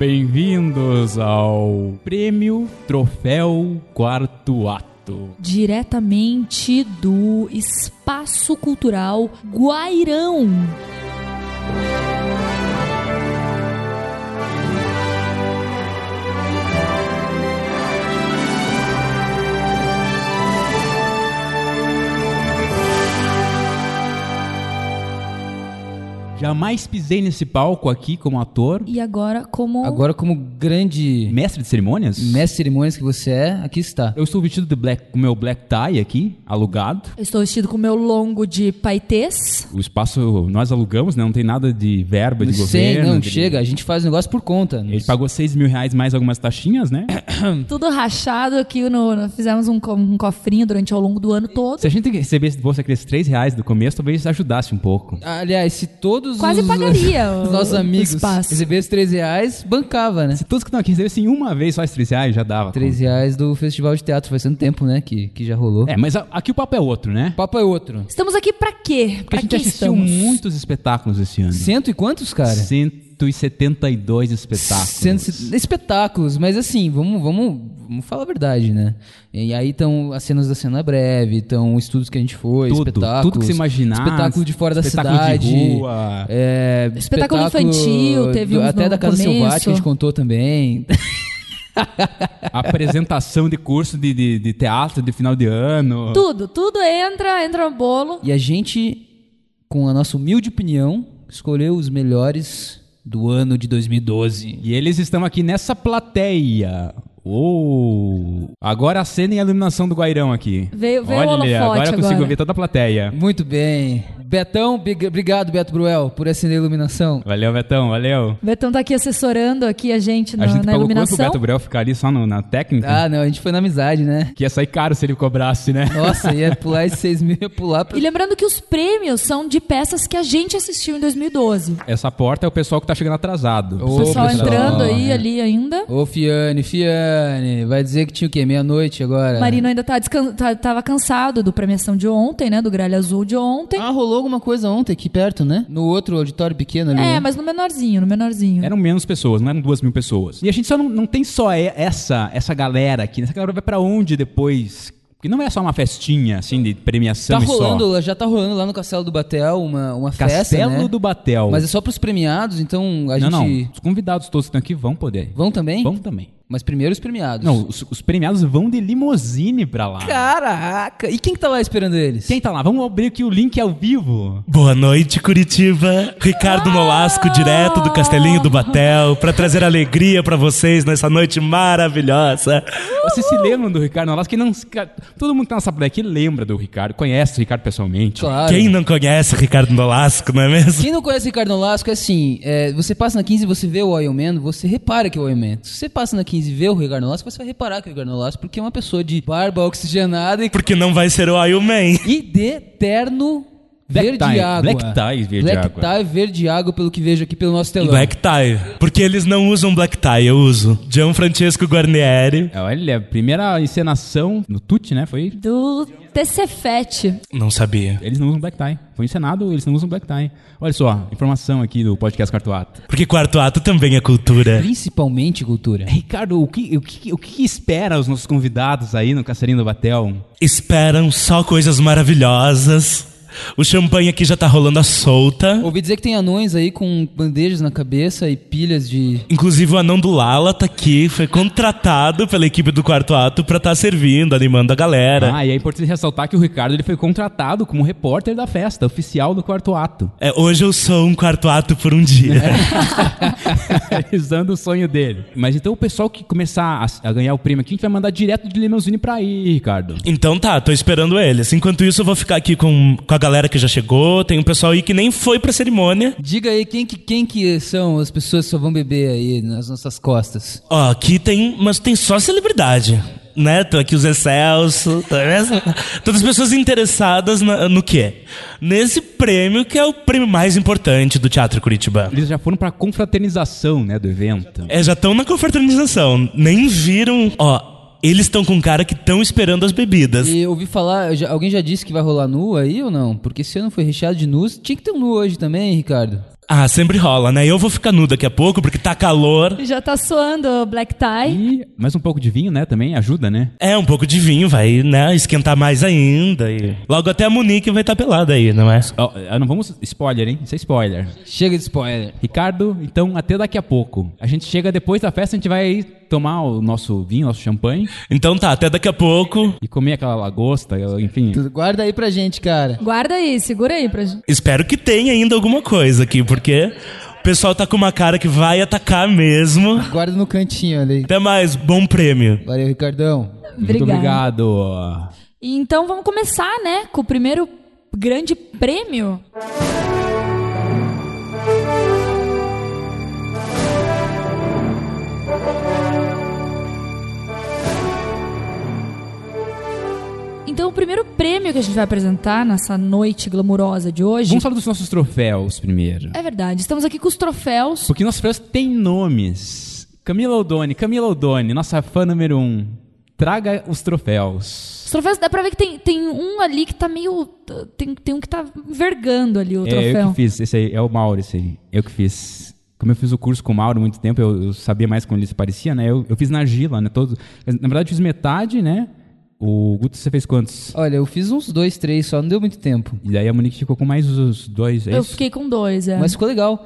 Bem-vindos ao Prêmio Troféu Quarto Ato. Diretamente do Espaço Cultural Guairão. Jamais pisei nesse palco aqui como ator. E agora como... Agora como grande... Mestre de cerimônias? Mestre de cerimônias que você é, aqui está. Eu estou vestido de com meu black tie aqui, alugado. Eu estou vestido com o meu longo de paetês. O espaço nós alugamos, né? Não tem nada de verba de governo. Não, chega, a gente faz o negócio por conta. Ele pagou R$6.000 mais algumas taxinhas, né? Tudo rachado aqui, fizemos um cofrinho durante ao longo do ano todo. Se a gente recebesse de você aqueles R$3 do começo, talvez ajudasse um pouco. Aliás, se todos quase pagaria os nossos amigos recebessem R$3, bancava, né? Se todos que estão aqui recebessem uma vez só esses R$3, já dava. R$3 do Festival de Teatro, faz tanto tempo, né, que já rolou. É, mas aqui o papo é outro, né? O papo é outro. Estamos aqui pra quê? Porque a gente assistiu muitos espetáculos esse ano. Cento e quantos, cara? 172 espetáculos. Espetáculos, mas assim, vamos falar a verdade, né? E aí estão as cenas da cena breve, estão estudos que a gente foi, espetáculos. Tudo que você imaginar. Espetáculo de fora da cidade. De rua. Espetáculo infantil, teve uns até da Casa Selvática a gente contou também. Apresentação de curso de teatro de final de ano. Tudo entra no bolo. E a gente, com a nossa humilde opinião, escolheu os melhores do ano de 2012. E eles estão aqui nessa plateia. Agora a cena e a iluminação do Guairão aqui. Veio Olha, o holofote agora eu consigo ver toda a plateia. Muito bem. Betão, obrigado, Beto Bruel, por acender a iluminação. Valeu, Betão, valeu. O Betão tá aqui assessorando aqui a gente na pagou iluminação. Quanto o Beto Bruel ficar ali só na técnica? Ah, não, a gente foi na amizade, né? Que ia sair caro se ele cobrasse, né? Nossa, ia pular esses 6 mil, ia pular pra... E lembrando que os prêmios são de peças que a gente assistiu em 2012. Essa porta é o pessoal que tá chegando atrasado. O pessoal entrando aí, ali ainda. Ô, Fiane, vai dizer que tinha o quê? Meia-noite agora? Marino ainda tava cansado do premiação de ontem, né? Do Gralha Azul de ontem. Ah, rolou alguma coisa ontem aqui perto, né? No outro auditório pequeno ali. É, mas no menorzinho. Eram menos pessoas, não eram 2.000 pessoas. E a gente só não tem só essa galera aqui. Essa galera vai pra onde depois? Porque não é só uma festinha, assim, de premiação Já tá rolando lá no Castelo do Batel uma festa, Castelo né? do Batel. Mas é só pros premiados, então a gente... Não, os convidados todos que estão aqui vão poder. Vão também? Vão também. Mas primeiro os premiados. Não, os premiados vão de limousine pra lá. Caraca! E quem que tá lá esperando eles? Quem tá lá? Vamos abrir aqui o link ao vivo. Boa noite, Curitiba. Ricardo Nolasco, direto do Castelinho do Batel, pra trazer alegria pra vocês nessa noite maravilhosa. Vocês se lembram do Ricardo Nolasco? Todo mundo que tá nessa plateia aqui lembra do Ricardo, conhece o Ricardo pessoalmente. Claro. Quem não conhece Ricardo Nolasco, não é mesmo? Quem não conhece o Ricardo Nolasco é assim, você passa na 15 e você vê o Oil Man, você repara que é o Oil Man. Se você passa na 15 e vê o Ricardo Nolasco, você vai reparar que é o Ricardo Nolasco, porque é uma pessoa de barba oxigenada Porque não vai ser o Iron Man. e de terno verde água. Black tie verde água. Black tie verde água, pelo que vejo aqui pelo nosso telão. Black tie. Porque eles não usam black tie, eu uso. Gianfrancesco Guarnieri. Olha, a primeira encenação no Tutti, né? Foi... Do TCFET. Não sabia. Eles não usam black tie. Foi encenado, eles não usam black tie. Olha só, informação aqui do podcast Quarto Ato. Porque quarto ato também é cultura. Principalmente cultura. Ricardo, o que espera os nossos convidados aí no Castelinho do Batel? Esperam só coisas maravilhosas. O champanhe aqui já tá rolando à solta. Ouvi dizer que tem anões aí com bandejas na cabeça e pilhas de... Inclusive o anão do Lala tá aqui, foi contratado pela equipe do Quarto Ato pra estar servindo, animando a galera. E é importante ressaltar que o Ricardo ele foi contratado como repórter da festa oficial do Quarto Ato. Hoje eu sou um quarto ato por um dia. Realizando o sonho dele. Mas então o pessoal que começar a ganhar o prêmio aqui, a gente vai mandar direto de limousine pra aí, Ricardo. Então tá, tô esperando eles. Enquanto isso eu vou ficar aqui com a galera que já chegou, tem um pessoal aí que nem foi pra cerimônia. Diga aí, quem que são as pessoas que só vão beber aí nas nossas costas? Ó, aqui tem só celebridade, né? Tô aqui o Zé Celso, tá vendo? Todas as pessoas interessadas no quê? Nesse prêmio que é o prêmio mais importante do Teatro Curitiba. Eles já foram pra confraternização, né, do evento. Já estão na confraternização, nem viram, eles estão com cara que estão esperando as bebidas. E eu ouvi falar, alguém já disse que vai rolar nu aí ou não? Porque esse ano foi recheado de nus. Tinha que ter um nu hoje também, Ricardo. Ah, sempre rola, né? Eu vou ficar nu daqui a pouco, porque tá calor. Já tá soando black tie. E mais um pouco de vinho, né? Também ajuda, né? É, um pouco de vinho vai, né, esquentar mais ainda. E logo até a Monique vai estar pelada aí, não é? Ó, não vamos... Spoiler, hein? Isso é spoiler. Chega de spoiler. Ricardo, então até daqui a pouco. A gente chega depois da festa, a gente vai tomar o nosso vinho, nosso champanhe Então tá, até daqui a pouco. e comer aquela lagosta, enfim. Guarda aí pra gente, cara. Guarda aí, segura aí pra gente. Espero que tenha ainda alguma coisa aqui, porque o pessoal tá com uma cara que vai atacar mesmo. Guarda no cantinho ali. Até mais, bom prêmio. Valeu, Ricardão. Muito obrigado. E então vamos começar, né, com o primeiro grande prêmio. Então, o primeiro prêmio que a gente vai apresentar nessa noite glamurosa de hoje... Vamos falar dos nossos troféus primeiro. É verdade, estamos aqui com os troféus. Porque nossos troféus têm nomes. Camila Odoni, nossa fã número 1. Traga os troféus. Os troféus, dá pra ver que tem um ali que tá meio... Tem um que tá envergando ali o troféu. É eu que fiz, esse aí, é o Mauro, esse aí. Eu que fiz. Como eu fiz o curso com o Mauro há muito tempo, eu sabia mais como ele se parecia, né? Eu fiz na argila, né? Na verdade, eu fiz metade, né? O Guto, você fez quantos? Olha, eu fiz uns 2, 3 só, não deu muito tempo. E daí a Monique ficou com mais os 2, é Eu isso? fiquei com 2, é. Mas ficou legal.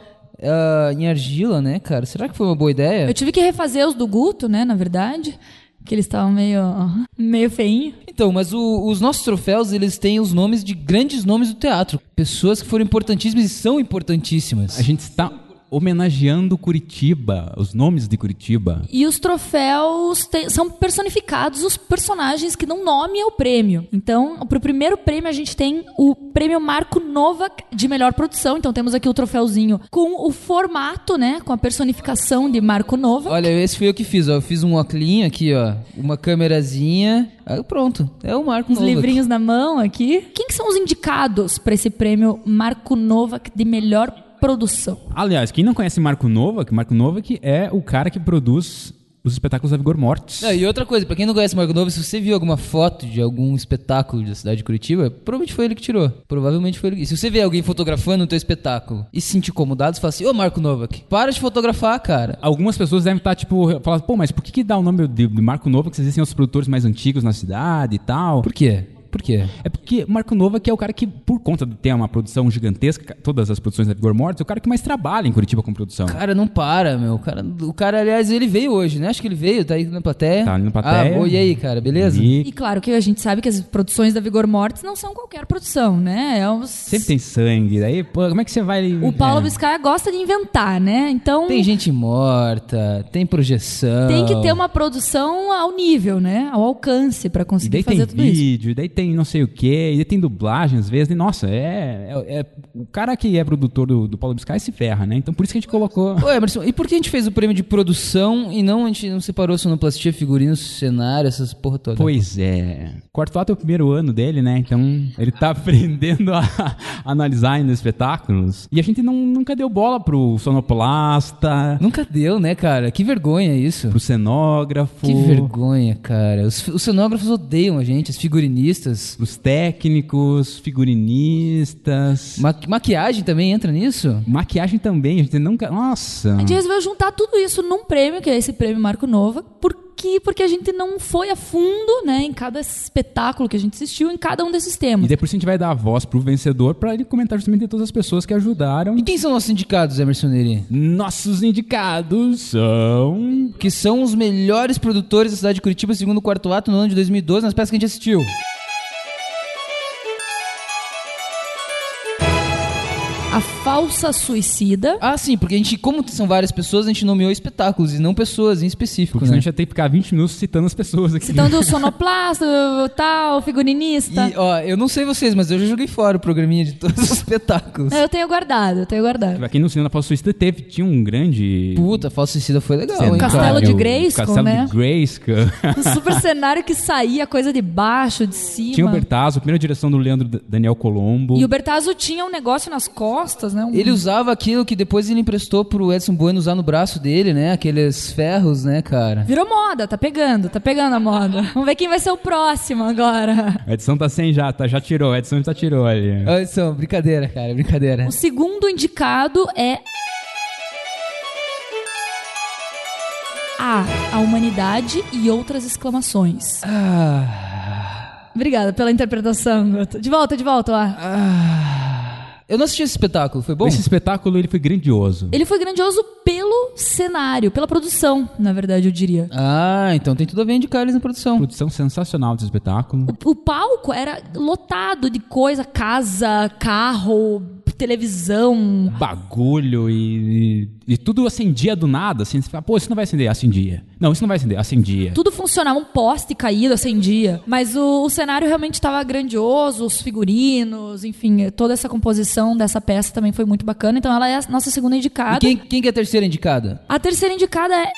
Em argila, né, cara? Será que foi uma boa ideia? Eu tive que refazer os do Guto, né, na verdade. Que eles estavam meio feinho. Então, mas os nossos troféus, eles têm os nomes de grandes nomes do teatro. Pessoas que foram importantíssimas e são importantíssimas. A gente está homenageando Curitiba, os nomes de Curitiba. E os troféus são personificados os personagens que dão nome ao prêmio. Então, pro primeiro prêmio, a gente tem o prêmio Marco Novak de melhor produção. Então, temos aqui o troféuzinho com o formato, né? Com a personificação de Marco Novak. Olha, esse foi eu que fiz, ó. Eu fiz um óculinho aqui, ó. Uma câmerazinha. Aí pronto. É o Marco Os Novak. livrinhos na mão aqui. Quem que são os indicados para esse prêmio Marco Novak de melhor produção? Aliás, quem não conhece Marco Novak é o cara que produz os espetáculos da Vigor Mortis. E outra coisa, pra quem não conhece Marco Novak, se você viu alguma foto de algum espetáculo da cidade de Curitiba, provavelmente foi ele que tirou. Provavelmente foi ele. E se você vê alguém fotografando o teu espetáculo e se sentir incomodado, você fala assim, ô Marco Novak, para de fotografar, cara. Algumas pessoas devem estar, falando, pô, mas por que dá o nome de Marco Novak se existem outros produtores mais antigos na cidade e tal? Por quê? Por quê? É porque Marco Novak é o cara que, por conta de ter uma produção gigantesca, todas as produções da Vigor Mortis, é o cara que mais trabalha em Curitiba com produção. Cara, não para, meu. O cara, aliás, ele veio hoje, né? Acho que ele veio, tá aí na plateia. Tá ali na plateia. E aí, cara, beleza? E claro que a gente sabe que as produções da Vigor Mortis não são qualquer produção, né? Sempre tem sangue. Daí, pô, como é que você vai... O Paulo Biscaia gosta de inventar, né? Então... Tem gente morta, tem projeção. Tem que ter uma produção ao nível, né? Ao alcance pra conseguir fazer tudo isso. E daí tem vídeo, daí tem não sei o quê, e daí tem dublagem às vezes. E, nossa, o cara que é produtor do Paulo Biscaia se ferra, né? Então por isso que a gente colocou... Ô, Emerson, e por que a gente fez o prêmio de produção e a gente não separou sonoplastia, figurino, cenário, essas porra toda? Pois é. Quarto ato é o primeiro ano dele, né? Então ele tá aprendendo a analisar ainda espetáculos. E a gente nunca deu bola pro sonoplasta. Nunca deu, né, cara? Que vergonha isso. Pro cenógrafo. Que vergonha, cara. Os cenógrafos odeiam a gente, os figurinistas. Pros técnicos, figurinistas. Maquiagem também entra nisso? Maquiagem também, a gente nunca... Nossa! A gente resolveu juntar tudo isso num prêmio, que é esse prêmio Marco Nova, porque a gente não foi a fundo, né, em cada espetáculo que a gente assistiu, em cada um desses temas. E depois a gente vai dar a voz pro vencedor pra ele comentar justamente de todas as pessoas que ajudaram. E quem são nossos indicados, Emerson Neri? Nossos indicados são... Que são os melhores produtores da cidade de Curitiba, segundo o quarto ato, no ano de 2012, nas peças que a gente assistiu. A Falsa Suicida. Ah, sim, porque a gente, como são várias pessoas, a gente nomeou espetáculos e não pessoas em específico, Porque né? senão a gente ia ter que ficar 20 minutos citando as pessoas aqui. Citando o sonoplasta, o tal, o figurinista. E, ó, eu não sei vocês, mas eu já joguei fora o programinha de todos os espetáculos. Eu tenho guardado. Pra quem não se lembra, a Falsa Suicida tinha um grande... Puta, Falsa Suicida foi legal, cenário, hein, Castelo cara? de Grayskull, Castelo né? de Grayskull. Um super cenário que saía coisa de baixo, de cima. Tinha o Bertazzo, a primeira direção do Leandro Daniel Colombo. E o Bertazzo tinha um negócio nas costas, costas, né? Ele usava aquilo que depois ele emprestou pro Edson Bueno usar no braço dele, né? Aqueles ferros, né, cara? Virou moda, tá pegando a moda. Vamos ver quem vai ser o próximo agora. A Edson tá sem já tirou. A Edson já tirou ali. Edson, brincadeira, cara, brincadeira. O segundo indicado é... A humanidade e outras exclamações. Obrigada pela interpretação, Guto. De volta lá. Eu não assisti esse espetáculo, foi bom? Esse espetáculo, ele foi grandioso. Ele foi grandioso pelo cenário, pela produção, na verdade, eu diria. Então tem tudo a ver indicar eles na produção. Produção sensacional desse espetáculo. O palco era lotado de coisa, casa, carro, televisão. Bagulho e tudo acendia do nada, assim. Você fala, pô, isso não vai acender, acendia. Não, isso não vai acender, acendia. Tudo funcionava, um poste caído, acendia. Mas o cenário realmente estava grandioso, os figurinos, enfim, toda essa composição dessa peça também foi muito bacana. Então ela é a nossa segunda indicada. E quem que é a terceira indicada? A terceira indicada é...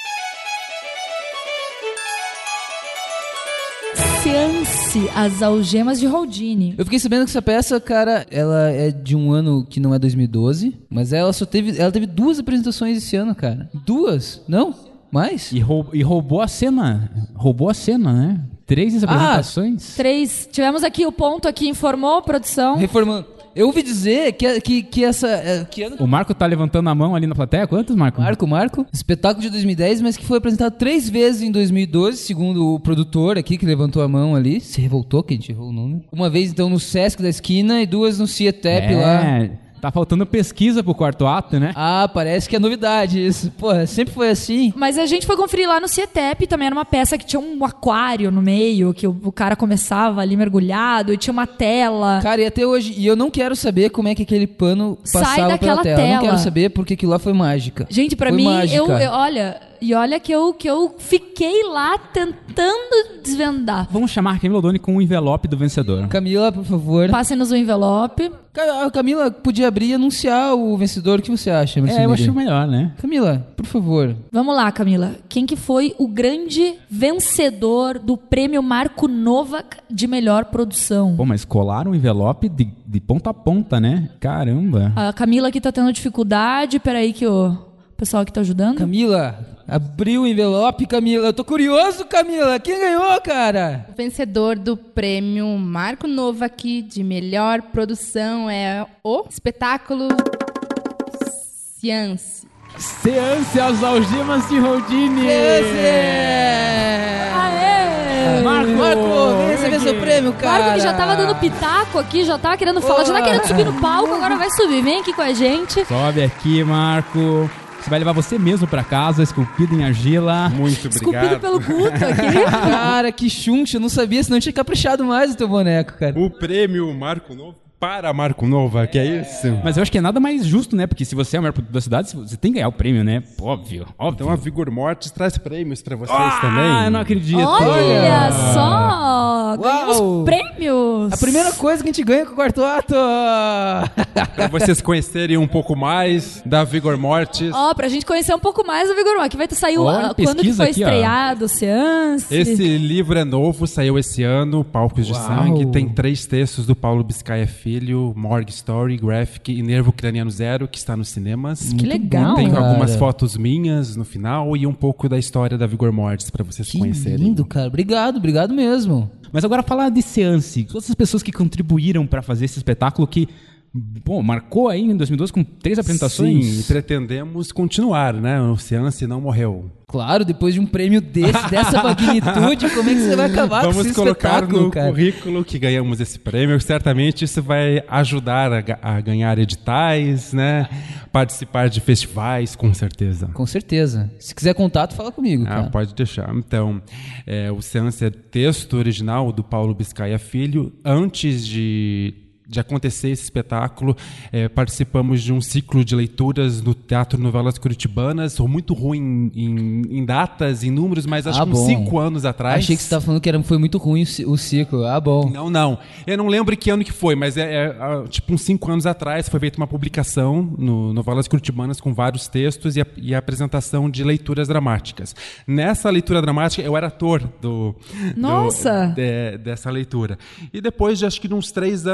Seance, As Algemas de Houdini. Eu fiquei sabendo que essa peça, cara, ela é de um ano que não é 2012, mas ela teve 2 apresentações esse ano, cara. 2? Não? Mais? E roubou a cena. Roubou a cena, né? 3 apresentações. 3. Tivemos aqui o ponto aqui, informou, produção. Reformando. Eu ouvi dizer que essa... Que ano... O Marco tá levantando a mão ali na plateia. Quantos, Marco? Marco. Espetáculo de 2010, mas que foi apresentado 3 vezes em 2012, segundo o produtor aqui, que levantou a mão ali. Se revoltou que a gente errou o número. Uma vez, então, no Sesc da esquina e 2 no Cietep lá. Tá faltando pesquisa pro quarto ato, né? Parece que é novidade isso. Porra, sempre foi assim. Mas a gente foi conferir lá no Cietep, também era uma peça que tinha um aquário no meio, que o cara começava ali mergulhado, e tinha uma tela. Cara, e até hoje, e eu não quero saber como é que aquele pano passava Sai daquela pela tela. Eu não quero saber porque aquilo lá foi mágica. Gente, pra foi mim, mágica. olha que eu fiquei lá tentando desvendar. Vamos chamar a Camila Odoni com o envelope do vencedor. Camila, por favor. Passem-nos o envelope. A Camila podia abrir e anunciar o vencedor. O que você acha, Marcinelli? Eu acho melhor, né? Camila, por favor. Vamos lá, Camila. Quem que foi o grande vencedor do prêmio Marco Novak de melhor produção? Pô, mas colaram o envelope de ponta a ponta, né? Caramba. A Camila aqui tá tendo dificuldade. Peraí que o pessoal aqui tá ajudando. Camila, abriu o envelope, Camila. Eu tô curioso, Camila. Quem ganhou, cara? O vencedor do prêmio Marco Novak de melhor produção é o espetáculo Seance. Seance, As Algemas de Houdini. Aê! Marco, vem receber seu prêmio, cara. Marco que já tava dando pitaco aqui, já tava querendo falar, já tá querendo subir no palco, agora vai subir. Vem aqui com a gente. Sobe aqui, Marco. Você vai levar você mesmo pra casa, esculpido em argila. Muito obrigado. Esculpido pelo Guto aqui. Cara, que chuncha. Eu não sabia, senão eu tinha caprichado mais o teu boneco, cara. O prêmio Marco Novo para Marco Nova, que é isso? Mas eu acho que é nada mais justo, né? Porque se você é o maior produtor da cidade, você tem que ganhar o prêmio, né? Óbvio. Então a Vigor Mortis traz prêmios pra vocês também. Ah, eu não acredito. Olha só! Ganhamos Uau. prêmios! A primeira coisa que a gente ganha com o quarto ato. Pra vocês conhecerem um pouco mais da Vigor Mortis. Ó, pra gente conhecer um pouco mais o Vigor Mortis, que vai sair Olha, quando que pesquisa foi aqui, ó. estreado o Seance. Esse livro é novo, saiu esse ano, Palcos de Sangue. Tem 3 textos do Paulo Biscaia Filho, Morgue Story, Graphic e Nervo Craniano Zero, que está nos cinemas. Que legal, Tem cara. algumas fotos minhas no final e um pouco da história da Vigor Mortis pra vocês Que conhecerem. lindo, cara. Obrigado mesmo. Mas agora falar de Seance. Todas as pessoas que contribuíram pra fazer esse espetáculo que, bom, marcou aí em 2012 com 3 apresentações. Sim, e pretendemos continuar, né? O Seance não morreu. Claro, depois de um prêmio dessa magnitude, como é que você vai acabar com Vamos esse colocar espetáculo, no cara? currículo que ganhamos esse prêmio. Certamente isso vai ajudar a ganhar editais, né? Participar de festivais, com certeza. Com certeza. Se quiser contato, fala comigo, Ah, cara. pode deixar. Então, o Seance é texto original do Paulo Biscaia Filho. Antes de acontecer esse espetáculo, participamos de um ciclo de leituras no Teatro Novelas Curitibanas. Sou muito ruim em datas, em números, mas acho que uns bom. 5 anos atrás. Achei que você estava falando que foi muito ruim o ciclo. Ah, bom. Não. Eu não lembro que ano que foi, mas tipo uns 5 anos atrás foi feita uma publicação no Novelas Curitibanas com vários textos e a apresentação de leituras dramáticas. Nessa leitura dramática, eu era ator Nossa! dessa leitura. E depois de acho que uns 3 anos, até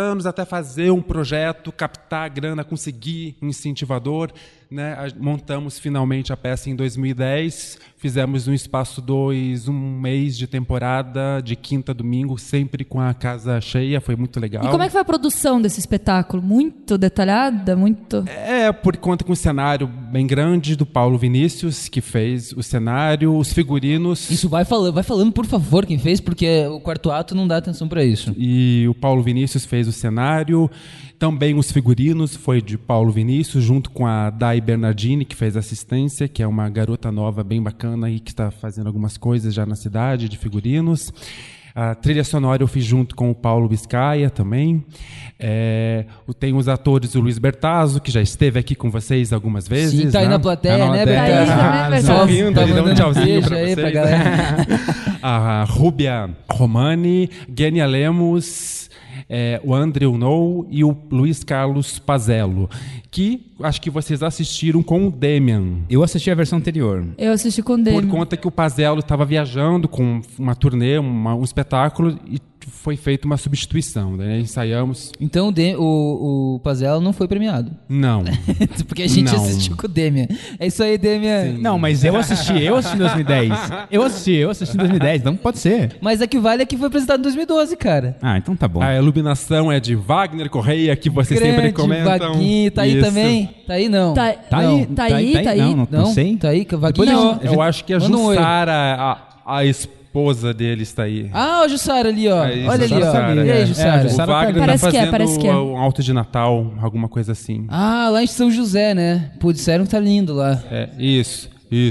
vai fazer um projeto, captar grana, conseguir um incentivador, né? Montamos finalmente a peça em 2010, fizemos no Espaço 2 um mês de temporada, de quinta a domingo, sempre com a casa cheia, foi muito legal. E como é que foi a produção desse espetáculo? Muito detalhada? Muito... Por conta com um cenário bem grande do Paulo Vinícius, que fez o cenário, os figurinos. Isso, vai falando, por favor, quem fez, porque o quarto ato não dá atenção pra isso. E o Paulo Vinícius fez o cenário, também os figurinos foi de Paulo Vinícius, junto com a Dai Bernardini, que fez assistência, que é uma garota nova bem bacana e que está fazendo algumas coisas já na cidade de figurinos. A trilha sonora eu fiz junto com o Paulo Biscaia também. Tem os atores, o Luiz Bertazzo, que já esteve aqui com vocês algumas vezes. Sim, tá aí né? na plateia, né, Tá aí também, Bertazzo. Só rindo, ele dá um tchauzinho pra aí vocês. pra galera. A Rúbia Romani, Gênia Lemos, o Andrew Nou e o Luiz Carlos Pazello, que acho que vocês assistiram com o Demian. Eu assisti a versão anterior. Eu assisti com o Por Demi. conta que o Pazello estava viajando com uma turnê, um espetáculo, e foi feita uma substituição, né? Ensaiamos. Então o Pazello não foi premiado. Não. Porque a gente Não. assistiu com o Demian. É isso aí, Demian. Não, mas eu assisti em 2010. Eu assisti em 2010, não pode ser. Mas a que vale é que foi apresentado em 2012, cara. Ah, então tá bom. A iluminação é de Wagner Correia, que vocês sempre comentam. Vaguinho, tá aí Isso. também? Tá aí não. Tá Não. aí. Não sei. Tá aí, Depois Vaguinho. eu acho que a Manda um oi. Jussara, a esposa dele está aí. Ah, o Jussara ali, ó. É isso, Olha ali, ó. Jussara. E aí, É, Jussara? a O Jussara Wagner Parece tá que é, fazendo parece que é. um alto de Natal, alguma coisa assim. Ah, lá em São José, né? Pô, disseram que tá lindo lá. Isso.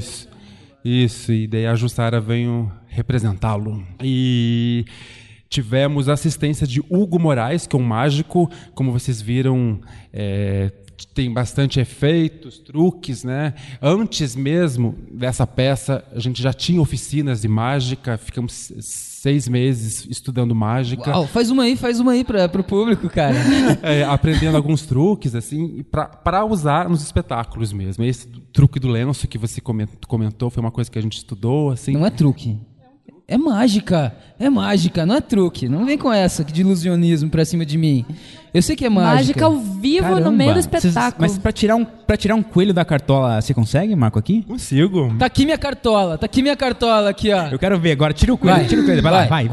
E daí a Jussara veio representá-lo. E tivemos a assistência de Hugo Moraes, que é um mágico, como vocês viram, tem bastante efeitos, truques, né? Antes mesmo dessa peça, a gente já tinha oficinas de mágica, ficamos 6 meses estudando mágica. Uau, faz uma aí pro público, cara. Aprendendo alguns truques, assim, para usar nos espetáculos mesmo. Esse truque do lenço que você comentou foi uma coisa que a gente estudou, assim. Não é truque. É mágica, não é truque. Não vem com essa de ilusionismo pra cima de mim. Eu sei que é mágica. Mágica ao vivo no meio do espetáculo. Mas pra tirar um coelho da cartola, você consegue, Marco, aqui? Consigo. Tá aqui minha cartola aqui, ó. Eu quero ver agora. Tira o coelho, Vai.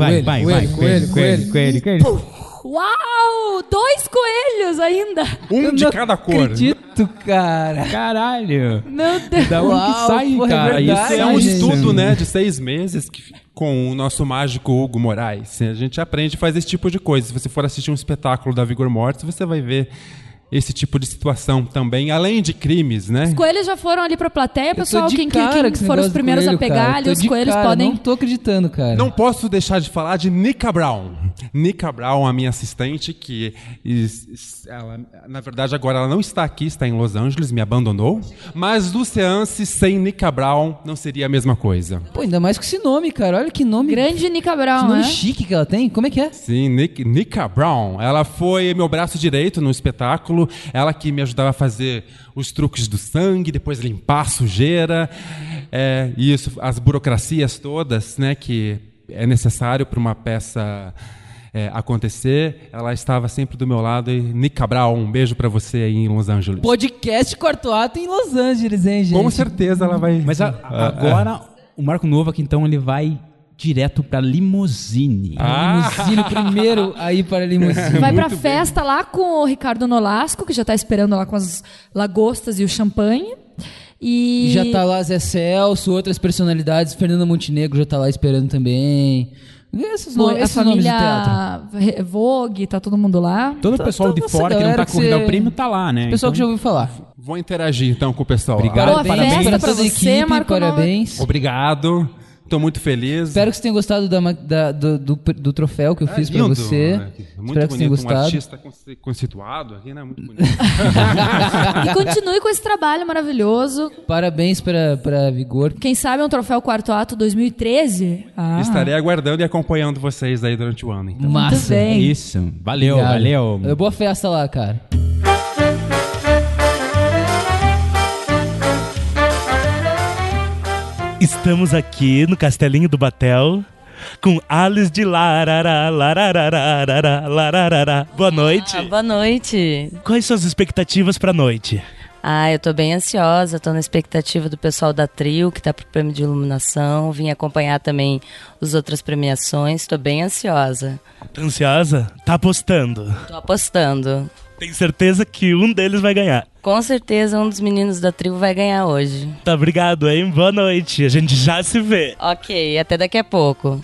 Coelho. Uau! 2 coelhos ainda! Um de cada cor. Acredito, cara. Caralho. Meu Deus! Da onde que Uau, sai, porra, é cara? verdade. Isso é um gente. estudo, né, de 6 meses com o nosso mágico Hugo Moraes. A gente aprende a fazer esse tipo de coisa. Se você for assistir um espetáculo da Vigor Mortis, você vai ver esse tipo de situação também, além de crimes, né? Os coelhos já foram ali pra plateia, Eu tô pessoal? de Quem cara com esse foram os negócio do primeiros coelho, a pegar cara. ali, Tô os de coelhos cara, podem... Não tô acreditando, cara. Não posso deixar de falar de Nica Brown. Nica Brown, a minha assistente, que ela, na verdade agora ela não está aqui, está em Los Angeles, me abandonou. Mas do Seance sem Nica Brown não seria a mesma coisa. Pô, ainda mais com esse nome, cara. Olha que nome. Grande Nica Que Brown, nome né? chique que ela tem. Como é que é? Sim, Nica Brown. Ela foi meu braço direito no espetáculo. Ela que me ajudava a fazer os truques do sangue, depois limpar a sujeira. Isso, as burocracias todas, né, que é necessário para uma peça acontecer. Ela estava sempre do meu lado. E Nica Brown, um beijo para você aí em Los Angeles. Podcast Quarto Ato em Los Angeles, hein, gente? Com certeza ela vai... Mas agora, o Marco Novak, então, ele vai direto pra Limousine. Limusine, primeiro aí para a limusine. Vai pra festa lá com o Ricardo Nolasco, que já tá esperando lá com as lagostas e o champanhe. E Já tá lá Zé Celso, outras personalidades. Fernanda Montenegro já tá lá esperando também. Esses a nomes de teatro. família Vogue, tá todo mundo lá. Todo o pessoal de essa fora que não galera tá correndo você- ao prêmio tá lá, né? Pessoal que já Então, ouviu falar. Vou interagir então com o pessoal. Obrigado. Boa Parabéns festa para pra toda a você, equipe, Marco parabéns. Obrigado. Estou muito feliz. Espero que você tenha gostado do troféu que eu fiz pra Lindo, você. né? Muito Espero que você tenha bonito, um gostado. artista conceituado aqui, né? Muito bonito. E continue com esse trabalho maravilhoso. Parabéns pra Vigor. Quem sabe um troféu Quarto Ato 2013? Estarei aguardando e acompanhando vocês aí durante o ano. Então. Massa. bem. Isso. Valeu, Obrigado. valeu. Boa festa lá, cara. Estamos aqui no Castelinho do Batel com Alice de Larará, lararararará, lararará. Boa noite. Boa noite. Quais são as expectativas pra noite? Eu tô bem ansiosa, tô na expectativa do pessoal da Trio, que tá pro prêmio de iluminação. Vim acompanhar também as outras premiações, tô bem ansiosa. Tá ansiosa? Tá apostando? Tô apostando. Tem certeza que um deles vai ganhar? Com certeza um dos meninos da Trio vai ganhar hoje. Tá, obrigado, hein? Boa noite, a gente já se vê. Ok, até daqui a pouco.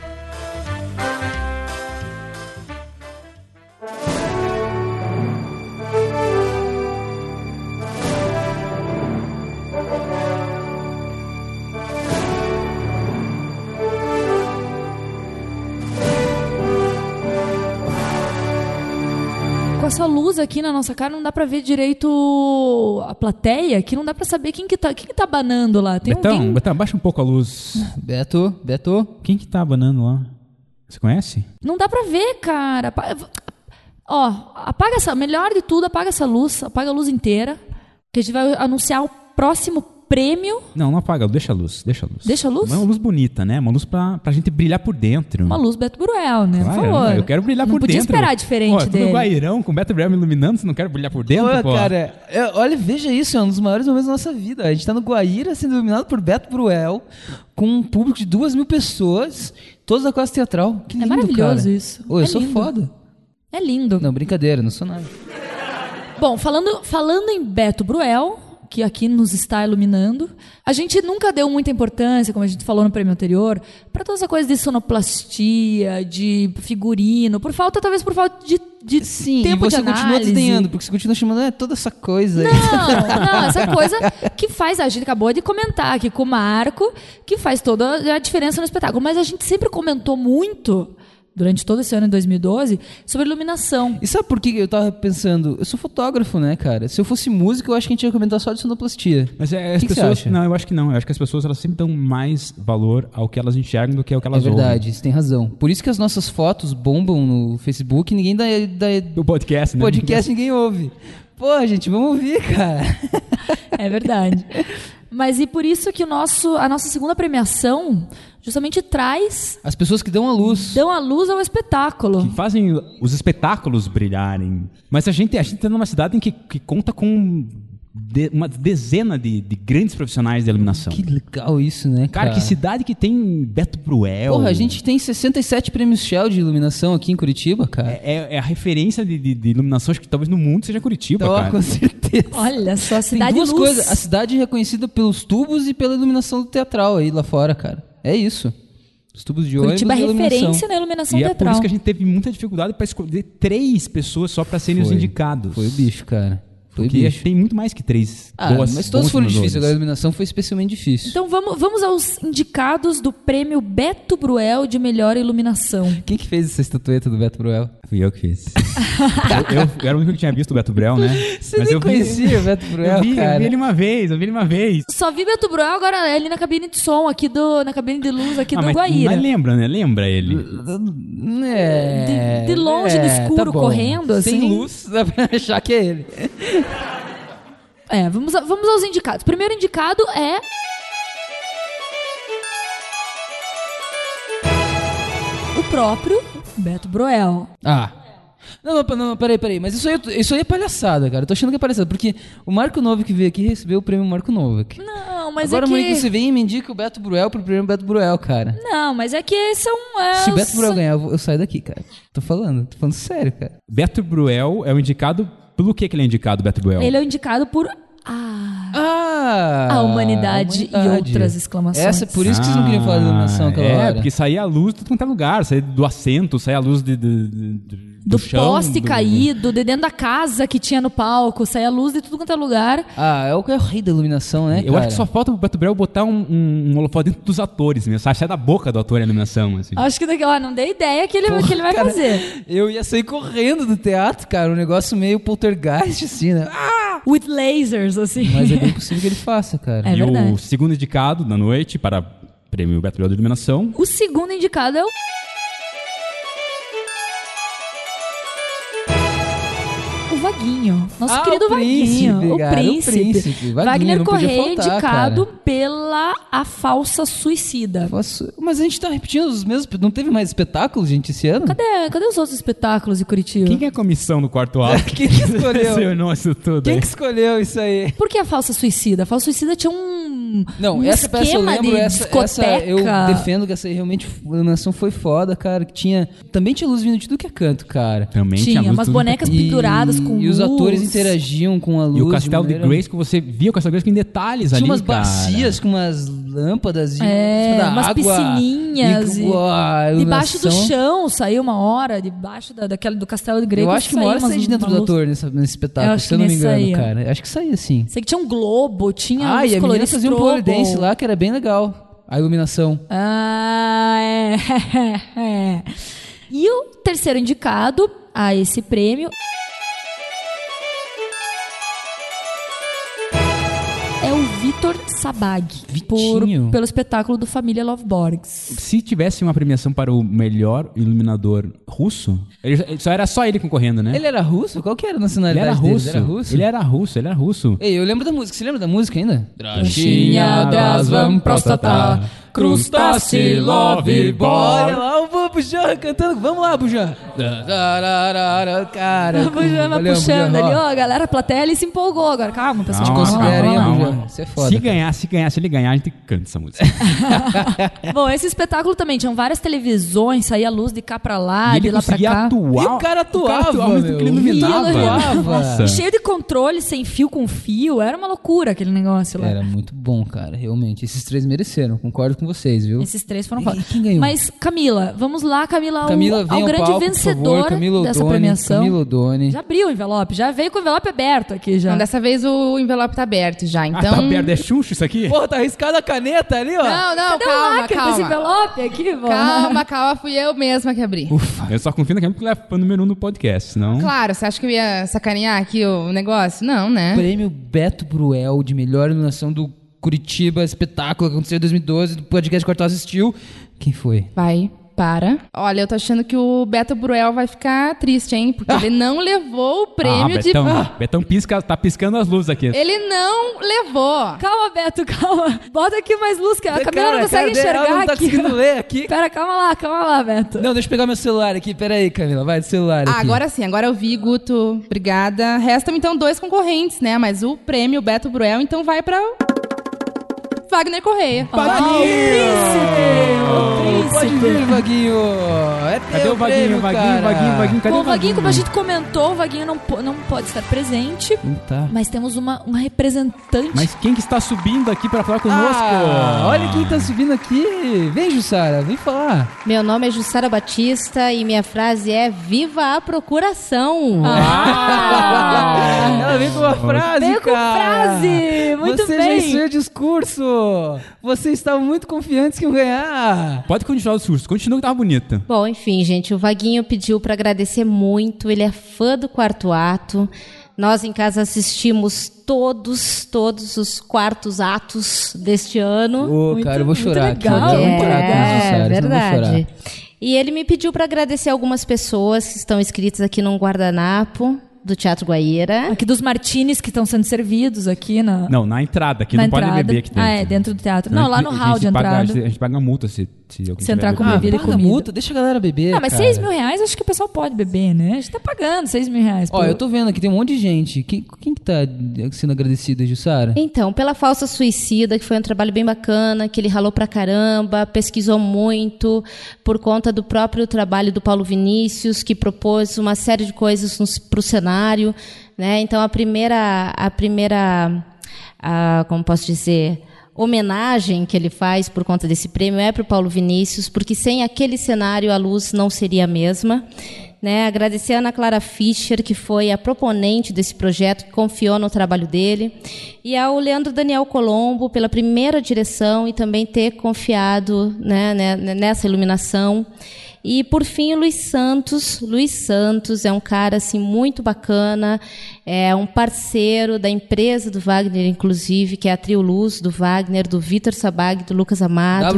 Com essa luz aqui na nossa cara, não dá pra ver direito a plateia, que não dá pra saber quem que tá abanando lá. Tem alguém... Betão, baixa um pouco a luz. Beto. Quem que tá abanando lá? Você conhece? Não dá pra ver, cara. Apaga essa... Melhor de tudo, apaga essa luz. Apaga a luz inteira. Que a gente vai anunciar o próximo prêmio. Não apaga, deixa a luz. Deixa a luz? É uma luz bonita, né? Uma luz pra gente brilhar por dentro. Uma luz Beto Bruel, né? Claro, por favor. Eu quero brilhar por dentro. Não podia esperar diferente Tô dele. no Guairão, com o Beto Bruel me iluminando, você não quer brilhar por dentro, pô? Cara, olha, veja isso, é um dos maiores momentos da nossa vida. A gente tá no Guaíra sendo iluminado por Beto Bruel, com um público de 2.000 pessoas, todos da classe teatral. Que lindo, maravilhoso cara. isso. Eu sou lindo. foda. É lindo. Não, brincadeira, não sou nada. Bom, falando em Beto Bruel, que aqui nos está iluminando, a gente nunca deu muita importância, como a gente falou no prêmio anterior, para toda essa coisa de sonoplastia, de figurino, talvez por falta de Sim, tempo e de você continua análise. desdenhando, porque você continua chamando toda essa coisa aí. Não, essa coisa que faz, a gente acabou de comentar aqui com o Marco, que faz toda a diferença no espetáculo, mas a gente sempre comentou muito, durante todo esse ano de 2012, sobre iluminação. E sabe por que eu tava pensando? Eu sou fotógrafo, né, cara? Se eu fosse músico, eu acho que a gente ia comentar só de sonoplastia. Mas Que as você pessoas... acha? Não, eu acho que não. Eu acho que as pessoas elas sempre dão mais valor ao que elas enxergam do que ao que elas É ouvem. verdade, você tem razão. Por isso que as nossas fotos bombam no Facebook e ninguém O podcast, né? podcast ninguém ouve. Pô, gente, vamos ouvir, cara. É verdade. Mas e por isso que a nossa segunda premiação justamente traz... As pessoas que dão a luz. Dão a luz ao espetáculo. Que fazem os espetáculos brilharem. Mas a gente tá numa cidade em que conta com uma dezena de grandes profissionais de iluminação. Que legal isso, né, cara? Cara, que cidade que tem Beto Bruel. Porra, a gente tem 67 prêmios Shell de iluminação aqui em Curitiba, cara. É a referência de iluminação, acho que talvez no mundo seja Curitiba, Então, cara. com certeza. Olha só, a Tem cidade duas luz. coisas. A cidade é reconhecida pelos tubos e pela iluminação do teatral aí lá fora, cara. É isso. Os tubos de ônibus Curitiba é e a iluminação. referência na iluminação E é por teatral. isso que a gente teve muita dificuldade para escolher 3 pessoas só para serem os indicados. Foi o bicho, cara. Foi o Porque bicho. tem muito mais que 3 Mas todos foram difíceis. Agora a iluminação foi especialmente difícil. Então vamos aos indicados do prêmio Beto Bruel de melhor iluminação. Quem que fez essa estatueta do Beto Bruel? Fui eu que fiz. eu era o único que tinha visto o Beto Bruel, né? Você nem conhecia o Beto Bruel, eu vi cara? ele uma vez. Só vi Beto Bruel agora ali na cabine de som, na cabine de luz aqui do mas Guaíra. lembra, né? Lembra ele. É, De longe, no escuro, bom. correndo, assim. Sem luz, dá pra achar que é ele. Vamos aos indicados. O primeiro indicado é... o próprio Beto Bruel. Não, peraí. Mas isso aí é palhaçada, cara. Eu tô achando que é palhaçada. Porque o Marco Novak que veio aqui recebeu o prêmio Marco Novak. Não, mas Agora, é que... Monique, você vem e me indica o Beto Bruel pro prêmio Beto Bruel, cara. Não, mas é que são... Se o Beto Bruel ganhar, eu saio daqui, cara. Tô falando sério, cara. Beto Bruel é o indicado... Pelo que ele é indicado, Beto Bruel? Ele é o indicado por... a humanidade e outras exclamações. Por isso que vocês não queriam falar de iluminação aquela hora. Porque saía a luz de tudo quanto é lugar. Saía do assento, saía a luz do chão. Poste caído, de dentro da casa que tinha no palco, saía a luz de tudo quanto é lugar. É o rei da iluminação, né, Eu cara? acho que só falta o Beto Bruel botar um holofote dentro dos atores mesmo, sabe? Sai da boca do ator a iluminação, assim. Acho que não dei ideia que ele vai cara, fazer. Eu ia sair correndo do teatro, cara. Um negócio meio poltergeist, assim, né? With lasers, assim. Mas é bem possível que ele faça, cara. É E verdade. o segundo indicado da noite para prêmio Beto Bruel de iluminação. O segundo indicado é o Vaguinho. Nosso querido o Vaguinho. príncipe, cara, o príncipe. Vaguinho, Wagner não podia Correia, faltar, indicado cara. pela A Falsa Suicida. Mas a gente tá repetindo os mesmos... Não teve mais espetáculos, gente, esse ano? Cadê os outros espetáculos de Curitiba? Quem que é a comissão do quarto alto? Quem que escolheu? Selecionou isso tudo Quem aí? que escolheu isso aí? Por que A Falsa Suicida? A Falsa Suicida tinha Não, um essa peça eu esquema lembro, de essa discoteca. eu defendo que essa aí realmente, a iluminação foi foda, cara, que tinha... Também tinha luz vindo de tudo que é canto, cara. Também Tinha luz, umas tudo bonecas penduradas com E os luz. atores interagiam com a luz. E o Castelo de maneira- Grace, que você via o Castelo de Grace em detalhes Tinha ali, umas cara. bacias com umas lâmpadas Umas piscininhas. Uau, Debaixo do iluminação. chão saiu uma hora, debaixo do Castelo de Grace. Eu acho que uma hora sai de dentro do ator nesse Eu espetáculo, acho se eu que não me nesse engano, saía. cara. Acho que saía sim. Sei que tinha um globo, tinha E a uns menina coloridos fazia um strobo. pole dance lá, que era bem legal. A iluminação. É. E o terceiro indicado a esse prêmio é o Vitor Sabag, Vitinho. pelo espetáculo do Família Loveborgs. Se tivesse uma premiação para o melhor iluminador russo, era só ele concorrendo, né? Ele era russo? Qual que era a Ele nacionalidade era dele? russo. Era russo? Ele era russo. Ei, eu lembro da música. Você lembra da música ainda? Drachinha, Drasvam, Prostata, Crustáceo, Love Boy. Olha lá o Bujan cantando. Vamos lá, Bujan. Cara. A Bujan vai valeu, puxando Bujan, ali, ó. ó, a galera, a plateia ali se empolgou agora. Calma, pessoal. Calma, vamos lá, considera, vamos hein, lá. Bujan? Isso é foda. Se ele ganhar, a gente canta essa música. Bom, esse espetáculo também tinham várias televisões, saía luz de cá pra lá, E de ele lá pra conseguia cá. atuar. E o cara atuava, mas do que ele meu. iluminava. Ele atuava. E cheio de controle, sem fio com fio. Era uma loucura aquele negócio lá. Era muito bom, cara, realmente. Esses três mereceram, concordo com vocês, viu? Esses três foram E foda. quem ganhou? Mas, Camila, vamos lá, Camila, Camila, ao vem ao grande palco, por vencedor favor. Camila dessa Odoni, premiação. Camila Odoni. Já abriu o envelope, já veio com o envelope aberto aqui já. Então, dessa vez o envelope tá aberto já. Então. Ah, tá aberto, é chuncho isso aqui? Pô, tá arriscada a caneta ali, ó. Não, Cadê o calma, lacre desse calma. envelope aqui, vó? Calma, fui eu mesma que abri. Eu só confio naquele que ele é fã número 1 do podcast, senão... Claro, você acha que eu ia sacanear aqui o negócio? Não, né? Prêmio Beto Bruel de melhor iluminação do Curitiba, espetáculo que aconteceu em 2012, do podcast Quarto assistiu. Quem foi? Vai, para. Olha, eu tô achando que o Beto Bruel vai ficar triste, hein? Porque ele não levou o prêmio de... Betão tá piscando as luzes aqui. Ele não levou. Calma, Beto, calma. Bota aqui mais luz, que a Camila Cara, não consegue cara, ela enxergar não tá aqui. conseguindo ler aqui. Pera, calma lá, Beto. Não, deixa eu pegar meu celular aqui. Pera aí, Camila. Vai do celular aqui. Ah, agora sim, agora eu vi, Guto. Obrigada. Restam então 2 concorrentes, né? Mas o prêmio Beto Bruel, então vai pra Wagner Correia. Pode vir, Vaguinho. É teu Cadê o Vaguinho? prêmio, cara. Vaguinho, cadê Bom, o o Vaguinho, como a gente comentou, o Vaguinho não pode estar presente, Tá. mas temos uma representante. Mas quem que está subindo aqui para falar conosco? Olha quem tá subindo aqui. Vem, Jussara, vem falar. Meu nome é Jussara Batista e minha frase é Viva a procuração! Ela vem com uma frase, Veio com cara. frase! Muito Você bem. já ensinou o discurso. Vocês estavam muito confiantes que iam ganhar. Pode continuar o discurso, continua que tava bonita. Bom, enfim, gente, o Vaguinho pediu para agradecer muito, ele é fã do Quarto Ato. Nós em casa assistimos todos os quartos atos deste ano. Ô, cara, eu vou chorar aqui. legal, Vamos muito parar com legal. isso, Jussara, senão eu vou verdade. chorar. E ele me pediu para agradecer algumas pessoas que estão inscritas aqui no guardanapo do Teatro Guaíra. Aqui dos martinis que estão sendo servidos aqui na... Não, na entrada, aqui na não pode entrada. beber aqui dentro. Ah, é, dentro do teatro. Não, lá no hall de entrada. A gente paga multa se alguém Se entrar tiver com bebendo. bebida e paga comida. multa, deixa a galera beber, Ah, mas cara. R$6.000 acho que o pessoal pode beber, né? A gente tá pagando R$6.000. Ó, eu tô vendo aqui, tem um monte de gente. Quem que tá sendo agradecida, Jussara? Então, pela Falsa Suicida, que foi um trabalho bem bacana, que ele ralou pra caramba, pesquisou muito, por conta do próprio trabalho do Paulo Vinícius, que propôs uma série de coisas pro cenário, né? Então, a primeira, como posso dizer, homenagem que ele faz por conta desse prêmio é para o Paulo Vinícius, porque sem aquele cenário a luz não seria a mesma. Né? Agradecer a Ana Clara Fischer, que foi a proponente desse projeto, que confiou no trabalho dele, e ao Leandro Daniel Colombo pela primeira direção e também ter confiado, né, nessa iluminação. E, por fim, o Luiz Santos. Luiz Santos é um cara assim, muito bacana, é um parceiro da empresa do Wagner, inclusive, que é a Trio Luz do Wagner, do Vitor Sabag, do Lucas Amado.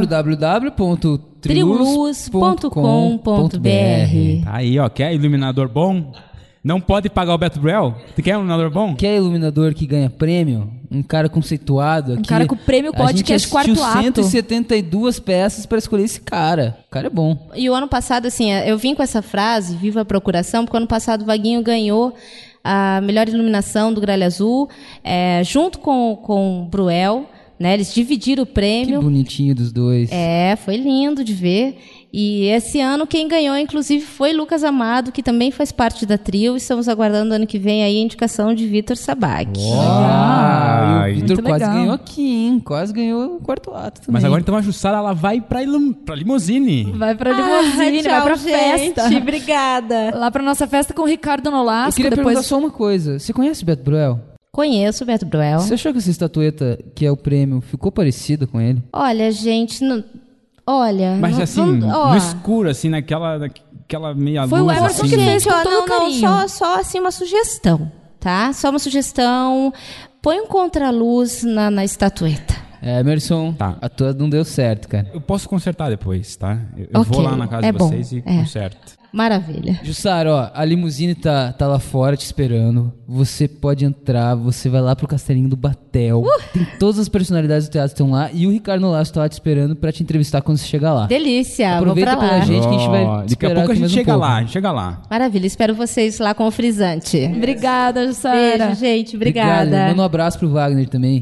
Trioluz.com.br. Tá aí, ó, quer iluminador bom? Não pode pagar o Beto Bruel? Tu quer um iluminador bom? Quer iluminador que ganha prêmio? Um cara conceituado aqui. Um cara com prêmio podcast quarto ato. 172 peças pra escolher esse cara. O cara é bom. E o ano passado, assim, eu vim com essa frase, viva a procuração, porque o ano passado o Vaguinho ganhou a melhor iluminação do Gralha Azul, junto com o Bruel, né? Eles dividiram o prêmio. Que bonitinho dos dois. Foi lindo de ver. E esse ano quem ganhou, inclusive, foi Lucas Amado, que também faz parte da trio. Estamos aguardando ano que vem aí a indicação de Vitor Sabac. E o Vitor muito quase legal. ganhou aqui, hein? Quase ganhou o quarto ato também. Mas agora então a Jussara, ela vai pra limousine. Vai pra limousine, vai pra festa. Obrigada. Lá pra nossa festa com o Ricardo Eu Nolasco. queria perguntar Depois só uma coisa. Você conhece o Beto Bruel? Conheço o Beto Bruel. Você achou que essa estatueta, que é o prêmio, ficou parecida com ele? Olha, gente, olha... Mas não- assim, não- no escuro, assim, naquela meia luz. Foi o Emerson assim. que fez Gente, com todo carinho. só assim uma sugestão, tá? Só uma sugestão. Põe um contraluz na estatueta. Emerson, Tá. a tua não deu certo, cara. Eu posso consertar depois, tá? Eu Ok, vou lá na casa é de bom, vocês e é. conserto. Maravilha. Jussara, ó, a limusine tá lá fora te esperando. Você pode entrar, você vai lá pro Castelinho do Batel. Tem todas as personalidades do teatro que estão lá. E o Ricardo Nolasco tá lá te esperando pra te entrevistar quando você chegar lá. Delícia, Aproveita vou pra lá. pela gente que a gente vai Ó, daqui a esperar pouco a aqui gente mais um chega pouco. lá, a gente chega lá. Maravilha, espero vocês lá com o frisante. Obrigada, Jussara. Beijo, gente, Obrigado. obrigada. Manda um abraço pro Wagner também.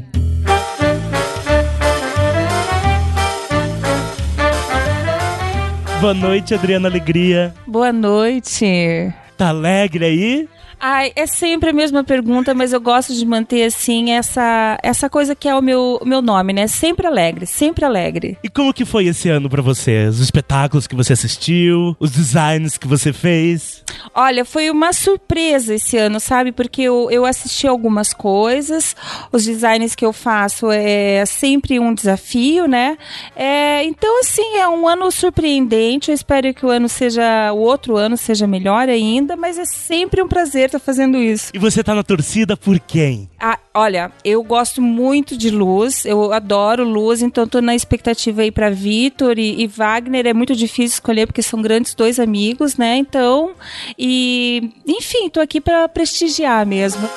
Boa noite, Adriana Alegria. Boa noite. Tá alegre aí? Ai, é sempre a mesma pergunta, mas eu gosto de manter, assim, essa coisa que é o meu nome, né? Sempre alegre, sempre alegre. E como que foi esse ano pra você? Os espetáculos que você assistiu, os designs que você fez? Olha, foi uma surpresa esse ano, sabe? Porque eu assisti algumas coisas, os designs que eu faço é sempre um desafio, né? Então, assim, é um ano surpreendente. Eu espero que o outro ano seja melhor ainda, mas é sempre um prazer estar fazendo isso. E você tá na torcida por quem? Olha, eu gosto muito de Luz, eu adoro Luz, então tô na expectativa aí pra Vitor e Wagner. É muito difícil escolher porque são grandes dois amigos, né? Então, enfim, tô aqui pra prestigiar mesmo.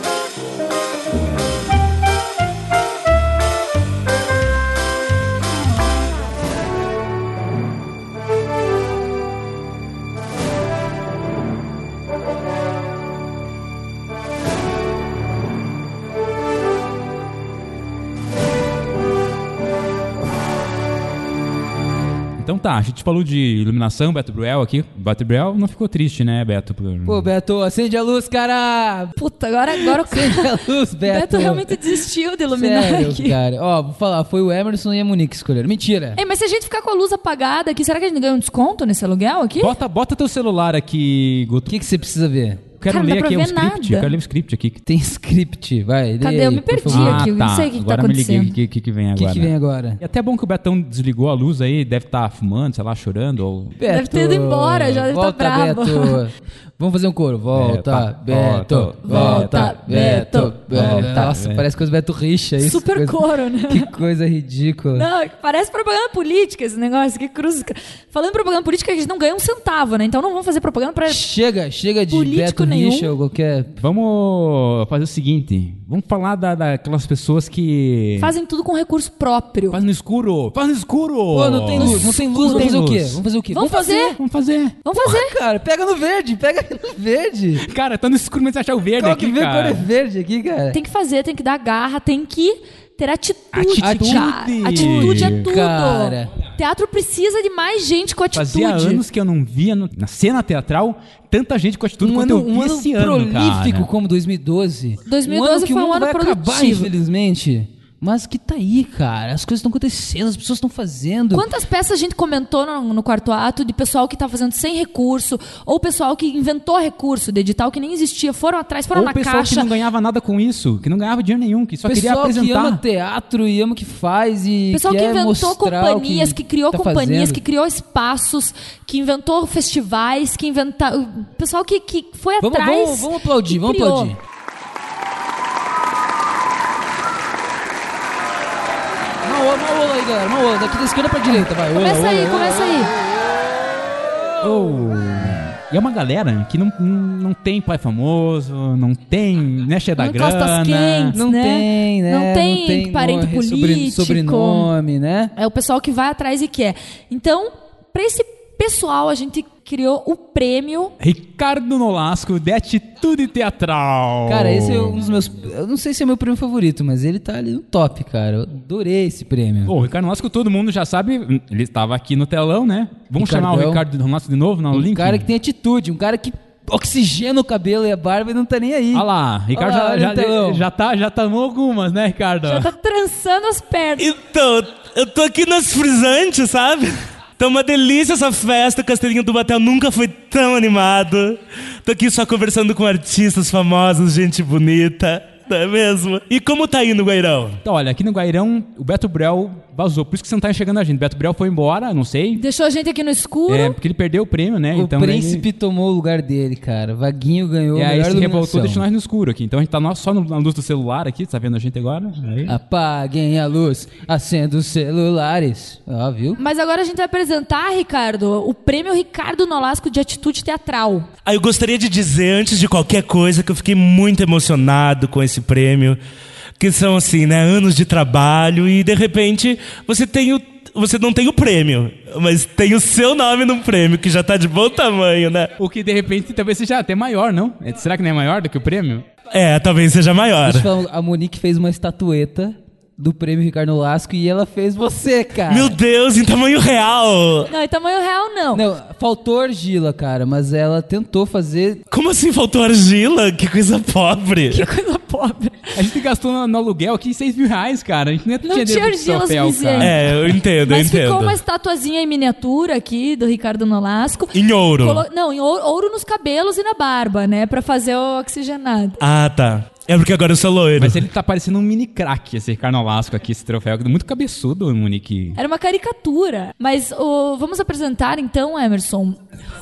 Então tá, a gente falou de iluminação, Beto Bruel aqui. Beto Bruel não ficou triste, né, Beto? Pô, Beto, acende a luz, cara! Puta, agora Acende a luz, o Beto. Beto realmente desistiu de iluminar Sério, aqui. cara. Ó, vou falar, foi o Emerson e a Monique que escolheram. Mentira! Ei, mas se a gente ficar com a luz apagada aqui, será que a gente ganha um desconto nesse aluguel aqui? Bota teu celular aqui, O Guto. que você precisa ver? Quero Cara, não ler dá aqui pra um ver script. nada. Eu quero ler um script aqui. Tem script, vai. lê Cadê? aí, Eu me por perdi favor. aqui. Eu não sei o que tá Agora me liguei acontecendo. o que vem agora. O que vem agora? E até bom que o Betão desligou a luz aí, deve estar fumando, sei lá, chorando. Ou... Deve ter ido embora, já deve tá Volta, bravo. Beto. Vamos fazer um coro. Volta, Beto. volta, Beto, volta. Nossa, parece coisa do Beto Richa. Isso, Super coisa- coro, né? Que coisa ridícula. Não, parece propaganda política esse negócio. Que cruz. Falando em propaganda política, a gente não ganha um centavo, né? Então não vamos fazer propaganda pra. Chega de Político Beto nenhum. Richa ou qualquer... Vamos fazer o seguinte. Vamos falar daquelas pessoas que... Fazem tudo com recurso próprio. Faz no escuro. Faz no escuro. Pô, não tem luz, não tem luz. Não Vamos tem fazer o quê? luz. Vamos fazer o quê? Vamos fazer. Vamos fazer. Vamos fazer. Cara, pega no verde. Cara, tá no escuro, mas você achar o verde Qual aqui, que vê cor é cara. verde aqui, cara? Tem que fazer, tem que dar garra, tem que ter atitude. Atitude. cara. Atitude é tudo. Cara. Teatro precisa de mais gente com atitude. Fazia anos que eu não via na cena teatral tanta gente com atitude quanto eu vi ano esse ano, prolífico cara. como 2012. 2012 que foi o um mundo ano vai acabar, produtivo. infelizmente. Mas que tá aí, cara. As coisas estão acontecendo, as pessoas estão fazendo. Quantas peças a gente comentou no quarto ato de pessoal que tá fazendo sem recurso, ou pessoal que inventou recurso de edital que nem existia, foram atrás, foram Ou na o pessoal que caixa. não ganhava nada com isso, que não ganhava dinheiro nenhum, que só queria Pessoal que ama apresentar. teatro e ama o que faz e Pessoal que quer inventou mostrar companhias, o que criou tá companhias, fazendo. que criou espaços, que inventou festivais, que inventou. Pessoal que foi atrás. Vamos aplaudir, e vamos criou. aplaudir. Uma ola aí, galera. Uma ola. Daqui da esquerda pra direita, vai. Ola, Começa aí, ola, começa ola. aí. E é uma galera que não tem pai famoso, não tem, né, cheia da Não encosta grana. as quentes, Não né? tem, né? Não tem parente político. Sobrenome, né? É o pessoal que vai atrás e quer. Então, para esse pessoal, a gente criou o prêmio. Ricardo Nolasco, de Atitude Teatral. Cara, esse é um dos meus... Eu não sei se é meu prêmio favorito, mas ele tá ali no top, cara. Eu adorei esse prêmio. Pô, o Ricardo Nolasco, todo mundo já sabe, ele estava aqui no telão, né? Vamos chamar o Ricardão. Ricardo Nolasco de novo no link? Um cara que tem atitude, um cara que oxigena o cabelo e a barba e não tá nem aí. Olha lá, Ricardo Olha lá, no telão. já tomou algumas, né, Ricardo? Já tá trançando as pernas. Então, eu tô aqui nas frisantes, sabe? Tá uma delícia essa festa, o Castelinho do Batel nunca foi tão animado. Tô aqui só conversando com artistas famosos, gente bonita, não é mesmo? E como tá indo o Guairão? Então, olha, aqui no Guairão, o Beto Brel vazou, por isso que você não tá enxergando a gente. O Beto Brel foi embora, não sei. Deixou a gente aqui no escuro. É, porque ele perdeu o prêmio, né? O então príncipe tomou o lugar dele, cara. Vaguinho ganhou E a aí melhor se revoltou, iluminação. deixou nós no escuro aqui. Então a gente tá só na luz do celular aqui, tá vendo a gente agora? Aí. Apaguem a luz, acenda os celulares. Ó, viu? Mas agora a gente vai apresentar, Ricardo, o prêmio Ricardo Nolasco de Atitude Teatral. Eu gostaria de dizer, antes de qualquer coisa, que eu fiquei muito emocionado com esse prêmio. Que são, assim, né, anos de trabalho e, de repente, você não tem o prêmio, mas tem o seu nome no prêmio, que já tá de bom tamanho, né? O que, de repente, talvez seja até maior, não? Será que não é maior do que o prêmio? Talvez seja maior. Deixa eu falar, a Monique fez uma estatueta do prêmio Ricardo Nolasco e ela fez você, cara. Meu Deus, em tamanho real! Não, em tamanho real, não. Não, faltou argila, cara, mas ela tentou fazer... Como assim faltou argila? Que coisa pobre! Que coisa pobre. A gente gastou no aluguel aqui R$6.000, cara. A gente não Não tinha argila suficiente. suficiente. Eu entendo, Mas eu entendo. ficou uma estatuazinha em miniatura aqui do Ricardo Nolasco. Em ouro. Não, em ouro nos cabelos e na barba, né? Pra fazer o oxigenado. Ah, tá. É porque agora eu sou loiro. Mas ele tá parecendo um mini craque, esse Ricardo Nolasco aqui, esse troféu. Muito cabeçudo, Monique. Era uma caricatura. Mas vamos apresentar então, Emerson.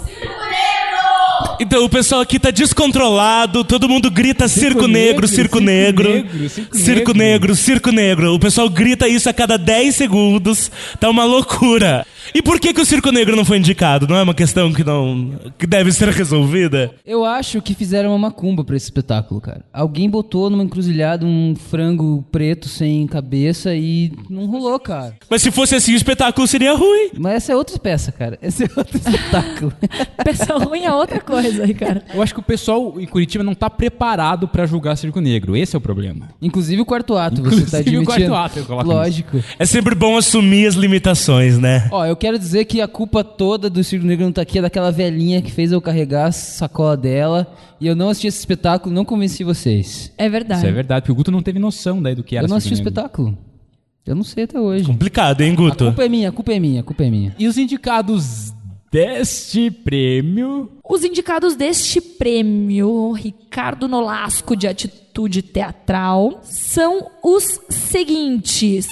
Então, o pessoal aqui tá descontrolado, todo mundo grita circo negro, circo negro. Circo negro, circo negro. O pessoal grita isso a cada 10 segundos. Tá uma loucura. E por que o circo negro não foi indicado? Não é uma questão que deve ser resolvida? Eu acho que fizeram uma macumba pra esse espetáculo, cara. Alguém botou numa encruzilhada um frango preto sem cabeça e não rolou, cara. Mas se fosse assim, o espetáculo seria ruim. Mas essa é outra peça, cara. Esse é outro espetáculo. Peça ruim é outra coisa, Ricardo. Eu acho que o pessoal em Curitiba não tá preparado pra julgar circo negro. Esse é o problema. Inclusive o quarto ato, você Inclusive tá o admitindo. quarto ato, eu coloco Lógico. É sempre bom assumir as limitações, né? Ó, eu quero dizer que a culpa toda do Circo Negro não tá aqui é daquela velhinha que fez eu carregar a sacola dela e eu não assisti esse espetáculo, não convenci vocês. É verdade. Isso é verdade, porque o Guto não teve noção daí do que era Eu não assisti o circo negro. espetáculo. Eu não sei até hoje. Complicado, hein, A Guto? culpa é minha, a culpa é minha, a culpa é minha. E os indicados deste prêmio... Os indicados deste prêmio Ricardo Nolasco de Atitude Teatral são os seguintes.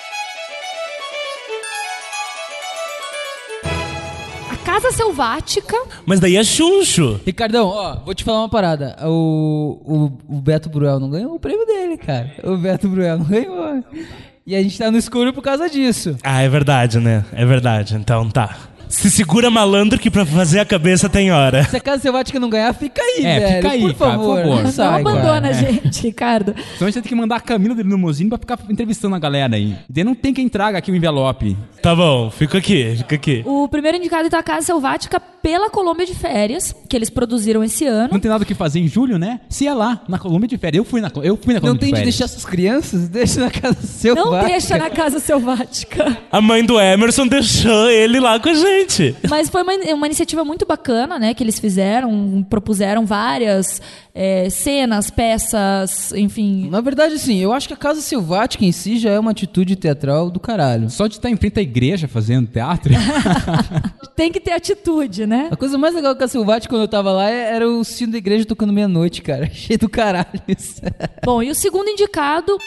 A Casa Selvática. Mas daí é chuncho. Ricardão, ó, vou te falar uma parada. O Beto Bruel não ganhou o prêmio dele, cara. O Beto Bruel não ganhou. E a gente tá no escuro por causa disso. Ah, é verdade, né? É verdade. Então tá. Se segura, malandro, que pra fazer a cabeça tem hora. Se a Casa Selvática não ganhar, fica aí, velho. fica aí, por cara, favor. por favor. Não sai, abandona cara. a gente, Ricardo. Então a gente tem que mandar a Camila dele no Mozino pra ficar entrevistando a galera aí. E daí não tem quem traga aqui o envelope. Tá bom, fica aqui, fica aqui. O primeiro indicado está a Casa Selvática pela Colômbia de Férias, que eles produziram esse ano. Não tem nada o que fazer em julho, né? Se é lá, na Colômbia de Férias. Eu fui na Colômbia Não de tem de Férias. deixar suas crianças? Deixa na Casa Selvática. Não deixa na Casa Selvática. A mãe do Emerson deixou ele lá com a gente. Mas foi uma iniciativa muito bacana, né? Que eles fizeram, propuseram várias cenas, peças, enfim. Na verdade, sim, eu acho que a Casa Selvática em si já é uma atitude teatral do caralho. Só de estar em frente à igreja fazendo teatro. Tem que ter atitude, né? A coisa mais legal da Casa Selvática quando eu tava lá era o sino da igreja tocando meia-noite, cara. Cheio do caralho isso. Bom, e o segundo indicado...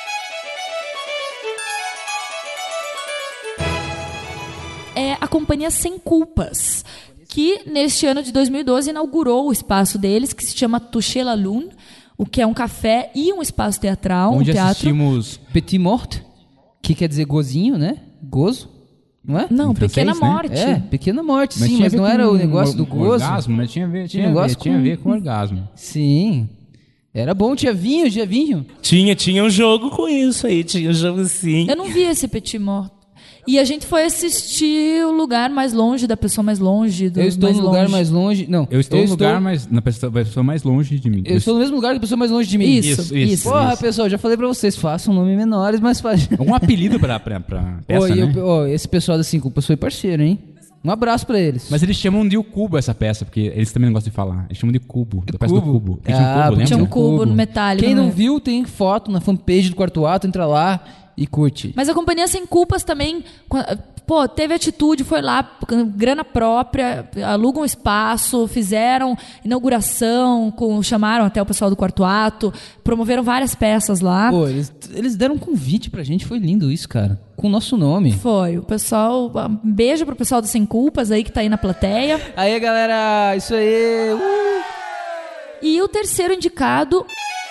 é a Companhia Sem Culpas, que neste ano de 2012 inaugurou o espaço deles, que se chama Toucher la Lune, o que é um café e um espaço teatral, Onde um teatro. assistimos... Petit Mort, que quer dizer gozinho, né? Gozo. Não é? Não, Em francês, Pequena né? Morte. É, pequena morte, sim, tinha mas a ver não com era o negócio do gozo. Orgasmo, né? Tinha a ver, tinha negócio a ver com orgasmo. Sim. Era bom, tinha vinho. Tinha um jogo com isso aí, tinha um jogo sim. Eu não vi esse Petit Mort. E a gente foi assistir o lugar mais longe da pessoa mais longe. Eu estou no lugar mais longe. Não, Eu estou no lugar mais, na pessoa mais longe de mim. Eu estou no mesmo lugar que a pessoa mais longe de mim. Isso. Porra, pessoal, já falei pra vocês, façam nomes menores, mas faz. É um apelido pra peça, né? Esse pessoal da 5 foi parceiro, hein? Um abraço pra eles. Mas eles chamam de o cubo essa peça, porque eles também não gostam de falar. Eles chamam de cubo, da peça do cubo. Porque tinha um cubo, lembra? Tinha um cubo metálico. Quem não né? viu, tem foto na fanpage do Quarto Ato, entra lá e curte. Mas a Companhia Sem Culpas também, pô, teve atitude, foi lá, grana própria, alugam um espaço, fizeram inauguração, chamaram até o pessoal do Quarto Ato, promoveram várias peças lá. Pô, eles deram um convite pra gente, foi lindo isso, cara. Com o nosso nome. Foi, o pessoal, um beijo pro pessoal do Sem Culpas aí que tá aí na plateia. Aí, galera, isso aí. E o terceiro indicado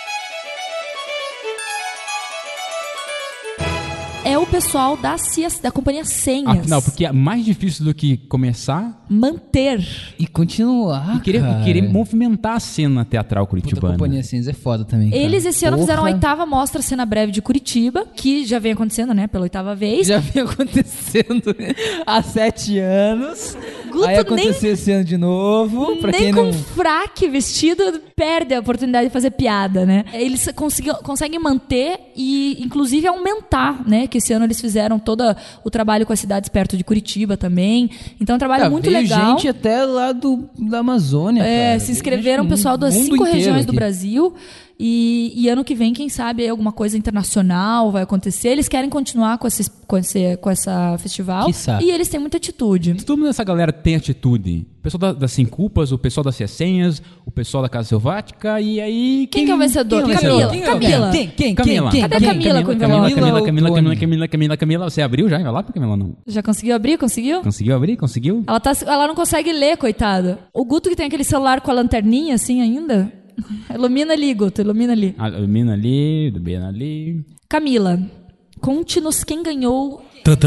é o pessoal da Companhia Senhas. Afinal, porque é mais difícil do que começar Manter. E continuar, e querer movimentar a cena teatral Puta, curitibana. Companhia Cinza é foda também, cara. Eles esse ano fizeram a Porra. 8ª Mostra Cena Breve de Curitiba, que já vem acontecendo, né, pela 8ª vez. Já vem acontecendo há 7 anos. Guto Aí aconteceu esse ano de novo. Pra Nem quem com não... fraque vestido perde a oportunidade de fazer piada, né? Eles conseguem manter e, inclusive, aumentar, né? Que esse ano eles fizeram todo o trabalho com as cidades perto de Curitiba também. Então, é um trabalho muito veio legal. gente até lá da Amazônia, cara. Se inscreveram Veio pessoal das mundo 5 inteiro regiões do aqui. Brasil. E ano que vem, quem sabe, aí alguma coisa internacional vai acontecer. Eles querem continuar com essa festival. Quiçá. E eles têm muita atitude. Todo mundo dessa galera tem atitude. O pessoal das Sem Culpas, o pessoal das Senhas, o pessoal da Casa Selvática, e aí... Quem que é o vencedor? Quem é o Camila. vencedor? Camila. Quem? Camila. Cadê a Camila com o envelope? Camila. Você abriu já envelope, Camila? Não. Já conseguiu abrir? Conseguiu? Conseguiu abrir? Conseguiu? Ela não consegue ler, coitada. O Guto que tem aquele celular com a lanterninha assim ainda. Ilumina ali, Guto, ilumina ali. Ilumina ali, ilumina ali. Camila, conte-nos quem ganhou.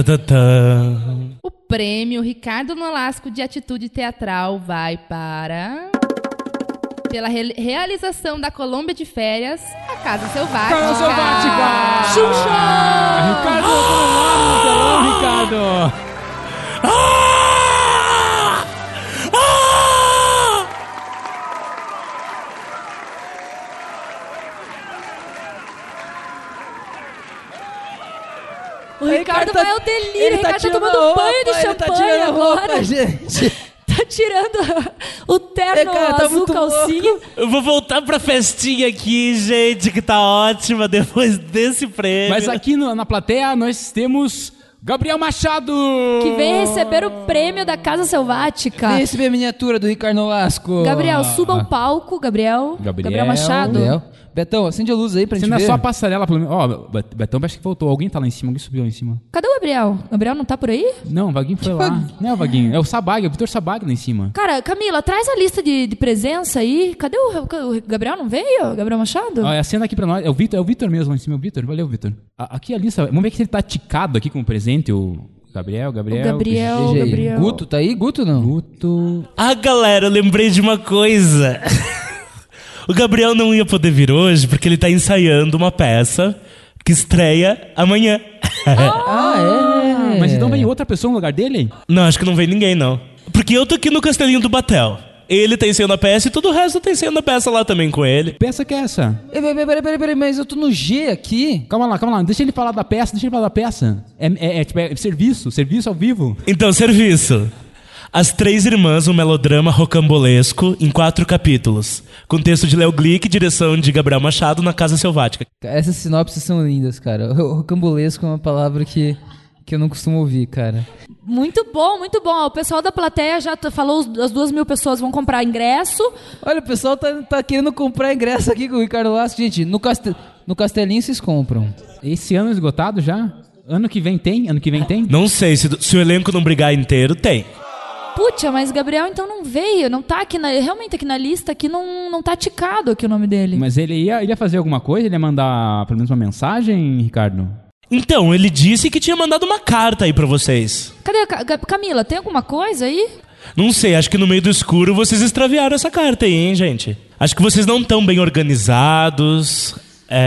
O prêmio Ricardo Nolasco de Atitude Teatral vai para... Pela realização da Colômbia de Férias, a Casa Selvática. Casa Selvática! Xuxa! Ricardo, no telão, Ricardo! O Ricardo vai ao delírio, o Ricardo tá tomando roupa, banho de champanhe agora. Gente. Tá tirando o terno Cara, tá azul muito calcinha. Eu vou voltar pra festinha aqui, gente, que tá ótima depois desse prêmio. Mas aqui na plateia nós temos Gabriel Machado! Que vem receber o prêmio da Casa Selvática. Vem receber a miniatura do Ricardo Nolasco. Gabriel, suba ao palco, Gabriel Machado. Gabriel. Betão, acende a luz aí pra gente Acenda ver. só a passarela, pelo menos. Ó, Betão acho que voltou. Alguém tá lá em cima, alguém subiu lá em cima. Cadê o Gabriel? O Gabriel não tá por aí? Não, o Vaguinho foi lá. Não é o Vaguinho, é o Sabag, é o Vitor Sabag lá em cima. Cara, Camila, traz a lista de presença aí. Cadê o Gabriel? Não veio? O Gabriel Machado? Ó, acenda aqui pra nós. É o Vitor mesmo lá em cima, é o Vitor. Valeu, Vitor. Aqui a lista, vamos ver se ele tá ticado aqui como presente, o Gabriel. O Gabriel. Guto, tá aí? Guto não? Guto. Ah, galera, eu lembrei de uma coisa. O Gabriel não ia poder vir hoje porque ele tá ensaiando uma peça que estreia amanhã. Mas então vem outra pessoa no lugar dele? Não, acho que não vem ninguém, não. Porque eu tô aqui no Castelinho do Batel. Ele tá ensaiando a peça e todo o resto tá ensaiando a peça lá também com ele. Peça que é essa? Peraí, mas eu tô no G aqui. Calma lá. Deixa ele falar da peça, É serviço ao vivo. Então, serviço. As Três Irmãs, um melodrama rocambolesco em 4 capítulos. Com texto de Léo Glick, direção de Gabriel Machado, na Casa Selvática. Essas sinopses são lindas, cara. O rocambolesco é uma palavra que eu não costumo ouvir, cara. Muito bom, muito bom. O pessoal da plateia já falou, as 2.000 pessoas vão comprar ingresso. Olha, o pessoal tá querendo comprar ingresso aqui com o Ricardo Lasco. Gente, no Castelinho vocês compram. Esse ano esgotado já? Ano que vem tem? Não sei, se o elenco não brigar inteiro, tem. Puxa, mas Gabriel então não veio, não tá aqui realmente aqui na lista, aqui não tá ticado aqui o nome dele. Mas ele ia fazer alguma coisa? Ele ia mandar pelo menos uma mensagem, Ricardo? Então, ele disse que tinha mandado uma carta aí pra vocês. Cadê a Camila? Tem alguma coisa aí? Não sei, acho que no meio do escuro vocês extraviaram essa carta aí, hein, gente? Acho que vocês não estão bem organizados,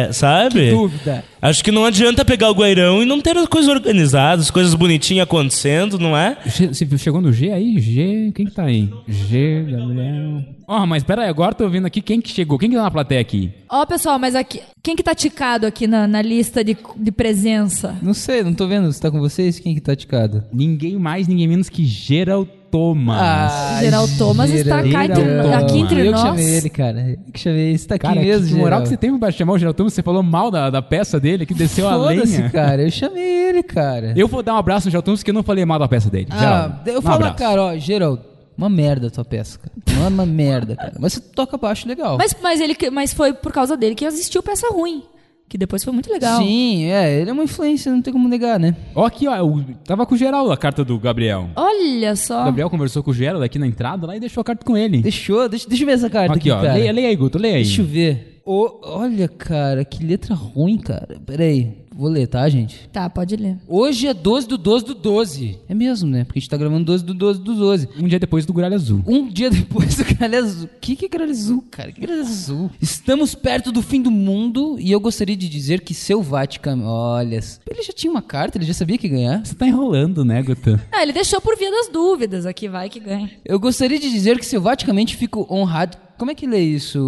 sabe? Dúvida. Acho que não adianta pegar o guairão e não ter as coisas organizadas, coisas bonitinhas acontecendo, não é? Você chegou no G aí? G, quem que tá aí? G, Gabriel... Mas pera aí, agora tô ouvindo aqui quem que chegou, quem que tá na plateia aqui? Pessoal, mas aqui, quem que tá ticado aqui na lista de presença? Não sei, não tô vendo. Se tá com vocês, quem que tá ticado? Ninguém mais, ninguém menos que Gerald Thomas. Gerald Thomas está aqui entre eu nós. Eu que chamei ele, cara. Eu que chamei ele. Você tá aqui cara, mesmo, que moral que você tem pra chamar o Gerald Thomas? Você falou mal da peça dele, que desceu a lenha. Foda-se, cara. Eu chamei ele, cara. Eu vou dar um abraço no Gerald Thomas, porque eu não falei mal da peça dele. Gerald, eu falo na cara, Gerald, uma merda a tua peça, cara. Uma merda, cara. Mas você toca baixo legal. Mas foi por causa dele que existiu peça ruim. Que depois foi muito legal. Sim, ele é uma influência, não tem como negar, né? Aqui, tava com o Geraldo a carta do Gabriel. Olha só. O Gabriel conversou com o Geraldo aqui na entrada lá e deixou a carta com ele. Deixa eu ver essa carta aqui, cara. Leia aí, Guto, leia aí. Deixa eu ver. Olha, cara, que letra ruim, cara. Pera aí, vou ler, tá, gente? Tá, pode ler. Hoje é 12/12/12. É mesmo, né? Porque a gente tá gravando 12/12/12. Um dia depois do Gralha Azul. Um dia depois do Gralha Azul. Que é Gralha Azul, cara? Que Gralha Azul? Estamos perto do fim do mundo e eu gostaria de dizer que seu Vatican... Olha, ele já tinha uma carta, ele já sabia que ia ganhar. Você tá enrolando, né, Guto? Ele deixou por via das dúvidas. Aqui vai que ganha. Eu gostaria de dizer que selvaticamente fico honrado... Como é que lê isso?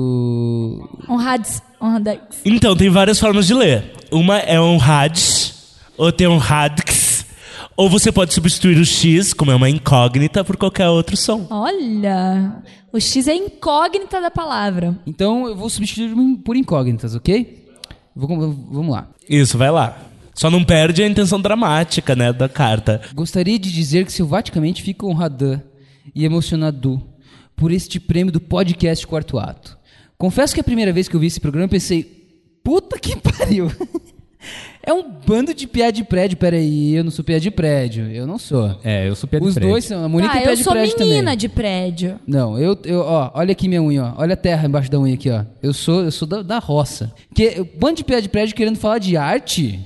Honrados. Então, tem várias formas de ler. Uma é honrads, outra é honradx, ou você pode substituir o X, como é uma incógnita, por qualquer outro som. Olha, o X é incógnita da palavra. Então, eu vou substituir por incógnitas, ok? Vamos lá. Isso, vai lá. Só não perde a intenção dramática, né, da carta. Gostaria de dizer que selvaticamente fico honradã e emocionado por este prêmio do podcast Quarto Ato. Confesso que a primeira vez que eu vi esse programa, eu pensei, puta que pariu. É um bando de piada de prédio. Peraí, eu não sou piada de prédio. Eu não sou. Eu sou piada de prédio. Os dois são. A Monique é piada de prédio também. Eu sou menina de prédio. Não, olha aqui minha unha, ó. Olha a terra embaixo da unha aqui, ó. Eu sou da roça. Bando de piada de prédio querendo falar de arte...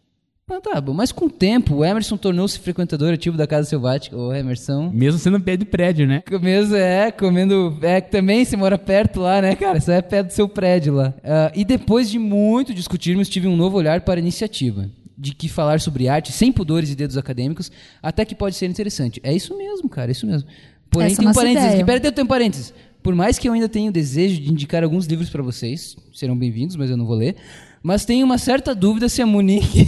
Tá bom, mas com o tempo, o Emerson tornou-se frequentador ativo da Casa Selvática, ô Emerson. Mesmo sendo pé de prédio, né? Mesmo, comendo... também você mora perto lá, né, cara? Você é perto do seu prédio lá. E depois de muito discutirmos, tive um novo olhar para a iniciativa. De que falar sobre arte, sem pudores e dedos acadêmicos, até que pode ser interessante. É isso mesmo, cara, é isso mesmo. Porém, tem um parênteses aqui. Pera, tem um parênteses. Por mais que eu ainda tenha o desejo de indicar alguns livros para vocês, serão bem-vindos, mas eu não vou ler. Mas tenho uma certa dúvida se a Monique...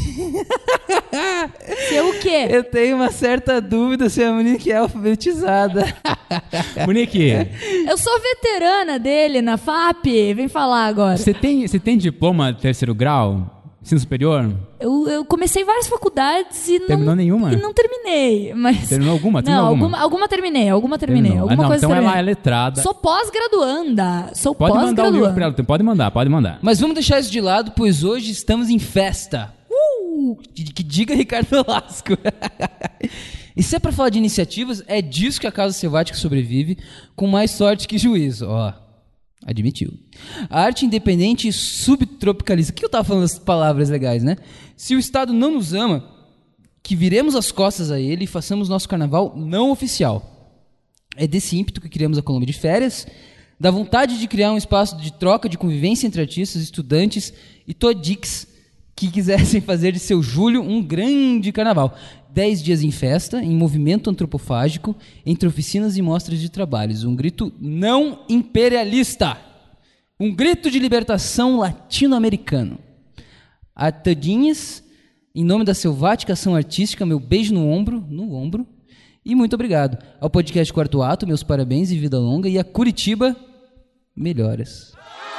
Se o quê? Eu tenho uma certa dúvida se a Monique é alfabetizada. Monique... Eu sou veterana dele na FAP. Vem falar agora. Você tem diploma de 3º grau? Ensino superior? Eu comecei várias faculdades e Terminou nenhuma? E não terminei. Mas... Terminou alguma? Alguma terminei. Alguma coisa então terminei. Ela é letrada. Sou pós-graduanda. Pode mandar o livro pra ela. Pode mandar. Mas vamos deixar isso de lado, pois hoje estamos em festa. Que diga Ricardo Velasco. E se é pra falar de iniciativas, é disso que a Casa Selvática sobrevive, com mais sorte que juízo. Admitiu. A arte independente e subtropicalista. O que eu tava falando das palavras legais, né? Se o Estado não nos ama, que viremos as costas a ele e façamos nosso carnaval não oficial. É desse ímpeto que criamos a Colômbia de Férias, da vontade de criar um espaço de troca, de convivência entre artistas, estudantes e todiques que quisessem fazer de seu julho um grande carnaval. 10 dias em festa, em movimento antropofágico, entre oficinas e mostras de trabalhos. Um grito não imperialista. Um grito de libertação latino-americano. A todinhas, em nome da Selvática Ação Artística, meu beijo no ombro, e muito obrigado. Ao podcast Quarto Ato, meus parabéns e vida longa, e a Curitiba, melhoras.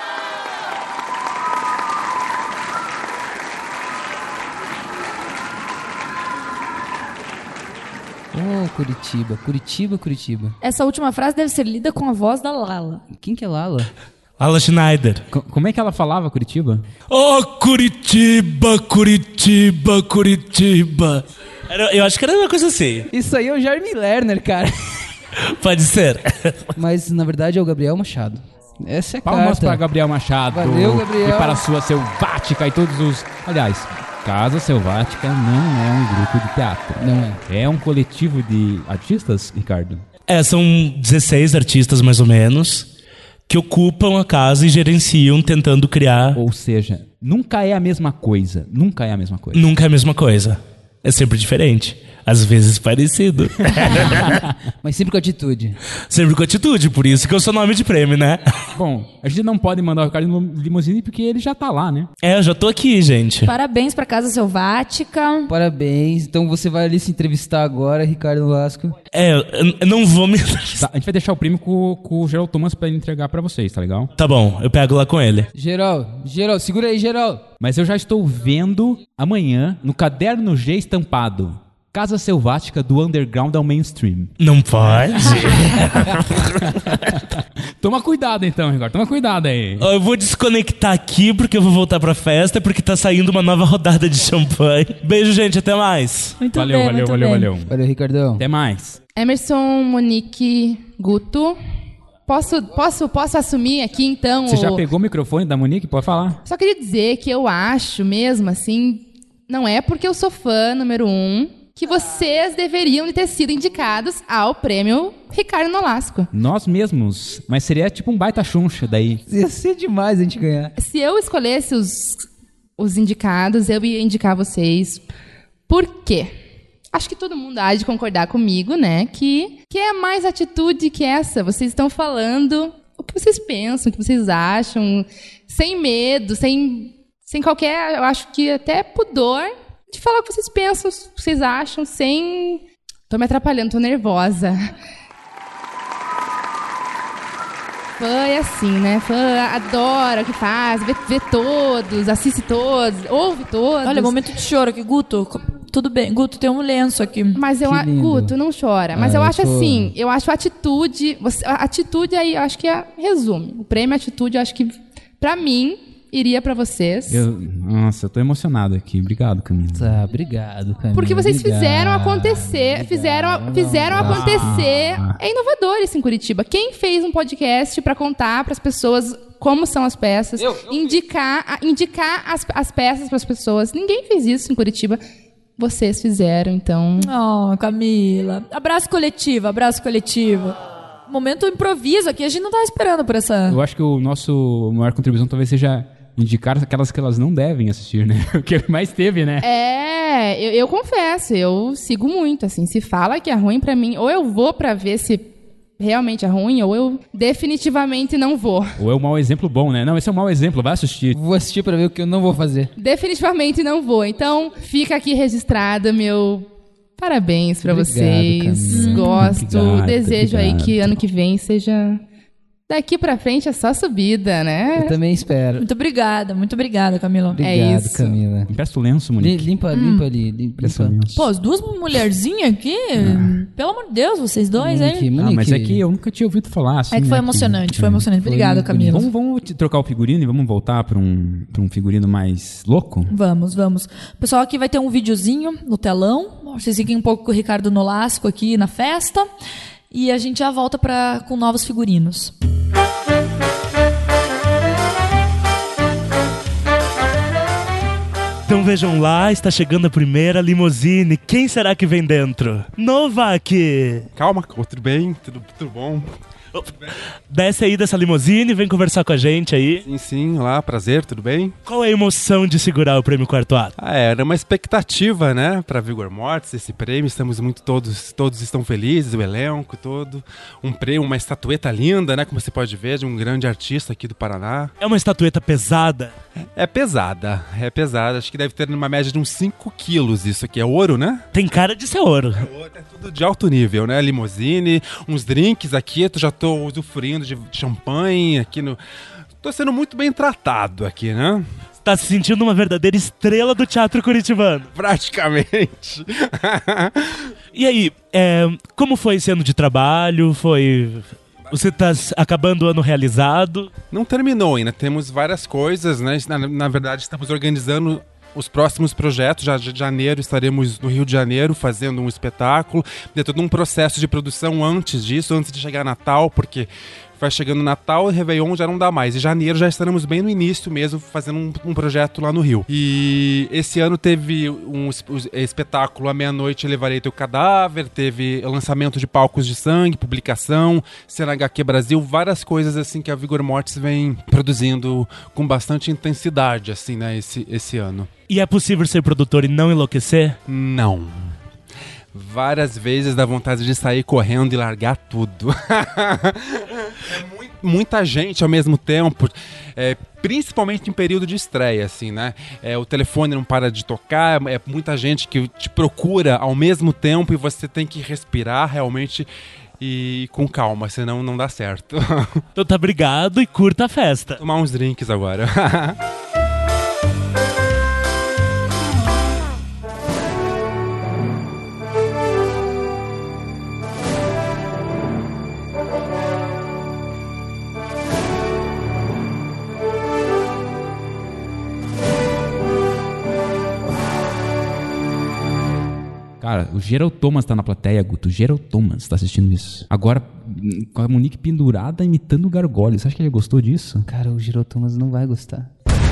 Curitiba. Essa última frase deve ser lida com a voz da Lala. Quem que é Lala? Lala Schneider. Como é que ela falava, Curitiba? Curitiba. Eu acho que era uma coisa assim. Isso aí é o Jeremy Lerner, cara. Pode ser. Mas, na verdade, é o Gabriel Machado. Essa é a Palmas carta. para Gabriel Machado. Valeu, Gabriel. E para a sua Selvática e todos os... Aliás... Casa Selvática não é um grupo de teatro. Não é. É um coletivo de artistas, Ricardo? São 16 artistas, mais ou menos, que ocupam a casa e gerenciam, tentando criar... Ou seja, nunca é a mesma coisa. Nunca é a mesma coisa. Nunca é a mesma coisa. É sempre diferente. Às vezes parecido. Mas sempre com atitude. Sempre com atitude, por isso que eu sou nome de prêmio, né? Bom, a gente não pode mandar o Ricardo no limusine porque ele já tá lá, né? Eu já tô aqui, gente. Parabéns pra Casa Selvática. Parabéns. Então você vai ali se entrevistar agora, Ricardo Nolasco. Eu não vou me... Tá, a gente vai deixar o prêmio com o Geraldo Thomas pra ele entregar pra vocês, tá legal? Tá bom, eu pego lá com ele. Geral, segura aí, Geral. Mas eu já estou vendo amanhã, no caderno G estampado, Casa Selvática do underground ao mainstream. Não pode. Toma cuidado então, Ricardo. Toma cuidado aí. Eu vou desconectar aqui porque eu vou voltar pra festa, porque tá saindo uma nova rodada de champanhe. Beijo, gente. Até mais. Muito Valeu, bem, valeu, muito valeu, bem. valeu. Valeu, Ricardão. Até mais. Emerson, Monique, Guto. Posso assumir aqui, então? Você já pegou o microfone da Monique? Pode falar. Só queria dizer que eu acho mesmo, assim, não é porque eu sou fã número 1, que vocês deveriam ter sido indicados ao prêmio Ricardo Nolasco. Nós mesmos. Mas seria tipo um baita chuncha daí. Ia ser demais a gente ganhar. Se eu escolhesse os indicados, eu ia indicar vocês. Por quê? Acho que todo mundo há de concordar comigo, né? Que é mais atitude que essa. Vocês estão falando o que vocês pensam, o que vocês acham, sem medo, sem qualquer, eu acho que até pudor, de falar o que vocês pensam, o que vocês acham, sem... Tô me atrapalhando, tô nervosa. Fã é assim, né? Fã adora o que faz, vê todos, assiste todos, ouve todos. Olha, momento de choro aqui, Guto. Tudo bem, Guto, tem um lenço aqui. Mas eu Guto, não chora. Mas eu acho assim, eu acho a atitude aí, eu acho que resume. O prêmio Atitude, eu acho que, pra mim, iria pra vocês. Nossa, eu tô emocionado aqui. Obrigado, Camila. Tá, obrigado, Camila. Porque vocês fizeram acontecer, fizeram acontecer. É inovador isso em Curitiba. Quem fez um podcast pra contar pras pessoas como são as peças, indicar as peças pras pessoas? Ninguém fez isso em Curitiba. Vocês fizeram, então... Oh, Camila. Abraço coletivo, abraço coletivo. Momento improviso aqui, a gente não tá esperando por essa... Eu acho que o nosso maior contribuição talvez seja indicar aquelas que elas não devem assistir, né? O que mais teve, né? Eu confesso, eu sigo muito, assim. Se fala que é ruim pra mim, ou eu vou pra ver se realmente é ruim, ou eu definitivamente não vou. Ou é um mau exemplo bom, né? Não, esse é um mau exemplo, vai assistir. Vou assistir pra ver o que eu não vou fazer. Definitivamente não vou. Então, fica aqui registrado meu parabéns pra Obrigado, vocês. Camila. Gosto. Obrigado, Desejo aí obrigado. que ano que vem seja... Daqui pra frente é só subida, né? Eu também espero. Muito obrigada, Camila. Obrigado, isso. Camila. Empresta o lenço, Monique. Limpa ali. Limpa. Empresta o lenço. Pô, as duas mulherzinhas aqui, pelo amor de Deus, vocês dois, hein? Monique. Mas é que eu nunca tinha ouvido falar assim. É que foi né, emocionante, foi emocionante. Obrigada, Foi Camila. Vamos trocar o figurino e vamos voltar pra um figurino mais louco? Vamos. O pessoal aqui vai ter um videozinho no telão. Vocês fiquem um pouco com o Ricardo Nolasco aqui na festa. E a gente já volta com novos figurinos. Então vejam lá, está chegando a primeira limusine. Quem será que vem dentro? Novak! Calma, tudo bem? Tudo bom? Desce aí dessa limusine, vem conversar com a gente aí. Sim, olá, prazer, tudo bem? Qual é a emoção de segurar o prêmio Quarto Ato? Era uma expectativa, né, para Vigor Mortis, esse prêmio, estamos muito todos estão felizes, o elenco todo, um prêmio, uma estatueta linda, né, como você pode ver, de um grande artista aqui do Paraná. É uma estatueta pesada? É pesada, acho que deve ter numa média de uns 5 quilos isso aqui, é ouro, né? Tem cara de ser ouro. É tudo de alto nível, né, limousine, uns drinks aqui, eu já tô usufruindo de champanhe aqui no... Tô sendo muito bem tratado aqui, né? Tá se sentindo uma verdadeira estrela do teatro curitibano. Praticamente. E aí, como foi esse ano de trabalho? Você tá acabando o ano realizado? Não terminou ainda, temos várias coisas, né? Na verdade, estamos organizando os próximos projetos. Já de janeiro estaremos no Rio de Janeiro fazendo um espetáculo. Tem todo um processo de produção antes disso, antes de chegar Natal, porque vai chegando Natal e Réveillon já não dá mais. Em janeiro já estaremos bem no início mesmo, fazendo um projeto lá no Rio. E esse ano teve um espetáculo À Meia-Noite Levarei Teu Cadáver, teve lançamento de palcos de sangue, publicação, Cena HQ Brasil, várias coisas assim que a Vigor Mortis vem produzindo com bastante intensidade, assim, né, esse ano. E é possível ser produtor e não enlouquecer? Não. Várias vezes dá vontade de sair correndo e largar tudo. Muita gente ao mesmo tempo, principalmente em período de estreia, assim, né? O telefone não para de tocar, é muita gente que te procura ao mesmo tempo e você tem que respirar realmente e com calma, senão não dá certo. Então tá, obrigado e curta a festa. Tomar uns drinks agora. Cara, o Gerald Thomas tá na plateia, Guto. O Gerald Thomas tá assistindo isso. Agora, com a Monique pendurada imitando o Gargole. Você acha que ele gostou disso? Cara, o Gerald Thomas não vai gostar.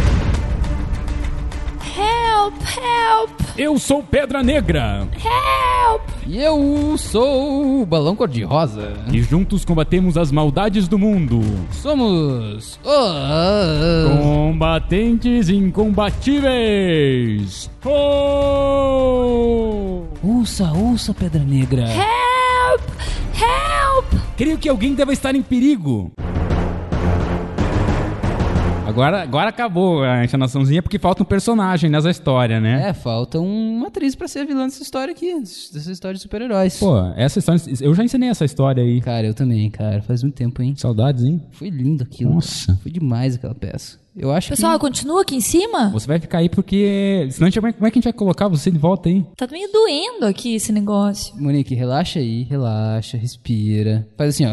Help, help, Eu sou Pedra Negra. help. E eu sou o Balão Cor-de-Rosa. E juntos combatemos as maldades do mundo. Somos... Combatentes incombatíveis. Oh! Ouça, Pedra Negra. Help, help. Creio que alguém deve estar em perigo. Agora acabou a encenaçãozinha porque falta um personagem nessa história, né? Falta uma atriz pra ser a vilã dessa história aqui, dessa história de super-heróis. Pô, essa história... Eu já ensinei essa história aí. Cara, eu também, cara. Faz muito tempo, hein? Saudades, hein? Foi lindo aquilo. Nossa. Cara. Foi demais aquela peça. Eu acho Pessoal, continua aqui em cima? Você vai ficar aí porque... Senão como é que a gente vai colocar você de volta aí? Tá meio doendo aqui esse negócio. Monique, relaxa aí, relaxa, respira. Faz assim, ó.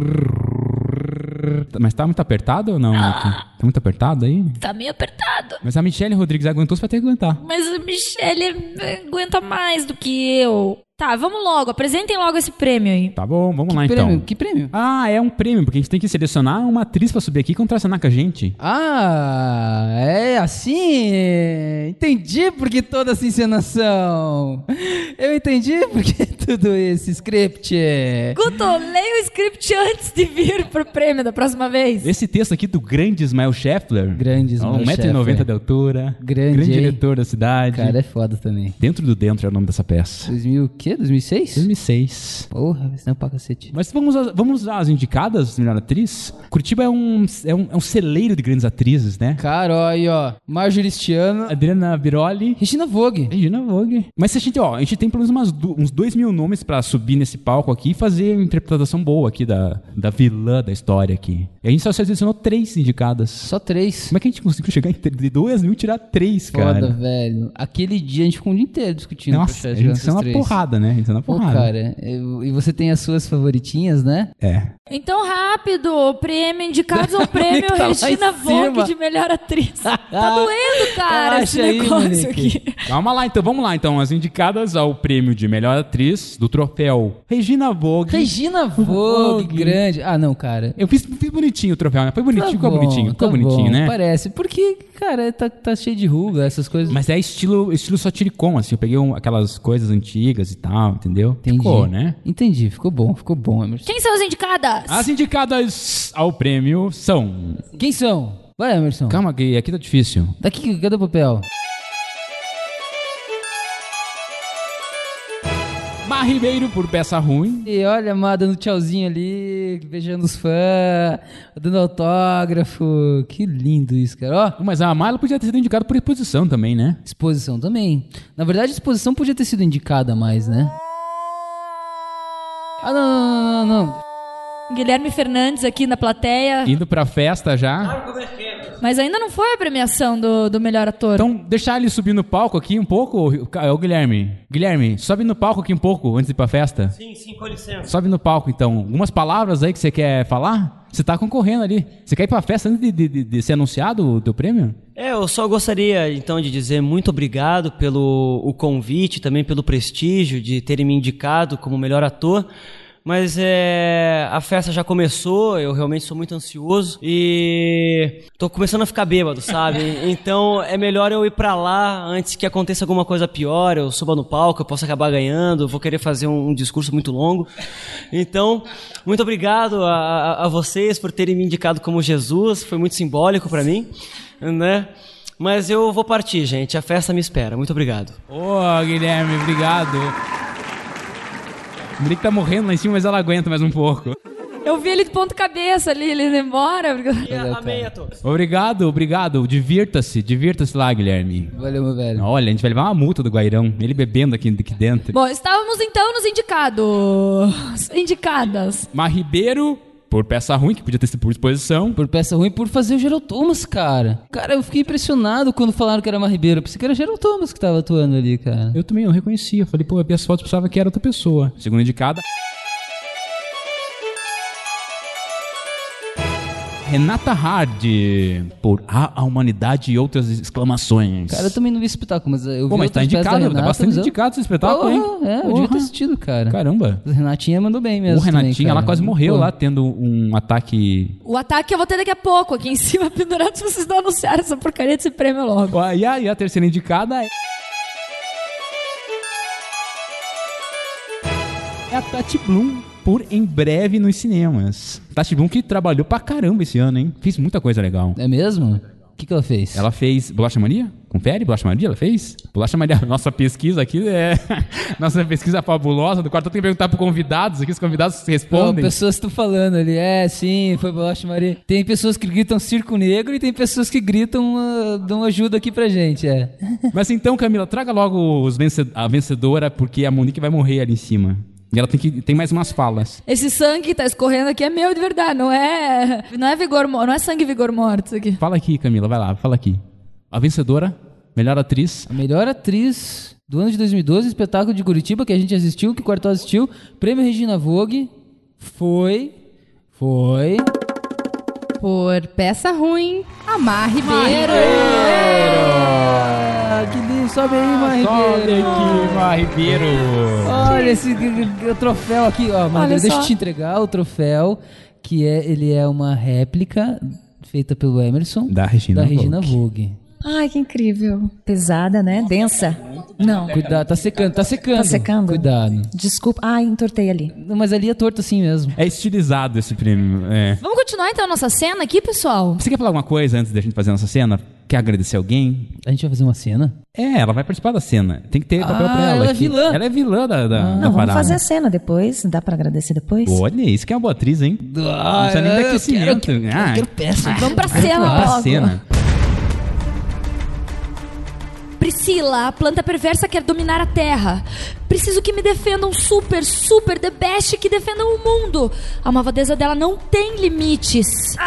Mas tá muito apertado ou não, Monique? Tá muito apertado aí? Tá meio apertado. Mas a Michelle Rodrigues aguentou, você vai ter que aguentar. Mas a Michelle aguenta mais do que eu. Tá, vamos logo. Apresentem logo esse prêmio aí. Tá bom, vamos lá Prêmio? então. Que prêmio? Ah, é um prêmio, porque a gente tem que selecionar uma atriz pra subir aqui e contracenar com a gente. Ah, é assim? Entendi por que toda essa encenação. Eu entendi por que tudo esse script. Guto, leia o script antes de vir pro prêmio da próxima vez. Esse texto aqui do grande Ismael Scheffler. Grande Ismael 1,90 m Scheffler. de altura. Grande, hein? diretor da cidade. Cara, é foda também. Dentro do Dentro é o nome dessa peça. 2000 o quê? 2006? 2006. Porra, vai ser pra cacete. Mas vamos às indicadas, melhor atriz. Curitiba é um celeiro de grandes atrizes, né? Cara, ó, aí, ó. Marjorie Stiano. Adriana Biroli. Regina Vogue. Regina Vogue. Mas se a gente tem pelo menos uns 2.000 nomes pra subir nesse palco aqui e fazer uma interpretação boa aqui da vilã da história aqui. E a gente só selecionou 3 indicadas. Só 3. Como é que a gente conseguiu chegar de 2.000 e tirar 3, cara? Foda, velho. Aquele dia a gente ficou um dia inteiro discutindo. Nossa, a gente saiu na porrada, né? A gente saiu na Pô, porrada. cara, e você tem as suas favoritinhas, né? É. Então, rápido. Prêmio indicados ao prêmio Tá lá em Regina Vogue cima. de melhor atriz. Tá doendo, cara, esse Relaxa aí, negócio Monique. aqui. Calma lá, então. Vamos lá, então. As indicadas ao prêmio de melhor atriz do troféu Regina Vogue. Regina Vogue, grande. Ah, não, cara. Eu fiz bonitinho o troféu, né? Foi bonitinho, ficou bom, bonitinho. Ficou tá bonitinho, bom, né? Parece. Porque, cara, tá cheio de ruga, essas coisas. Mas é estilo satiricon, assim. Eu peguei aquelas coisas antigas e tal, entendeu? Entendi. Ficou, né? Entendi. Ficou bom, Emerson. Quem são as indicadas? As indicadas ao prêmio são... Quem são? Vai, Emerson. Calma, que aqui tá difícil. Daqui, cadê o papel? Mar Ribeiro por Peça Ruim. E olha, Má dando tchauzinho ali, beijando os fãs, dando autógrafo. Que lindo isso, cara. Ó, Mas a Mar, ela podia ter sido indicada por exposição também, né? exposição também. Na verdade, a exposição podia ter sido indicada mais, né? Ah, não. Guilherme Fernandes aqui na plateia. Indo pra festa já. Mas ainda não foi a premiação do melhor ator. Então, deixar ele subir no palco aqui um pouco, ô Guilherme. Guilherme, sobe no palco aqui um pouco antes de ir pra festa. Sim, com licença. Sobe no palco, então. Algumas palavras aí que você quer falar? Você tá concorrendo ali. Você quer ir pra festa antes de ser anunciado o teu prêmio? Eu só gostaria, então, de dizer muito obrigado pelo o convite, também pelo prestígio de terem me indicado como melhor ator. Mas a festa já começou, eu realmente sou muito ansioso e tô começando a ficar bêbado, sabe? Então é melhor eu ir pra lá antes que aconteça alguma coisa pior, eu suba no palco, eu posso acabar ganhando, eu vou querer fazer um discurso muito longo. Então, muito obrigado a vocês por terem me indicado como Jesus, foi muito simbólico pra mim, né? Mas eu vou partir, gente, a festa me espera. Muito obrigado. Guilherme, obrigado. O Monique tá morrendo lá em cima, mas ela aguenta mais um pouco. Eu vi ele de ponta cabeça ali, ele indo embora. Amém a todos. Obrigado. Divirta-se lá, Guilherme. Valeu, meu velho. Olha, a gente vai levar uma multa do Guairão, ele bebendo aqui dentro. Bom, estávamos então nos indicadas. Mar Ribeiro, por peça ruim, que podia ter sido por exposição. Por peça ruim, por fazer o Gerald Thomas, cara. Cara, eu fiquei impressionado quando falaram que era Mar Ribeiro. Eu pensei que era Gerald Thomas que tava atuando ali, cara. Eu também não reconhecia. Falei, pô, eu vi as fotos, pensava que era outra pessoa. Segunda indicada. Renata Hard, por A Humanidade e Outras Exclamações. Cara, eu também não vi esse espetáculo, mas eu vi mas tá indicado, tá bastante indicado esse espetáculo, hein? Eu devia ter assistido, cara. Caramba. A Renatinha mandou bem mesmo. O Renatinha, também, ela quase morreu lá, tendo um ataque... O ataque eu vou ter daqui a pouco, aqui em cima, pendurado, se vocês não anunciarem essa porcaria desse prêmio logo. E a terceira indicada é a Tati Bloom, por Em Breve nos Cinemas. Tati Bloom que trabalhou pra caramba esse ano, hein? Fez muita coisa legal. É mesmo? O que ela fez? Ela fez Bolacha Mania? Confere, Bolacha Mania ela fez? Bolacha Mania, nossa pesquisa aqui nossa pesquisa fabulosa do quarto. Tem que perguntar pro convidados aqui, os convidados respondem. Pessoas estão falando ali, sim, foi Bolacha Maria. Tem pessoas que gritam Circo Negro e tem pessoas que gritam, dão ajuda aqui pra gente, Mas então, Camila, traga logo a vencedora, porque a Monique vai morrer ali em cima. E ela tem mais umas falas. Esse sangue que tá escorrendo aqui é meu de verdade, não é sangue vigor morto isso aqui. Fala aqui, Camila, vai lá, fala aqui. A vencedora, melhor atriz. A melhor atriz do ano de 2012, espetáculo de Curitiba, que a gente assistiu, que o Quarto assistiu, Prêmio Regina Vogue, foi... Por peça ruim, a Mar Ribeiro. Que lindo, sobe aí, Mar Ribeiro. Sobe aqui, Mar Ribeiro. Olha esse troféu aqui, ó. Mar Ribeiro, deixa eu te entregar o troféu, que ele é uma réplica feita pelo Emerson. Da Regina Vogue. Ai, que incrível. Pesada, né? Densa. Não. Cuidado, tá secando. Tá secando? Cuidado. Desculpa. Ai, entortei ali. Não, mas ali é torto assim mesmo. É estilizado esse prêmio, Vamos continuar então a nossa cena aqui, pessoal? Você quer falar alguma coisa antes da gente fazer a nossa cena? Quer agradecer alguém? A gente vai fazer uma cena? Ela vai participar da cena. Tem que ter papel pra ela. Ela é vilã. Ela é vilã da Não, vamos fazer a cena depois. Dá pra agradecer depois? Olha, isso que é uma boa atriz, hein? Não precisa nem de aquecimento. Eu quero peça. Vamos pra cena logo. Cena. Priscila, a planta perversa quer dominar a Terra. Preciso que me defendam super, the best, que defendam o mundo. A malvadeza dela não tem limites.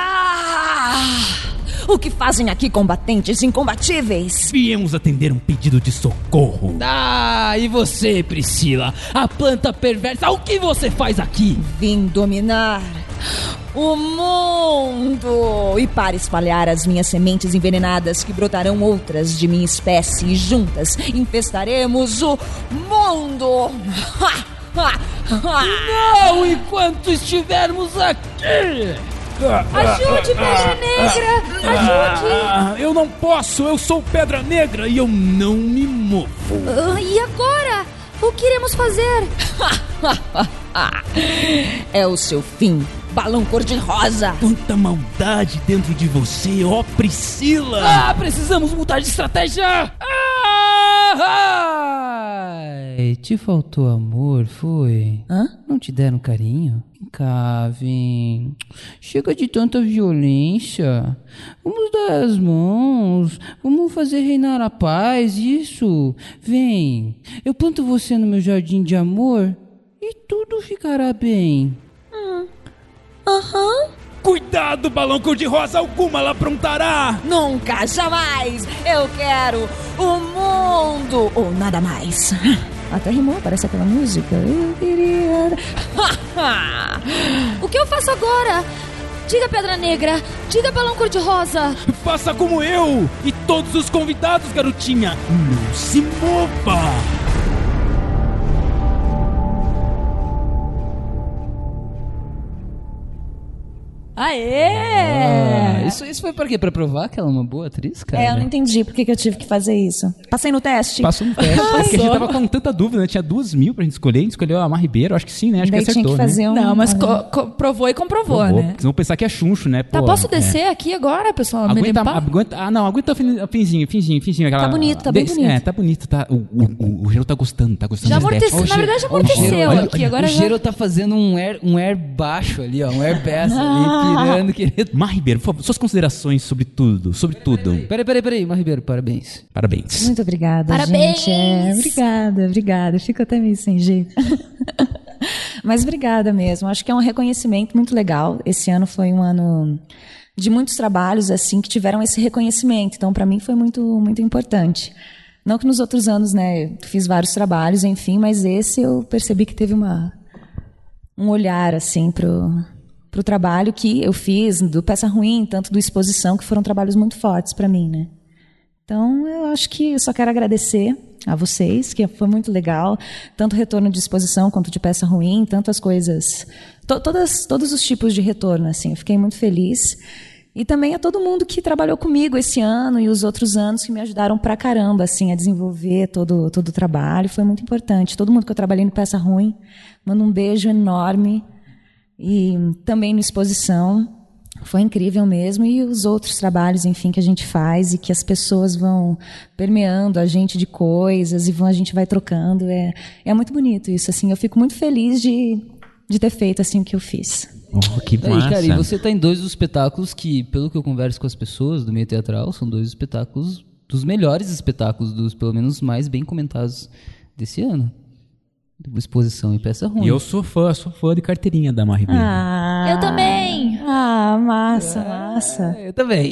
O que fazem aqui, combatentes incombatíveis? Viemos atender um pedido de socorro. E você, Priscila? A planta perversa, o que você faz aqui? Vim dominar o mundo e para espalhar as minhas sementes envenenadas, que brotarão outras de minha espécie, e juntas infestaremos o mundo. Não, enquanto estivermos aqui. Ajude, Pedra Negra! Ajude! Eu não posso, eu sou Pedra Negra e eu não me movo. E agora? O que iremos fazer? É o seu fim, balão cor-de-rosa. Quanta maldade dentro de você, ó Priscila! Precisamos mudar de estratégia! Te faltou amor, foi? Não te deram carinho? Vem cá, vem. Chega de tanta violência. Vamos dar as mãos. Vamos fazer reinar a paz, isso. Vem. Eu planto você no meu jardim de amor e tudo ficará bem. Cuidado, balão cor-de-rosa, alguma ela aprontará! Nunca, jamais! Eu quero o mundo! Ou nada mais. Até rimou, parece aquela música. Eu queria... O que eu faço agora? Diga, Pedra Negra. Diga, balão cor-de-rosa. Faça como eu e todos os convidados, garotinha. Não se mova! Aê! Isso foi pra quê? Pra provar que ela é uma boa atriz, cara? Eu não entendi por que eu tive que fazer isso. Passei no teste. Passou no teste. Porque a gente tava com tanta dúvida, né? Tinha 2.000 pra gente escolher. A gente escolheu a Mar Ribeiro. Acho que sim, né? Acho Daí que acertou, tinha que fazer né? Não, mas provou e comprovou, né? Porque senão pensar que é chuncho, né? Pô, Posso descer aqui agora, pessoal? Me limpar? Aguenta o finzinho. Aquela, Tá bonito, tá bem bonito. Tá bonito. Tá, o Gero tá gostando Já da amorteceu, estética. na verdade já amorteceu aqui. Agora o Gero tá fazendo um air baixo ali, ó. Um air bass ali, pirando, querido. Mar Ribeiro, por favor, suas considerações sobre tudo. Peraí, Mar Ribeiro, parabéns. Parabéns. Muito obrigada, Parabéns! gente. Obrigada. Eu fico até meio sem jeito. Mas obrigada mesmo. Acho que é um reconhecimento muito legal. Esse ano foi um ano de muitos trabalhos assim que tiveram esse reconhecimento. Então, para mim foi muito, muito importante. Não que nos outros anos, né, eu fiz vários trabalhos, enfim, mas esse eu percebi que teve um olhar assim pro trabalho que eu fiz do Peça Ruim, tanto do Exposição, que foram trabalhos muito fortes para mim, né? Então, eu acho que eu só quero agradecer a vocês, que foi muito legal, tanto o retorno de Exposição quanto de Peça Ruim, tanto as coisas, todos os tipos de retorno, assim, eu fiquei muito feliz. E também a todo mundo que trabalhou comigo esse ano e os outros anos que me ajudaram pra caramba, assim, a desenvolver todo o trabalho, foi muito importante. Todo mundo que eu trabalhei no Peça Ruim, mando um beijo enorme. E também no Exposição, foi incrível mesmo. E os outros trabalhos, enfim, que a gente faz e que as pessoas vão permeando a gente de coisas e a gente vai trocando. É muito bonito isso, assim. Eu fico muito feliz de ter feito assim o que eu fiz. Oh, que massa. Cara, e você tá em 2 dos espetáculos que, pelo que eu converso com as pessoas do meio teatral, são 2 espetáculos, dos melhores espetáculos, dos pelo menos mais bem comentados desse ano. Exposição e Peça Ruim. E eu sou fã de carteirinha da Mar Ribeiro. Eu também! Massa. Eu também.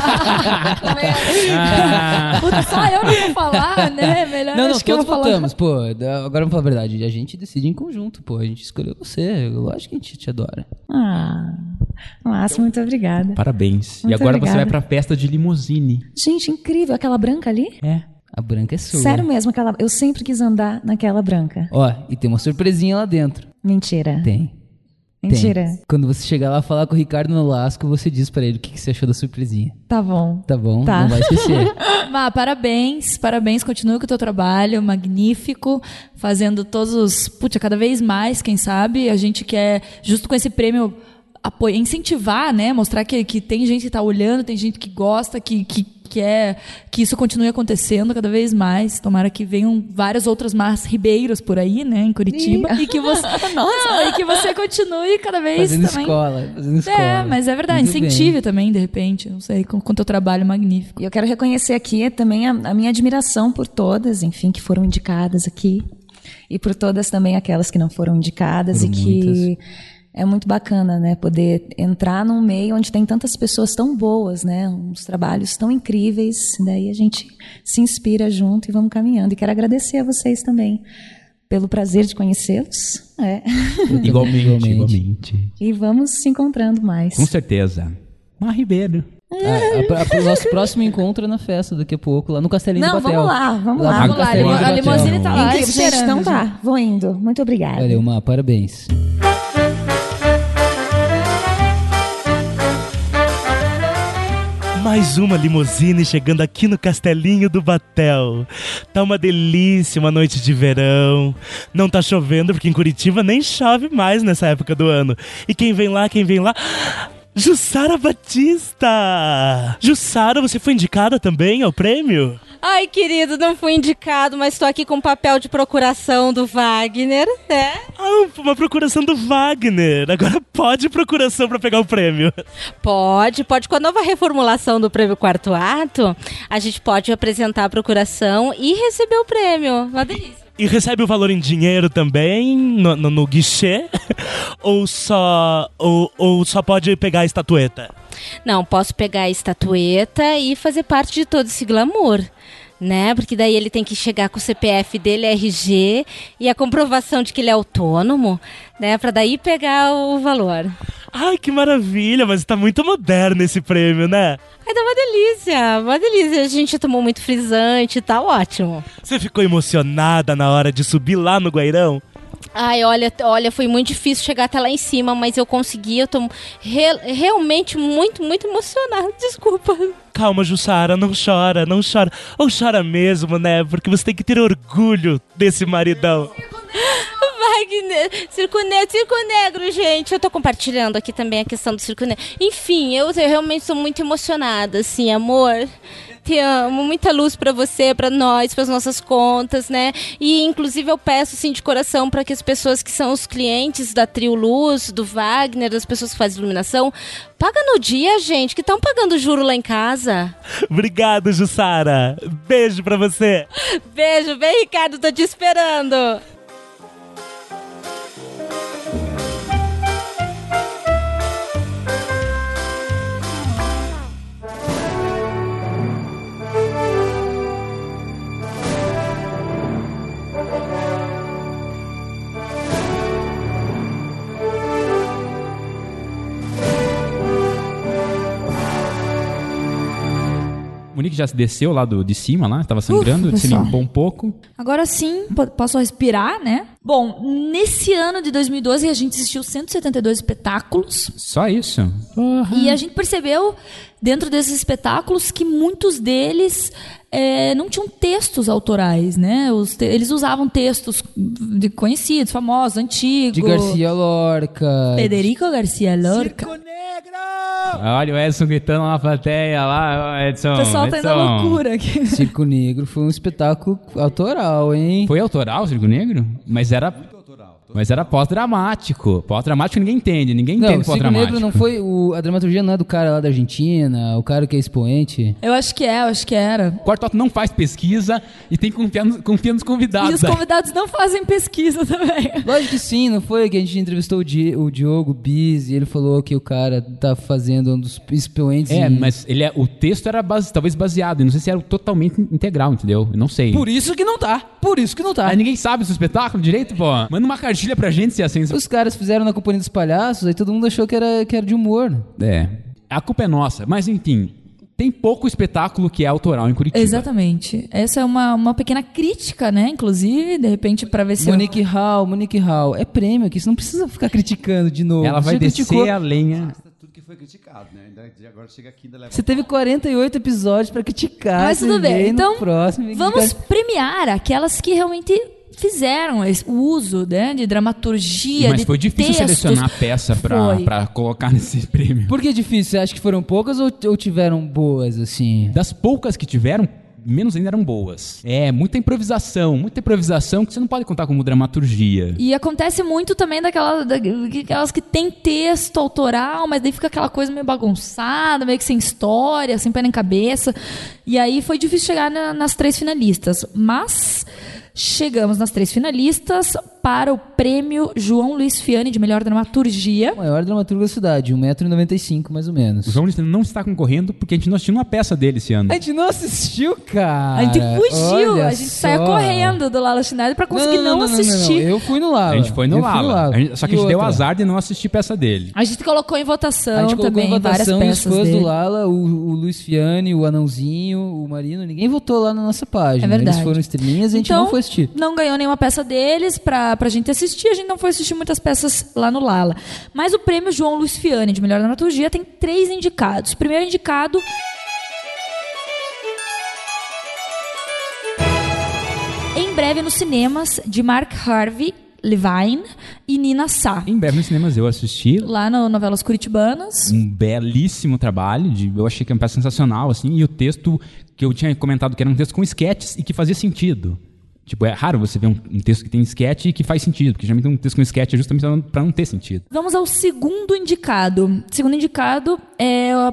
Puta, só eu não vou falar, né? Melhor Não, acho que eu todos vou falar. votamos, pô. Agora vamos falar a verdade. A gente decide em conjunto, pô. A gente escolheu você. Lógico que a gente te adora. Massa, muito obrigada. Parabéns. Muito e agora obrigada. você vai pra festa de limusine. Gente, incrível. Aquela branca ali? É. A branca é sua. Sério mesmo, eu sempre quis andar naquela branca. Ó, e tem uma surpresinha lá dentro. Mentira. Tem. Mentira. Quando você chegar lá falar com o Ricardo Nolasco, você diz pra ele o que você achou da surpresinha. Tá bom. Tá bom? Tá. Não vai esquecer. Má, parabéns, continua com o teu trabalho, magnífico, fazendo todos os... Putz, cada vez mais, quem sabe, a gente quer, justo com esse prêmio, incentivar, né, mostrar que tem gente que tá olhando, tem gente que gosta, que quer que isso continue acontecendo cada vez mais. Tomara que venham várias outras Mars Ribeiros por aí, né, em Curitiba, e que você, e que você continue cada vez Fazendo também. fazendo escola. É, mas é verdade, Muito incentive bem. também, de repente, não sei, com o teu trabalho magnífico. E eu quero reconhecer aqui também a minha admiração por todas, enfim, que foram indicadas aqui. E por todas também aquelas que não foram indicadas. Foram e que é muito bacana, né? Poder entrar num meio onde tem tantas pessoas tão boas, né? Uns trabalhos tão incríveis. Daí a gente se inspira junto e vamos caminhando. E quero agradecer a vocês também pelo prazer de conhecê-los. Igualmente. E vamos se encontrando mais. Com certeza. Mar Ribeiro. O nosso próximo encontro é na festa daqui a pouco, lá no Castelinho do Batel. Vamos lá. no lá, Castelinho do a Batel. limusine tá lá. Incrível, gente. Então tá, vou indo. Muito obrigada. Valeu, Má, parabéns. Mais uma limusine chegando aqui no Castelinho do Batel. Tá uma delícia, uma noite de verão. Não tá chovendo, porque em Curitiba nem chove mais nessa época do ano. E quem vem lá? Jussara Batista! Jussara, você foi indicada também ao prêmio? Ai, querido, não fui indicado, mas estou aqui com o papel de procuração do Wagner, né? Uma procuração do Wagner. Agora pode procuração pra pegar o prêmio. Pode. Com a nova reformulação do prêmio Quarto Ato, a gente pode apresentar a procuração e receber o prêmio. Uma delícia. E recebe o valor em dinheiro também, no guichê? Ou só pode pegar a estatueta? Não, posso pegar a estatueta e fazer parte de todo esse glamour, né? Porque daí ele tem que chegar com o CPF dele, RG, e a comprovação de que ele é autônomo, né? Pra daí pegar o valor. Ai, que maravilha, mas tá muito moderno esse prêmio, né? Ai, tá uma delícia. A gente tomou muito frisante, tá ótimo. Você ficou emocionada na hora de subir lá no Guairão? Ai, olha, foi muito difícil chegar até lá em cima, mas eu consegui. Eu tô realmente muito, muito emocionada. Desculpa. Calma, Jussara, não chora, não chora. Ou chora mesmo, né? Porque você tem que ter orgulho desse maridão. Wagner, Circo Negro, gente. Eu tô compartilhando aqui também a questão do Circo Negro. Enfim, eu realmente sou muito emocionada, assim, amor. Te amo, muita luz pra você, pra nós, pras nossas contas, né? E, inclusive, eu peço, assim, de coração pra que as pessoas que são os clientes da Trio Luz, do Wagner, das pessoas que fazem iluminação, paga no dia, gente, que estão pagando juro lá em casa. Obrigado, Jussara. Beijo pra você. Beijo, vem, Ricardo, tô te esperando. Monique já desceu lá de cima, lá, estava sangrando, se limpou um pouco. Agora sim, posso respirar, né? Bom, nesse ano de 2012 a gente assistiu 172 espetáculos. Só isso? E a gente percebeu, dentro desses espetáculos, que muitos deles não tinham textos autorais, né? Eles usavam textos de conhecidos, famosos, antigos. De Garcia Lorca. Federico Garcia Lorca. Olha o Edson gritando lá na plateia, lá, Edson. O pessoal tá indo à loucura aqui. Circo Negro foi um espetáculo autoral, hein? Foi autoral o Circo Negro? Mas era pós-dramático. Pós-dramático ninguém entende entende pós-dramático. Circo Negro não foi... A dramaturgia não é do cara lá da Argentina, o cara que é expoente? Eu acho que era. O Quarto Alto não faz pesquisa e tem que confia nos convidados. E os convidados não fazem pesquisa também. Lógico que sim, não foi que a gente entrevistou o Diogo Bis e ele falou que o cara tá fazendo um dos expoentes. Mas o texto era talvez baseado, não sei se era totalmente integral, entendeu? Eu não sei. Por isso que não tá. Aí ninguém sabe do espetáculo direito, pô. Manda uma cartilha pra gente se é assim. Os caras fizeram na Companhia dos Palhaços, aí todo mundo achou que era de humor. A culpa é nossa, mas enfim, tem pouco espetáculo que é autoral em Curitiba. Exatamente. Essa é uma pequena crítica, né? Inclusive, de repente, pra ver se... Monique Hall, é prêmio aqui, você não precisa ficar criticando de novo. Ela vai descer a lenha... Tudo que foi criticado, né? Agora chega aqui e leva... Você teve 48 episódios pra criticar. Mas tudo bem, então próximo, vamos premiar aquelas que realmente fizeram o uso, né, de dramaturgia, Mas foi difícil textos. selecionar a peça pra colocar nesse prêmio. Por que difícil? Você acha que foram poucas ou tiveram boas, assim? Das poucas que tiveram, menos ainda eram boas. Muita improvisação que você não pode contar como dramaturgia. E acontece muito também daquelas que tem texto autoral, mas daí fica aquela coisa meio bagunçada, meio que sem história, sem pé nem cabeça. E aí foi difícil chegar nas 3 finalistas. Mas chegamos nas 3 finalistas para o prêmio João Luiz Fiani de melhor dramaturgia. O maior dramaturgo da cidade, 1,95 m mais ou menos. O João Luiz Fiani não está concorrendo porque a gente não assistiu uma peça dele esse ano. A gente não assistiu, cara. A gente fugiu, Olha a gente saiu correndo do Lala Schneider para conseguir não assistir. Eu fui no Lala. A gente foi no Lala. Só que a gente deu azar de não assistir peça dele. A gente colocou em votação a gente também colocou em votação várias peças os fãs dele. do Lala, o Luiz Fiani, o Anãozinho, o Marino, ninguém votou lá na nossa página. É verdade. Eles foram estrelinhas e a gente não foi assistir. Não ganhou nenhuma peça deles pra gente assistir, a gente não foi assistir muitas peças lá no Lala. Mas o prêmio João Luiz Fiani de melhor dramaturgia tem 3 indicados. O primeiro indicado... Em breve nos cinemas, de Mark Harvey Levine e Nina Sá. Em breve nos cinemas eu assisti. Lá no Novelas Curitibanas. Um belíssimo trabalho. Eu achei que é uma peça sensacional, assim. E o texto que eu tinha comentado que era um texto com esquetes e que fazia sentido. Tipo, é raro você ver um texto que tem esquete e que faz sentido, porque geralmente um texto com esquete é justamente para não ter sentido. Vamos ao segundo indicado. O segundo indicado é a...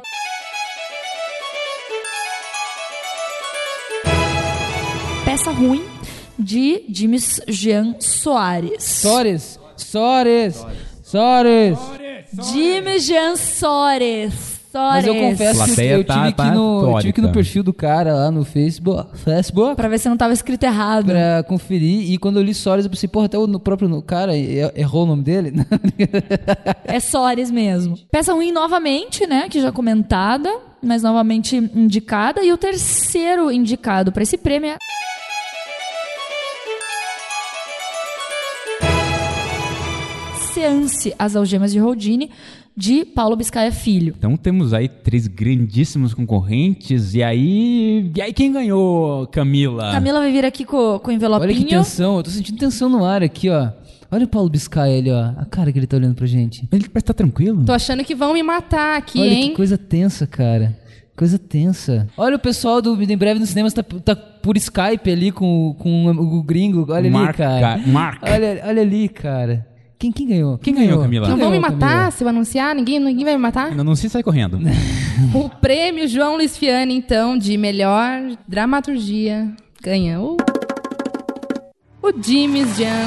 Peça Ruim, de James Jean Soares. James Jean Soares. Mas eu confesso que eu tive que ir no perfil do cara lá no Facebook pra ver se não tava escrito errado. Pra conferir. E quando eu li Soares, eu pensei, porra, até o próprio cara errou o nome dele. É Soares mesmo. Peça Ruim novamente, né? Que já comentada, mas novamente indicada. E o terceiro indicado pra esse prêmio é... Afiance as Algemas de Houdini, de Paulo Biscaia Filho. Então temos aí 3 grandíssimos concorrentes. E aí quem ganhou, Camila? Camila vai vir aqui com o envelopinho. Olha que tensão, eu tô sentindo tensão no ar aqui, ó. Olha o Paulo Biscaia ali, ó. A cara que ele tá olhando pra gente. Ele parece estar tranquilo. Tô achando que vão me matar aqui, Olha hein? que coisa tensa, cara. Coisa tensa. Olha o pessoal do Em Breve nos Cinemas tá por Skype ali com o gringo. Olha ali, cara. Olha ali, cara. Quem ganhou? Quem ganhou, Camila? Não vão me matar Camila? se eu anunciar? Ninguém vai me matar? Não sei, sai correndo. O prêmio João Luiz Fiani, então, de melhor dramaturgia, ganhou o James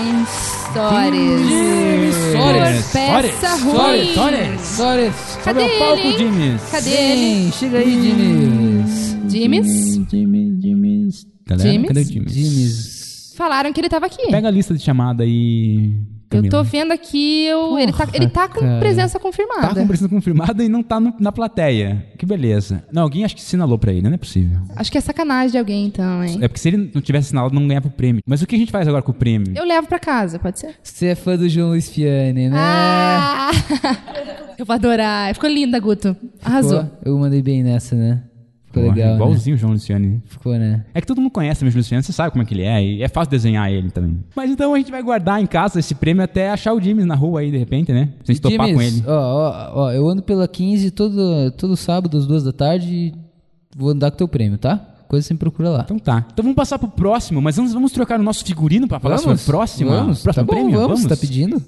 Soares. Peça ruim. Soares. Cadê Sobe ao palco, ele? James. Cadê ele? Chega aí, James. James. Galera, James? cadê o James? James. Falaram que ele tava aqui. Pega a lista de chamada aí, Camila. Eu tô vendo aqui, ele tá com cara. presença confirmada. Tá com presença confirmada e não tá na plateia. Que beleza. Não, alguém acho que sinalou pra ele, não é possível. Acho que é sacanagem de alguém, então, hein? É porque se ele não tivesse sinalado, não ganhava o prêmio. Mas o que a gente faz agora com o prêmio? Eu levo pra casa, pode ser? Você é fã do João Luiz Fiani, né? Ah! Eu vou adorar. Ficou linda, Guto. Arrasou. Pô, eu mandei bem nessa, né? Ficou Porra, legal, igualzinho o João Luciani. Ficou, né? É que todo mundo conhece mesmo o Luciano, você sabe como é que ele é, e é fácil desenhar ele também. Mas então a gente vai guardar em casa esse prêmio até achar o James na rua aí, de repente, né? Se a gente topar com ele. Ó, eu ando pela 15 todo sábado, às 2 da tarde, e vou andar com teu prêmio, tá? Coisa você me procura lá. Então tá. Então vamos passar pro próximo, mas antes vamos trocar o nosso figurino pra falar sobre o próximo? Vamos, próximo tá bom, prêmio? vamos, tá pedindo?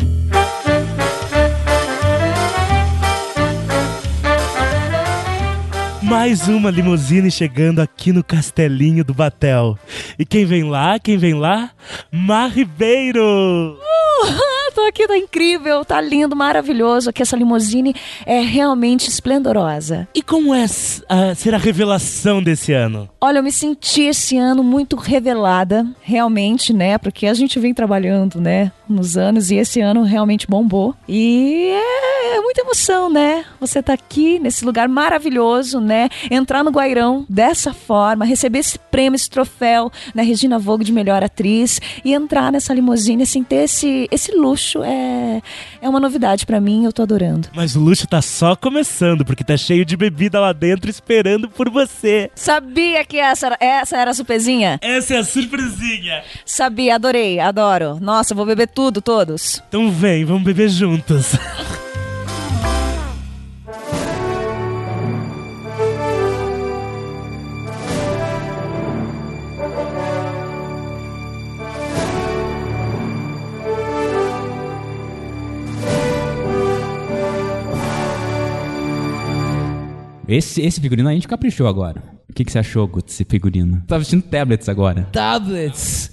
Mais uma limusine chegando aqui no Castelinho do Batel. E quem vem lá? Mar Ribeiro! Tô aqui, tá incrível, tá lindo, maravilhoso. Aqui essa limusine é realmente esplendorosa. E como será a revelação desse ano? Olha, eu me senti esse ano muito revelada, realmente, né? Porque a gente vem trabalhando, né, nos anos, e esse ano realmente bombou. E é muita emoção, né? Você tá aqui nesse lugar maravilhoso, né? Entrar no Guairão dessa forma, receber esse prêmio, esse troféu, né? Regina Vogue de melhor atriz, e entrar nessa limusine, assim, ter esse luxo é uma novidade pra mim, eu tô adorando. Mas o luxo tá só começando, porque tá cheio de bebida lá dentro esperando por você. Sabia que essa era a surpresinha? Essa é a surpresinha. Sabia, adorei, adoro. Nossa, eu vou beber tudo, todos. Então vem, vamos beber juntos. Esse figurino a gente caprichou agora. O que você achou, Guto, desse figurino? Tá vestindo tablets agora. Tablets!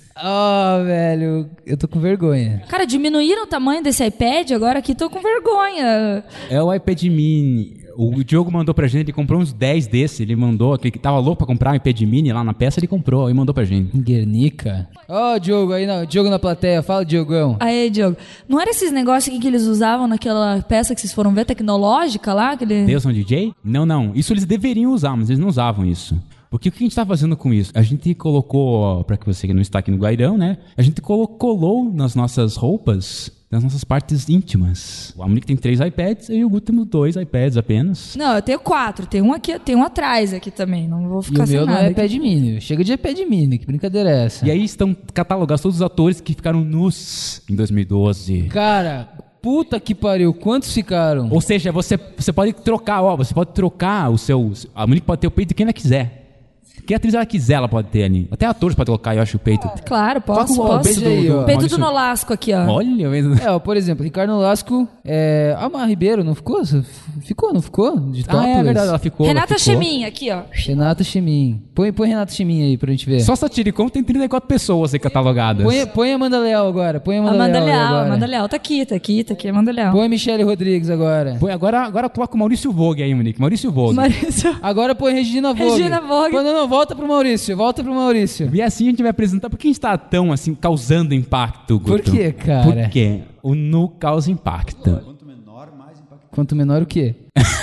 Velho, eu tô com vergonha. Cara, diminuíram o tamanho desse iPad, agora aqui tô com vergonha. É o iPad Mini. O Diogo mandou pra gente, ele comprou uns 10 desse. Ele mandou, aquele que tava louco pra comprar um iPad Mini lá na peça, ele comprou e mandou pra gente. Guernica. Diogo aí, Diogo na plateia, fala, Diogão. Aí, Diogo, não era esses negócios aqui que eles usavam naquela peça que vocês foram ver, tecnológica lá? Deus é um DJ? Não. Isso eles deveriam usar, mas eles não usavam isso. Porque o que a gente tá fazendo com isso? A gente colocou, pra que você que não está aqui no Guairão, né? A gente colou nas nossas roupas, nas nossas partes íntimas. A Monique tem 3 iPads, eu e o Guto temos 2 iPads apenas. Não, eu tenho 4. Tem um aqui, tem um atrás aqui também. Não vou ficar sem nada. E o meu não é iPad Mini. Chega de iPad Mini, que brincadeira é essa? E aí estão catalogados todos os atores que ficaram nus em 2012. Cara, puta que pariu, quantos ficaram? Ou seja, você pode trocar, você pode trocar o seu... A Monique pode ter o peito de quem ela quiser. Que atriz ela quiser, ela pode ter ali. Até atores pode colocar, eu acho, o peito. Claro, posso. Peito do Nolasco aqui, ó. Olha, por exemplo, Ricardo Nolasco, a Mar Ribeiro, não ficou? Não ficou? De é verdade, ela ficou. Renata Chemin, aqui, ó. Renata Chemin. Põe Renata Chemin aí pra gente ver. Só Satiricon tem 34 pessoas aí catalogadas. Põe a Amanda Leal agora. Amanda Leal, tá aqui, Amanda Leal. Põe a Michelle Rodrigues agora. Agora coloca o Maurício Vogue aí, Monique. Maurício Vogue. Agora põe Regina Vogue. Não, volta pro Maurício. E assim a gente vai apresentar. Por que a gente tá tão, assim, causando impacto, Guto? Por que, cara? Por quê? O nu causa impacto. Quanto menor, mais impactante. Quanto menor o quê?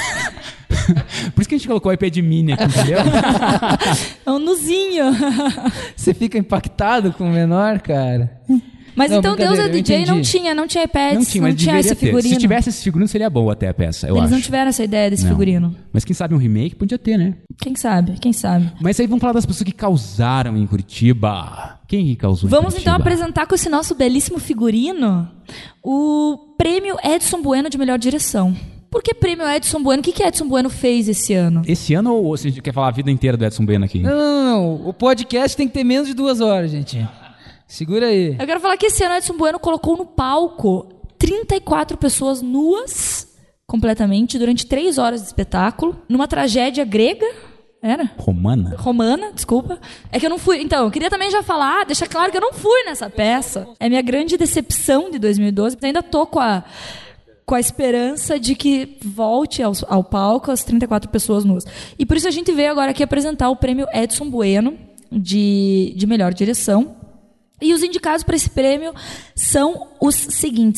Por isso que a gente colocou o iPad Mini aqui, entendeu? É um nuzinho. Você fica impactado com o menor, cara? Mas Não, então Deus é brincadeira, eu DJ não entendi. tinha iPads, Não tinha, mas tinha deveria esse ter. figurino. Se tivesse esse figurino, seria boa até a peça, eu Eles acho. não tiveram essa ideia desse Não. figurino. Mas quem sabe um remake podia ter, né? Quem sabe, quem sabe. Mas aí vamos falar das pessoas que causaram em Curitiba. Quem que causou Vamos em Curitiba? então apresentar com esse nosso belíssimo figurino o prêmio Edson Bueno de melhor direção. Por que prêmio Edson Bueno? O que Edson Bueno fez esse ano? Esse ano ou você quer falar a vida inteira do Edson Bueno aqui? Não. O podcast tem que ter menos de 2 horas, gente. Segura aí. Eu quero falar que esse ano Edson Bueno colocou no palco 34 pessoas nuas, completamente, durante 3 horas de espetáculo, numa tragédia grega. Era? Romana, desculpa. É que eu não fui. Então, eu queria também já falar, deixar claro que eu não fui nessa peça. É minha grande decepção de 2012. Ainda tô com a esperança de que volte ao palco as 34 pessoas nuas. E por isso a gente veio agora aqui apresentar o prêmio Edson Bueno de melhor direção. E os indicados para esse prêmio são os seguintes.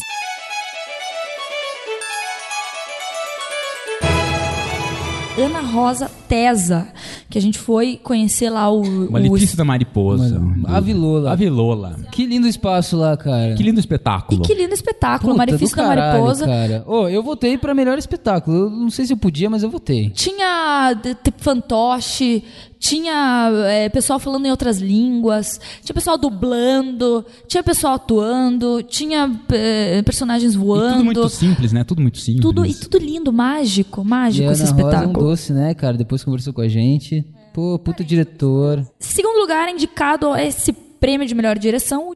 Ana Rosa Tesa, que a gente foi conhecer lá o Malefício da Mariposa. Avilola. Que lindo espaço lá, cara. Que lindo espetáculo. E que lindo espetáculo, Puta, Malefício do da caralho, Mariposa. Cara. Eu votei pra melhor espetáculo. Eu não sei se eu podia, mas eu votei. Tinha fantoche, tinha pessoal falando em outras línguas, tinha pessoal dublando, tinha pessoal atuando, tinha personagens voando. E tudo muito simples, né? Tudo muito simples. Tudo lindo, mágico E esse Ana espetáculo. Rosa é um doce, né, cara? Depois conversou com a gente. Pô, puta diretor. Segundo lugar, indicado a esse prêmio de melhor direção,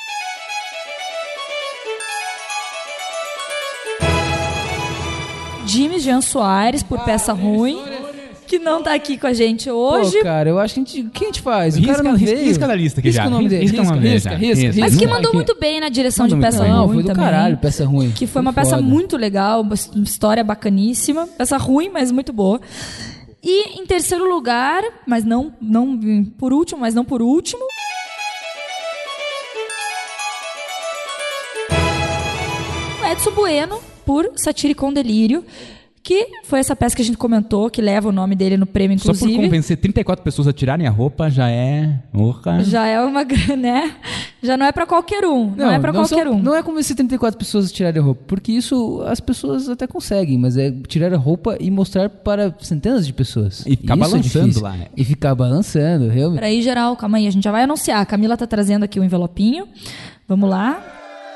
Jimmy Jean Soares, por Peça Ruim, que não tá aqui com a gente hoje. Pô, cara, eu acho que quem a gente faz? O cara não risca veio. da lista aqui já. O nome dele. Risca. Mas que mandou muito bem na direção de Peça Ruim. Não, foi do também, caralho, Peça Ruim. Que foi uma peça foda. muito legal, uma história bacaníssima. Peça ruim, mas muito boa. E em terceiro lugar, mas não por último, Edson Bueno, por Satire com Delírio, que foi essa peça que a gente comentou, que leva o nome dele no prêmio, inclusive. Só por convencer 34 pessoas a tirarem a roupa, já é... Já é uma... né? Já não é pra qualquer um. Não é pra qualquer um. Não é convencer 34 pessoas a tirarem a roupa, porque isso as pessoas até conseguem, mas é tirar a roupa e mostrar para centenas de pessoas. E ficar balançando lá, né? E ficar balançando, realmente. Peraí, geral, calma aí, a gente já vai anunciar. A Camila tá trazendo aqui o envelopinho. Vamos lá.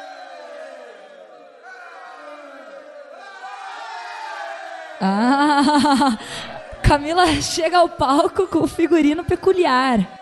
Camila chega ao palco com um figurino peculiar.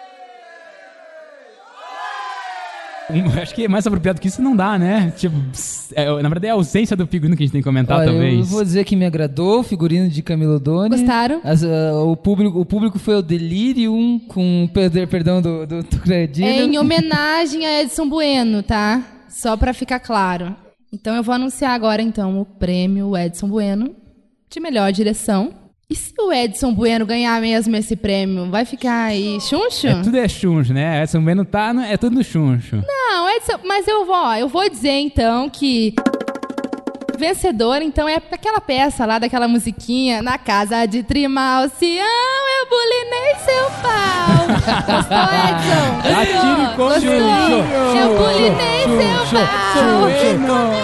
Acho que é mais apropriado que isso não dá, né? Tipo, na verdade é a ausência do figurino que a gente tem que comentar, Olha, talvez. Eu vou dizer que me agradou o figurino de Camila Odoni. Gostaram? O público foi o Delirium, com perdão do Tucredino. É em homenagem a Edson Bueno, tá? Só pra ficar claro. Então eu vou anunciar agora então o prêmio Edson Bueno de melhor direção. E se o Edson Bueno ganhar mesmo esse prêmio, vai ficar aí chuncho? Tudo é chuncho, né? Edson Bueno é tudo chuncho. Não, Edson, mas eu vou dizer então que vencedor, então, é aquela peça lá, daquela musiquinha, Na Casa de Trimalcião, eu bulinei seu pau. Gostou, Edson? Atire com Gostou? Julinho. Eu bulinei seu pau.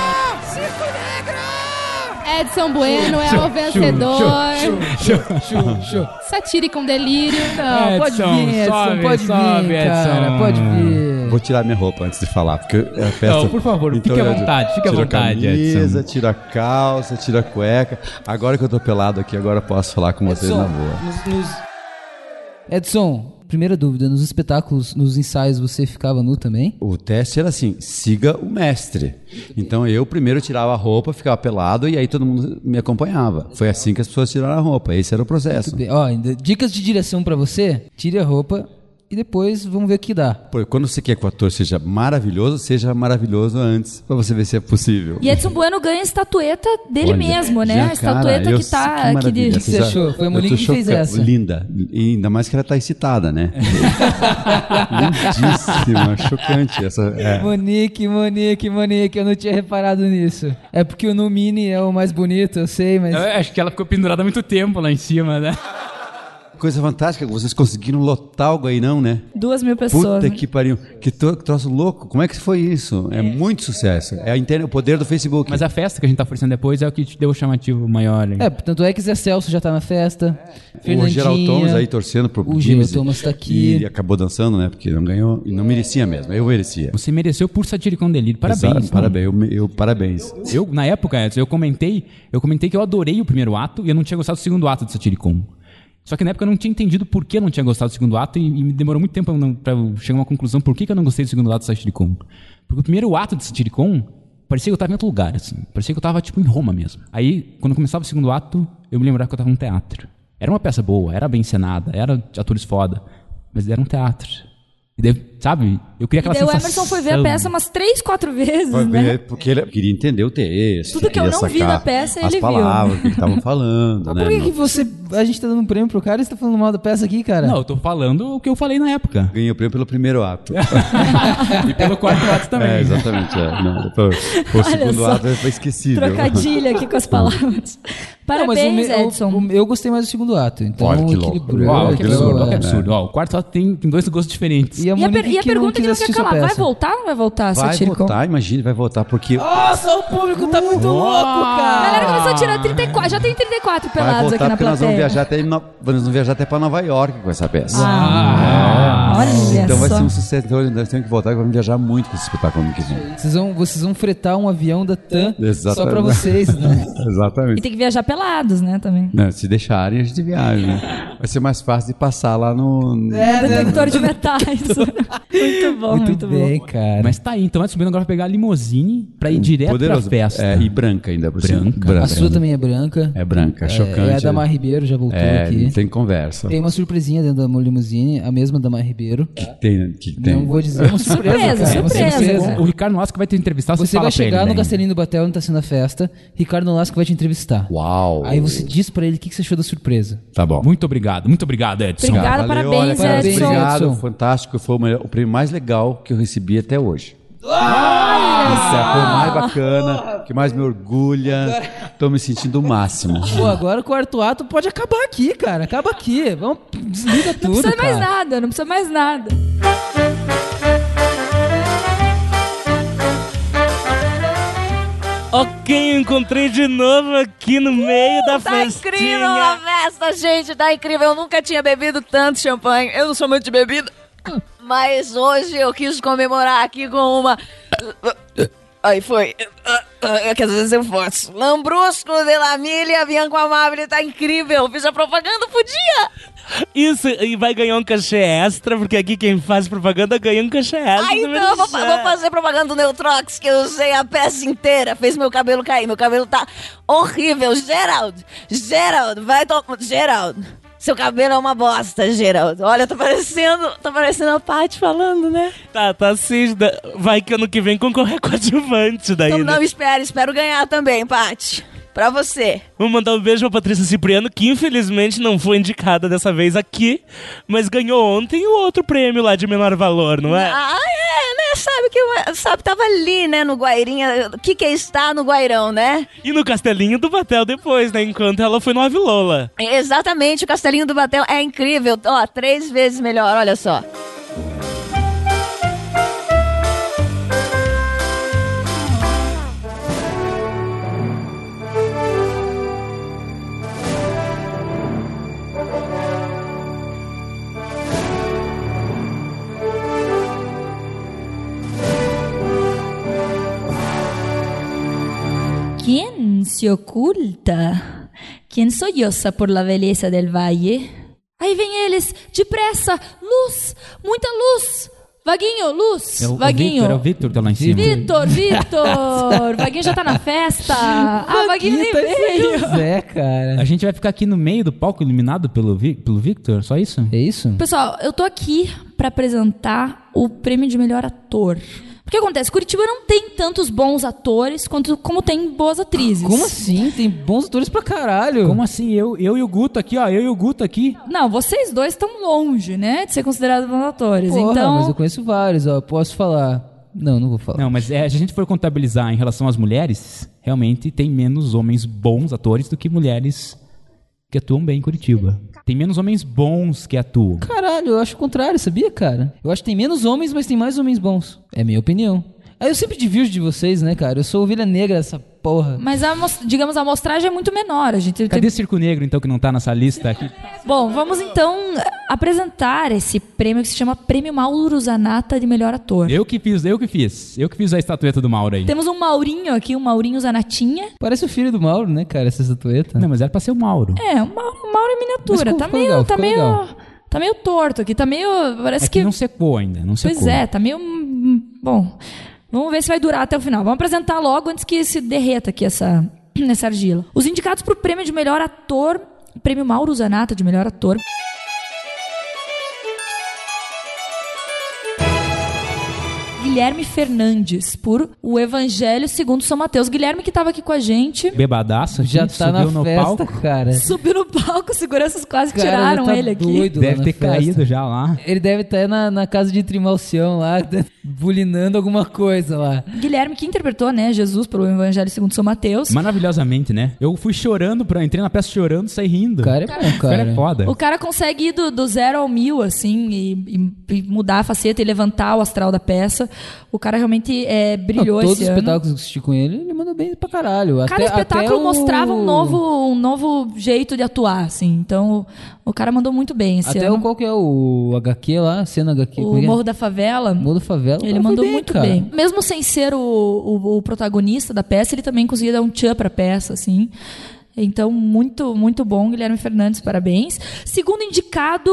Edson Bueno é o vencedor. Satire com Delírio. Não, pode vir, Edson, pode vir, cara, pode vir. Vou tirar minha roupa antes de falar, porque a festa... Não, por favor, então, fique à vontade, tira a camisa, tira a calça, tira a cueca. Agora que eu tô pelado aqui, agora eu posso falar com vocês na boa. Edson, primeira dúvida, nos espetáculos, nos ensaios, você ficava nu também? O teste era assim, siga o mestre. Então eu primeiro tirava a roupa, ficava pelado e aí todo mundo me acompanhava. Foi assim que as pessoas tiraram a roupa, esse era o processo. Ó, dicas de direção pra você, tire a roupa e depois vamos ver o que dá. Pô, quando você quer que o ator seja maravilhoso antes, pra você ver se é possível. E Edson Bueno ganha a estatueta dele mesmo, né? A estatueta que tá aqui de... O que você achou? Foi a Monique que fez essa. Linda. E ainda mais que ela tá excitada, né? Lindíssima, chocante. Monique, eu não tinha reparado nisso. É porque o Numini é o mais bonito, eu sei, mas... Eu acho que ela ficou pendurada há muito tempo lá em cima, né? coisa fantástica, vocês conseguiram lotar o Guairão, né? 2.000 pessoas. Puta né? que pariu. Que troço louco. Como é que foi isso? É muito sucesso. É o poder do Facebook. Mas a festa que a gente tá oferecendo depois é o que te deu o chamativo maior. Hein? Tanto é que Zé Celso já tá na festa. O Geraldo Thomas aí torcendo pro O Geraldo Thomas tá aqui. E acabou dançando, né? Porque não ganhou. E não merecia mesmo. Eu merecia. Você mereceu por Satiricon Delírio. Parabéns. Parabéns. Eu, na época, Edson, eu comentei que eu adorei o primeiro ato e eu não tinha gostado do segundo ato de Satiricon. Só que na época eu não tinha entendido por que eu não tinha gostado do segundo ato e me demorou muito tempo pra eu chegar a uma conclusão por que eu não gostei do segundo ato de Satiricon. Porque o primeiro ato de Satiricon parecia que eu estava em outro lugar, assim. Parecia que eu estava tipo em Roma mesmo. Aí, quando começava o segundo ato, eu me lembrava que eu estava num teatro. Era uma peça boa, era bem encenada, era atores foda, mas era um teatro. E daí, sabe, eu queria aquela sensação. O Emerson foi ver a peça umas 3, 4 vezes, né? Porque ele queria entender o texto. Tudo que eu não vi na peça, ele viu. As palavras que estavam falando, né? Por que a gente tá dando um prêmio pro cara e você tá falando mal da peça aqui, cara? Não, eu tô falando o que eu falei na época. Ganhei o prêmio pelo primeiro ato. E pelo quarto ato também. Exatamente. O segundo ato foi esquecível. Trocadilho aqui com as palavras. Parabéns, Edson. Eu gostei mais do segundo ato. Então, olha que equilibrou. Olha que absurdo, olha que absurdo. Ó, o quarto ato tem 2 gostos diferentes. E a pergunta que não quer calar, vai voltar ou não vai voltar, Satiricon? Vai voltar, imagina, vai voltar, porque... Nossa, o público tá muito louco, cara! A galera começou a tirar 34, já tem 34 pelados aqui na plateia. Nós vamos viajar até pra Nova York com essa peça. Olha então vai só. ser um sucesso, então nós temos que voltar e vamos viajar muito com esse espetáculo ano que vem. Vocês vão fretar um avião da TAM só pra vocês, né? Exatamente. E tem que viajar pelados, né, também. Não, se deixarem, a gente viaja, né? Vai ser mais fácil de passar lá no... detector de metais. Muito bom, muito bem, bom. Cara. Mas tá aí, então vai subindo agora pra pegar a limusine pra ir direto pra festa. E branca ainda por cima. A sua também é branca. É branca, chocante. É a da Mar Ribeiro, já voltou aqui. Não tem conversa. Tem uma surpresinha dentro da limusine, a mesma da Mar Ribeiro. Que tem? Não vou dizer, uma surpresa. O Ricardo Nolasco vai te entrevistar, você vai chegar no Castelinho do Batel, onde tá sendo a festa, Ricardo Nolasco vai te entrevistar. Uau! Aí você diz pra ele o que você achou da surpresa. Tá bom. Muito obrigado, Edson. Obrigado, parabéns, Edson. Obrigado, fantástico. Foi o prêmio mais legal que eu recebi até hoje. Foi o mais bacana, que mais me orgulha. Tô me sentindo o máximo. Pô, agora o quarto ato pode acabar aqui, cara. Acaba aqui. Vamos, desliga tudo, Não precisa mais nada. Ok, encontrei de novo aqui no meio da festinha. Tá incrível a festa, gente, tá incrível. Eu nunca tinha bebido tanto champanhe. Eu não sou muito de bebida, mas hoje eu quis comemorar aqui com uma... Aí foi. Que às vezes eu faço. Lambrusco de la Milha, Bianco Amabile, tá incrível. Fiz a propaganda, podia. Isso, e vai ganhar um cachê extra, porque aqui quem faz propaganda ganha um cachê extra. Então eu vou fazer propaganda do Neutrox, que eu usei a peça inteira. Fez meu cabelo cair. Meu cabelo tá horrível. Geraldo, vai tomar... Geraldo, seu cabelo é uma bosta, Geraldo. Olha, tá parecendo a Paty falando, né? Tá sim. Vai que ano que vem concorrer com adjuvante daí, Então não, né? espero ganhar também, Paty. Pra você. Vou mandar um beijo pra Patrícia Cipriano, que infelizmente não foi indicada dessa vez aqui, mas ganhou ontem o outro prêmio lá de menor valor, não é? Né? Sabe, tava ali, né, no Guairinha. O que é estar no Guairão, né? E no Castelinho do Batel depois, né? Enquanto ela foi no Avilola. Exatamente, o Castelinho do Batel é incrível. 3 vezes melhor, olha só. ¿Quién se oculta? ¿Quién solloza por la belleza del valle? Aí vem eles, depressa, luz, muita luz. Vaguinho, luz, Vaguinho. É o Victor que tá lá em cima. Victor. Vaguinho já tá na festa. Vaguinho nem veio. Cara. A gente vai ficar aqui no meio do palco, iluminado pelo Victor, só isso? É isso? Pessoal, eu tô aqui pra apresentar o prêmio de melhor ator. O que acontece? Curitiba não tem tantos bons atores como tem boas atrizes. Como assim? Tem bons atores pra caralho. Como assim? Eu e o Guto aqui, ó. Eu e o Guto aqui. Não, vocês dois estão longe, né? De ser considerados bons atores. Porra, então... mas eu conheço vários, ó. Posso falar. Não vou falar. Não, mas se a gente for contabilizar em relação às mulheres, realmente tem menos homens bons atores do que mulheres que atuam bem em Curitiba. Tem menos homens bons que atuam. Caralho, eu acho o contrário, sabia, cara? Eu acho que tem menos homens, mas tem mais homens bons. É minha opinião. Aí eu sempre divirjo de vocês, né, cara? Eu sou ovelha negra dessa porra. Mas, digamos, a amostragem é muito menor. Cadê Circo Negro, então, que não tá nessa lista aqui? Bom, vamos então apresentar esse prêmio que se chama Prêmio Mauro Zanata de Melhor Ator. Eu que fiz. Eu que fiz a estatueta do Mauro aí. Temos um Maurinho aqui, um Maurinho Zanatinha. Parece o filho do Mauro, né, cara, essa estatueta. Não, mas era pra ser o Mauro. É, o Mauro é miniatura. Tá meio torto aqui, tá meio... Parece que não secou ainda, não secou. Pois é, tá meio... Bom... Vamos ver se vai durar até o final. Vamos apresentar logo antes que se derreta aqui essa argila. Os indicados para o prêmio de melhor ator, prêmio Mauro Zanata de melhor ator. Guilherme Fernandes, por O Evangelho segundo São Mateus. Guilherme que estava aqui com a gente. Bebadaço aqui, já tá na festa, palco. Cara. Subiu no palco, seguranças quase tiraram ele aqui. Deve ter caído já lá. Ele deve estar na casa de Trimalcião lá, bulinando alguma coisa lá. Guilherme que interpretou, né, Jesus pelo Evangelho segundo São Mateus. Maravilhosamente, né? Eu fui chorando, entrei na peça chorando e saí rindo. O cara é bom, cara. O cara é foda. O cara consegue ir do 0 ao 1000, assim, e mudar a faceta e levantar o astral da peça. O cara realmente brilhou todos esse os ano. espetáculos que eu assisti com ele mandou bem pra caralho. Cada espetáculo mostrava um novo jeito de atuar, assim. Então, o cara mandou muito bem esse ano. Qual que é o HQ lá? Cena HQ. O Morro da Favela. Morro da Favela. Ele mandou muito bem. Mesmo sem ser o protagonista da peça, ele também conseguia dar um tchan pra peça, assim. Então, muito, muito bom. Guilherme Fernandes, parabéns. Segundo indicado...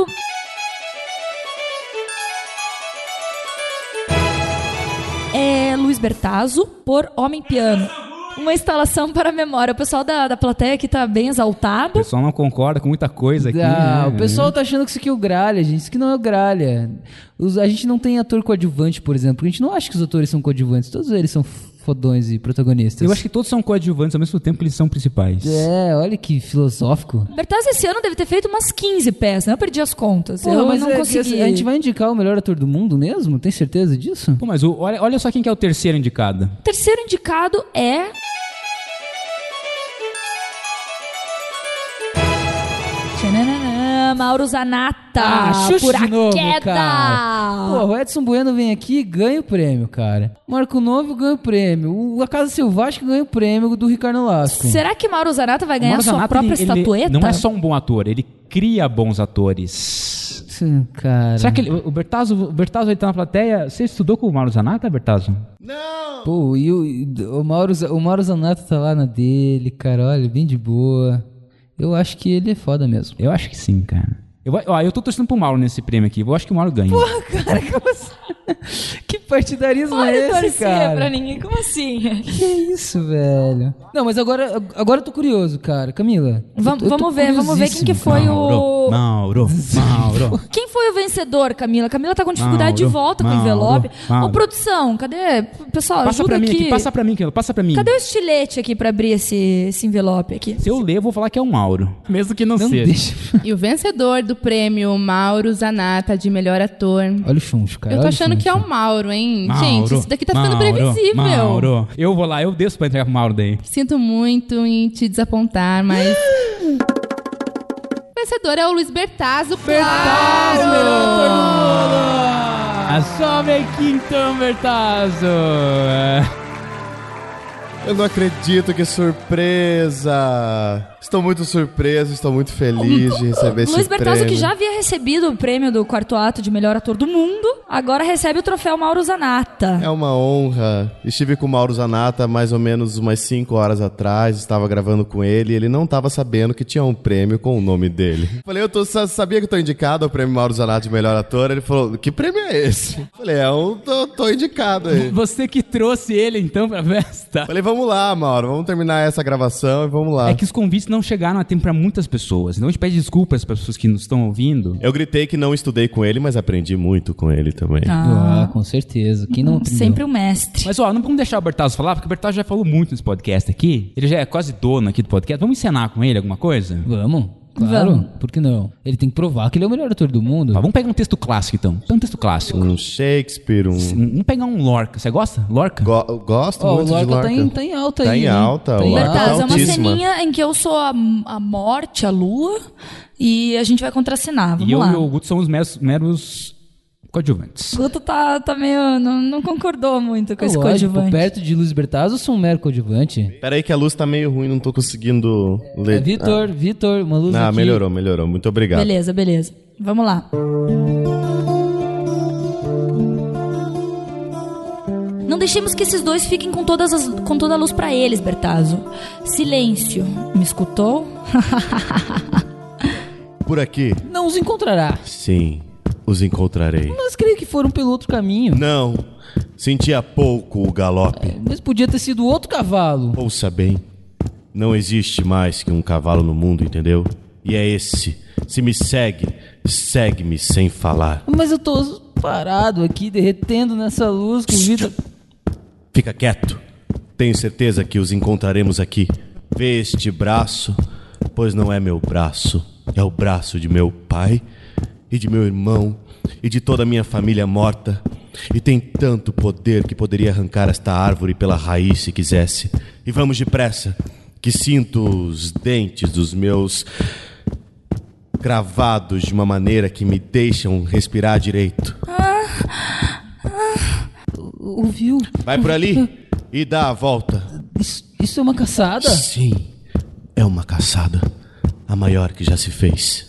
é Luiz Bertazzo, por Homem Piano. Uma instalação para a memória. O pessoal da plateia aqui tá bem exaltado. O pessoal não concorda com muita coisa aqui. O pessoal tá achando que isso aqui é o Gralha, gente. Isso aqui não é o Gralha. A gente não tem ator coadjuvante, por exemplo. A gente não acha que os atores são coadjuvantes. Todos eles são fodões e protagonistas. Eu acho que todos são coadjuvantes ao mesmo tempo que eles são principais. Olha que filosófico. Bertazzo esse ano deve ter feito umas 15 peças, né? Eu perdi as contas. Eu não consegui. A gente vai indicar o melhor ator do mundo mesmo? Tem certeza disso? Pô, mas olha só quem que é o terceiro indicado. O terceiro indicado é... Mauro Zanata, por A Queda. Cara. Pô, o Edson Bueno vem aqui e ganha o prêmio, cara. Marco Novo ganha o prêmio. A Casa Selvagem ganha o prêmio do Ricardo Nolasco. Será que Mauro Zanata vai ganhar sua própria estatueta? Não é só um bom ator, ele cria bons atores. Sim, cara. Será que o Bertazzo ele tá na plateia? Você estudou com o Mauro Zanata, Bertazzo? Não! Pô, e o Mauro Zanata tá lá na dele, cara. Olha, bem de boa. Eu acho que ele é foda mesmo. Eu acho que sim, cara. Eu tô torcendo pro Mauro nesse prêmio aqui. Eu acho que o Mauro ganha. Porra, cara, como assim? Que partidarismo é esse, cara? Pra ninguém, como assim? Que isso, velho? Não, mas agora eu tô curioso, cara. Camila. Vamos ver quem que foi Mauro. Quem foi o vencedor, Camila? Camila tá com dificuldade de volta com o envelope. Ô, produção, cadê? Pessoal, ajuda aqui. Passa pra mim. Cadê o estilete aqui pra abrir esse envelope aqui? Se eu ler, eu vou falar que é o Mauro. Mesmo que não seja. Deixa. E o vencedor do prêmio Mauro Zanata de melhor ator. Olha o chuncho, cara. Eu tô achando que é o Mauro, hein? Gente, isso daqui tá ficando previsível. Mauro. Eu vou lá, eu desço pra entregar pro Mauro daí. Sinto muito em te desapontar, mas... O vencedor é o Luiz Bertazzo. Bertazzo, melhor ator do mundo! Sobe aqui então, Bertazzo! Eu não acredito, que surpresa! Estou muito surpreso, estou muito feliz de receber esse Luiz Bertazzo, prêmio. que já havia recebido o prêmio do quarto ato de melhor ator do mundo, agora recebe o troféu Mauro Zanata. É uma honra. Estive com o Mauro Zanata mais ou menos umas 5 horas atrás, estava gravando com ele e ele não estava sabendo que tinha um prêmio com o nome dele. Falei, sabia que estou indicado ao prêmio Mauro Zanata de melhor ator? Ele falou, que prêmio é esse? Falei, tô indicado aí. Você que trouxe ele então pra festa. Falei, vamos lá, Mauro, vamos terminar essa gravação e vamos lá. É que os convites não chegaram a tempo pra muitas pessoas. Então a gente pede desculpas para as pessoas que nos estão ouvindo. Eu gritei que não estudei com ele, mas aprendi muito com ele também. Com certeza. Quem não aprendeu? Sempre o mestre. Mas não vamos deixar o Bertazzo falar, porque o Bertazzo já falou muito nesse podcast aqui. Ele já é quase dono aqui do podcast. Vamos encenar com ele alguma coisa? Vamos. Claro, Vamos. por que não? Ele tem que provar que ele é o melhor ator do mundo. Vamos pegar um texto clássico, então. Um texto clássico. Um Shakespeare, Vamos pegar um Lorca. Você gosta? Lorca? Gosto Ó, muito o Lorca de Lorca. tá em alta Tá aí. em hein? alta, Tá o em Lorca alta. Bertazzo, é uma altíssima. ceninha em que eu sou a morte, a lua, e a gente vai contracenar. Vamos E eu lá. e o Guto são os meros coadjuvantes. O Guto tá meio... Não concordou muito com esse Lógico, coadjuvante. perto de Luiz Bertazzo, eu sou um mero coadjuvante. Pera aí que a luz tá meio ruim, não tô conseguindo ler. Vitor, uma luz Ah, aqui. melhorou. Muito obrigado. Beleza. Vamos lá. Não deixemos que esses dois fiquem com toda a luz pra eles, Bertazzo. Silêncio. Me escutou? Por aqui? Não os encontrará. Sim, os encontrarei. Mas creio que foram pelo outro caminho. Não, senti há pouco o galope. Mas podia ter sido outro cavalo. Ouça bem, não existe mais que um cavalo no mundo, entendeu? E é esse. Se me segue, segue-me sem falar. Mas eu tô parado aqui, derretendo nessa luz com o Vitor. Fica quieto. Tenho certeza que os encontraremos aqui. Vê este braço, pois não é meu braço. É o braço de meu pai e de meu irmão e de toda a minha família morta. E tem tanto poder que poderia arrancar esta árvore pela raiz se quisesse. E vamos depressa, que sinto os dentes dos meus cravados de uma maneira que me deixam respirar direito. Ouviu? Vai por ali e dá a volta. Isso é uma caçada? Sim, é uma caçada. A maior que já se fez.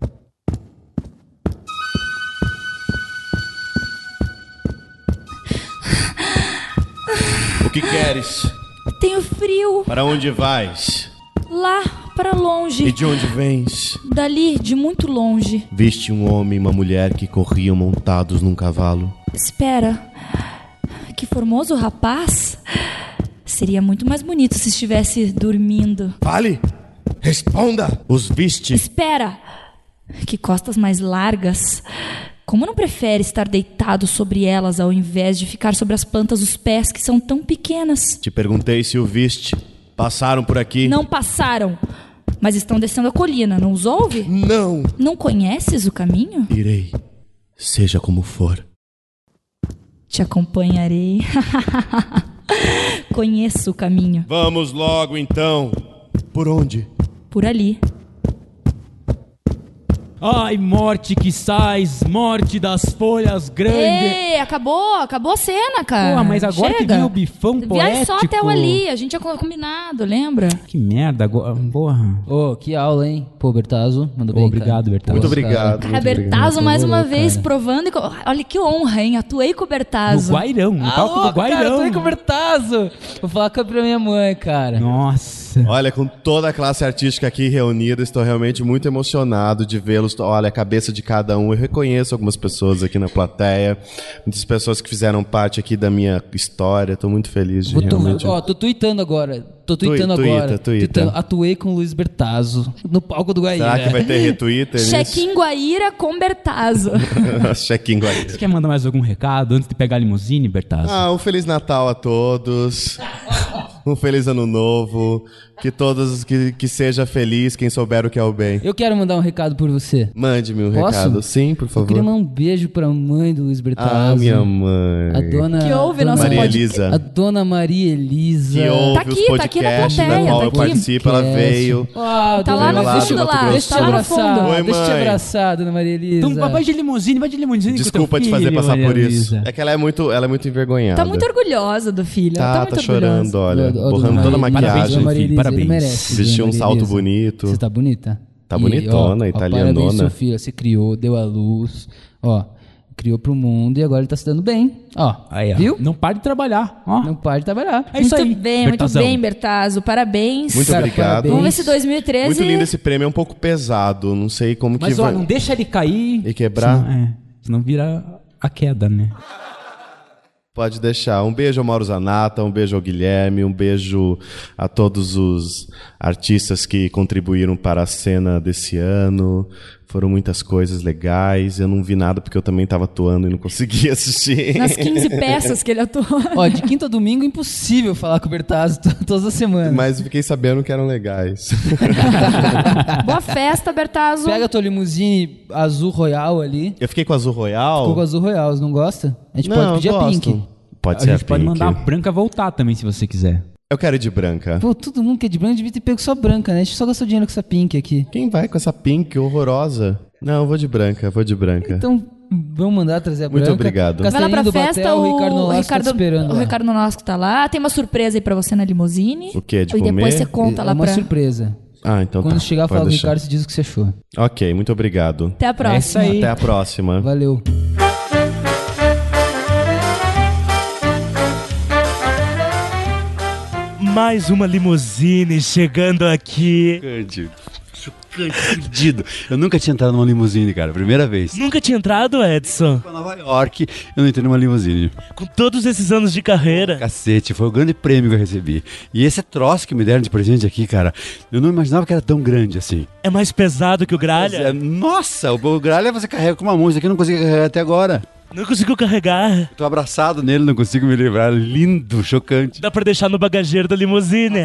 O que queres? Tenho frio. Para onde vais? Lá, para longe. E de onde vens? Dali, de muito longe. Viste um homem e uma mulher que corriam montados num cavalo. Espera. Que formoso rapaz. Seria muito mais bonito se estivesse dormindo. Fale! Responda! Os viste? Espera. Que costas mais largas. Como não prefere estar deitado sobre elas ao invés de ficar sobre as plantas dos pés que são tão pequenas? Te perguntei se o viste. Passaram por aqui? Não passaram, mas estão descendo a colina, não os ouve? Não. Não conheces o caminho? Irei, seja como for. Te acompanharei. Conheço o caminho. Vamos logo então. Por onde? Por ali. Ai, morte que sais, morte das folhas grandes. Ei, acabou a cena, cara. Pô, mas agora Chega. que vem o bifão Viagem poético. só até o ali, a gente tinha combinado, lembra? Que merda, porra. Ô, que aula, hein? Pô, Bertazzo, mandou bem, Obrigado, cara. Bertazzo. Muito obrigado. Cara, Bertazzo mais uma vez cara. provando. Olha que honra, hein? Atuei com o No Bertazzo. Guairão, no palco do Cara, eu tô Guairão. aí com o Bertazzo. Vou falar pra minha mãe, cara. Nossa. Olha, com toda a classe artística aqui reunida, estou realmente muito emocionado de vê-los. Olha, a cabeça de cada um. Eu reconheço algumas pessoas aqui na plateia, muitas pessoas que fizeram parte aqui da minha história. Estou muito feliz de realmente... Ó, tô tweetando agora. Tuitando. Tuita. Atuei com o Luiz Bertazzo no palco do Guaíra. Será que vai ter retweet nisso? Check-in Guaíra com Bertazzo. Check-in Guaíra. Você quer mandar mais algum recado antes de pegar a limusine, Bertazzo? Um Feliz Natal a todos. Um Feliz Ano Novo. Que todos, que seja feliz quem souber o que é o bem. Eu quero mandar um recado por você. Mande-me um Posso? recado. Sim, por favor. Eu queria mandar um beijo pra mãe do Luiz Bertazzo. minha mãe. A dona... Que ouve dona nosso Maria podcast. Elisa. A dona Maria Elisa. Que ouve Tá aqui, os tá aqui na podcasts plateia, da qual tá eu aqui. participo. Ela veio. Ah, Tá lá no Lá do fundo Mato lá, Grosso. Deixa eu te tá lá no abraçar. fundo. Oi, Deixa eu te mãe. abraçar, dona Maria Elisa. Então, vai de limusine com Desculpa teu te fazer filho, passar Maria por isso. Elisa. É que ela é muito envergonhada. Tá muito orgulhosa do filho. Tá, muito tá chorando, orgulhosa. olha. Borrando toda a maquiagem. Dona Maria Elisa, Ele parabéns. merece. Vestiu dona um Maria salto Elisa. bonito. Você tá bonita? Tá bonitona, italianona. Parabéns, seu filho. Você criou, deu à luz. Ó, criou pro mundo e agora ele tá se dando bem. Ó, Aí, ó. viu? Não para de trabalhar. Ó. Não para de trabalhar. É isso Muito aí. bem, Bertazão. muito bem, Bertazzo. Parabéns. Muito Cara, obrigado. parabéns. Vamos ver se 2013... Muito lindo esse prêmio, é um pouco pesado. Não sei como Mas, que ó, vai... não deixa ele cair. E quebrar? Senão vira a queda, né? Pode deixar. Um beijo ao Mauro Zanata, um beijo ao Guilherme, um beijo a todos os artistas que contribuíram para a cena desse ano. Foram muitas coisas legais. Eu não vi nada porque eu também tava atuando e não conseguia assistir. Nas 15 peças que ele atuou. Ó, de quinta a domingo, impossível falar com o Bertazzo todas as semanas. Mas fiquei sabendo que eram legais. Boa festa, Bertazzo. Pega a tua limusine azul royal ali. Eu fiquei com azul royal. Ficou com azul royal, você não gosta? A gente Não, pode pedir eu a gosto. pink. Pode A ser a gente pode pink. mandar a branca voltar também, se você quiser. Eu quero ir de branca. Pô, todo mundo que é de branca devia ter pego só branca, né? A gente só gastou dinheiro com essa pink aqui. Quem vai com essa pink horrorosa? Não, eu vou de branca, Então, vamos mandar trazer a Muito branca. obrigado. Vai lá Castelinho pra do festa, Batel, o Ricardo Nolasco tá te esperando o lá. Ricardo Nolasco tá lá. Tem uma surpresa aí pra você na limusine. O quê? De E comer? depois você conta lá É uma pra... surpresa. Ah, então Quando tá. chegar, Pode fala com o deixar. Ricardo, você diz o que você achou. Ok, muito obrigado. Até a próxima. É isso aí. Até a próxima. Valeu. Mais uma limusine chegando aqui. Chocante, fudido. Eu nunca tinha entrado numa limusine, cara. Primeira vez. Nunca tinha entrado, Edson? Pra Nova York, eu não entrei numa limusine. Com todos esses anos de carreira. Cacete, foi o grande prêmio que eu recebi. E esse troço que me deram de presente aqui, cara, eu não imaginava que era tão grande assim. É mais pesado que o gralha? Nossa, o gralha você carrega com uma mão. Isso aqui eu não consegui carregar até agora. Não conseguiu carregar. Tô abraçado nele, não consigo me livrar. Lindo, chocante. Dá pra deixar no bagageiro da limusine.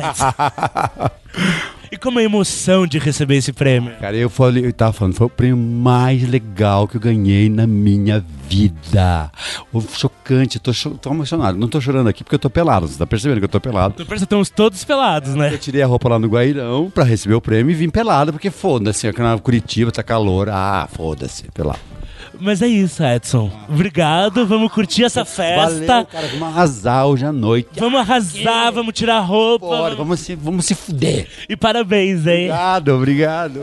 E como é a emoção de receber esse prêmio? Cara, eu tava falando, foi o prêmio mais legal que eu ganhei na minha vida. Chocante, tô emocionado. Não tô chorando aqui porque eu tô pelado, você tá percebendo que eu tô pelado. Tu pensa que estamos todos pelados, né? Eu tirei a roupa lá no Guairão pra receber o prêmio e vim pelado, porque foda-se, aqui na Curitiba tá calor. Ah, foda-se, pelado. Mas é isso, Edson. Obrigado, vamos curtir essa festa. Valeu, cara, vamos arrasar hoje à noite. Vamos arrasar, vamos tirar a roupa. Bora, vamos se fuder. E parabéns, hein? Obrigado.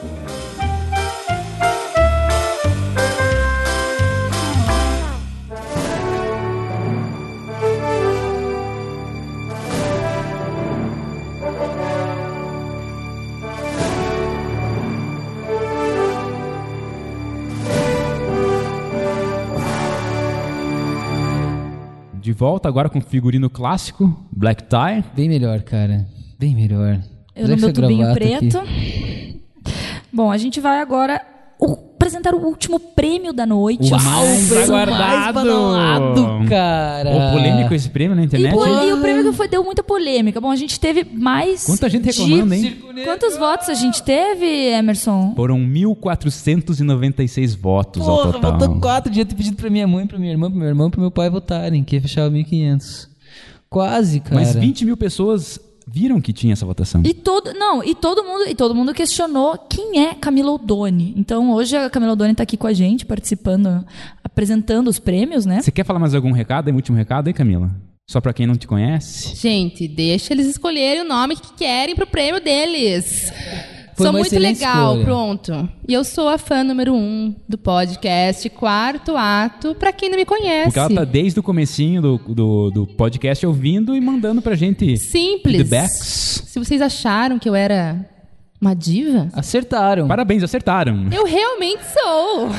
De volta agora com figurino clássico, black tie. Bem melhor, cara. Bem melhor. Eu no meu tubinho preto. Bom, a gente vai agora apresentar o último prêmio da noite. O mais aguardado. Cara. O polêmico esse prêmio na internet. E o prêmio que deu muita polêmica. Bom, a gente teve mais... Quanta gente reclamando, hein? Quantos votos a gente teve, Emerson? Foram 1.496 votos ao Porra, total. votou 4. Devia ter pedido pra minha mãe, pra minha irmã, pro meu irmão, pro meu pai votarem, que ia fechar 1.500. Quase, cara. Mas 20 mil pessoas viram que tinha essa votação. E todo mundo questionou quem é Camila Oddone. Então, hoje a Camila Oddone tá aqui com a gente, participando, apresentando os prêmios, né? Você quer falar mais algum recado? Aí, último recado aí, Camila? Só pra quem não te conhece. Gente, deixa eles escolherem o nome que querem pro prêmio deles. Foi Sou uma muito excelente legal, escolha. pronto. E eu sou a fã número 1 do podcast Quarto Ato, pra quem não me conhece. Porque ela tá desde o comecinho do podcast ouvindo e mandando pra gente Simples. feedbacks. Se vocês acharam que eu era uma diva, Acertaram. Parabéns, acertaram. eu realmente sou.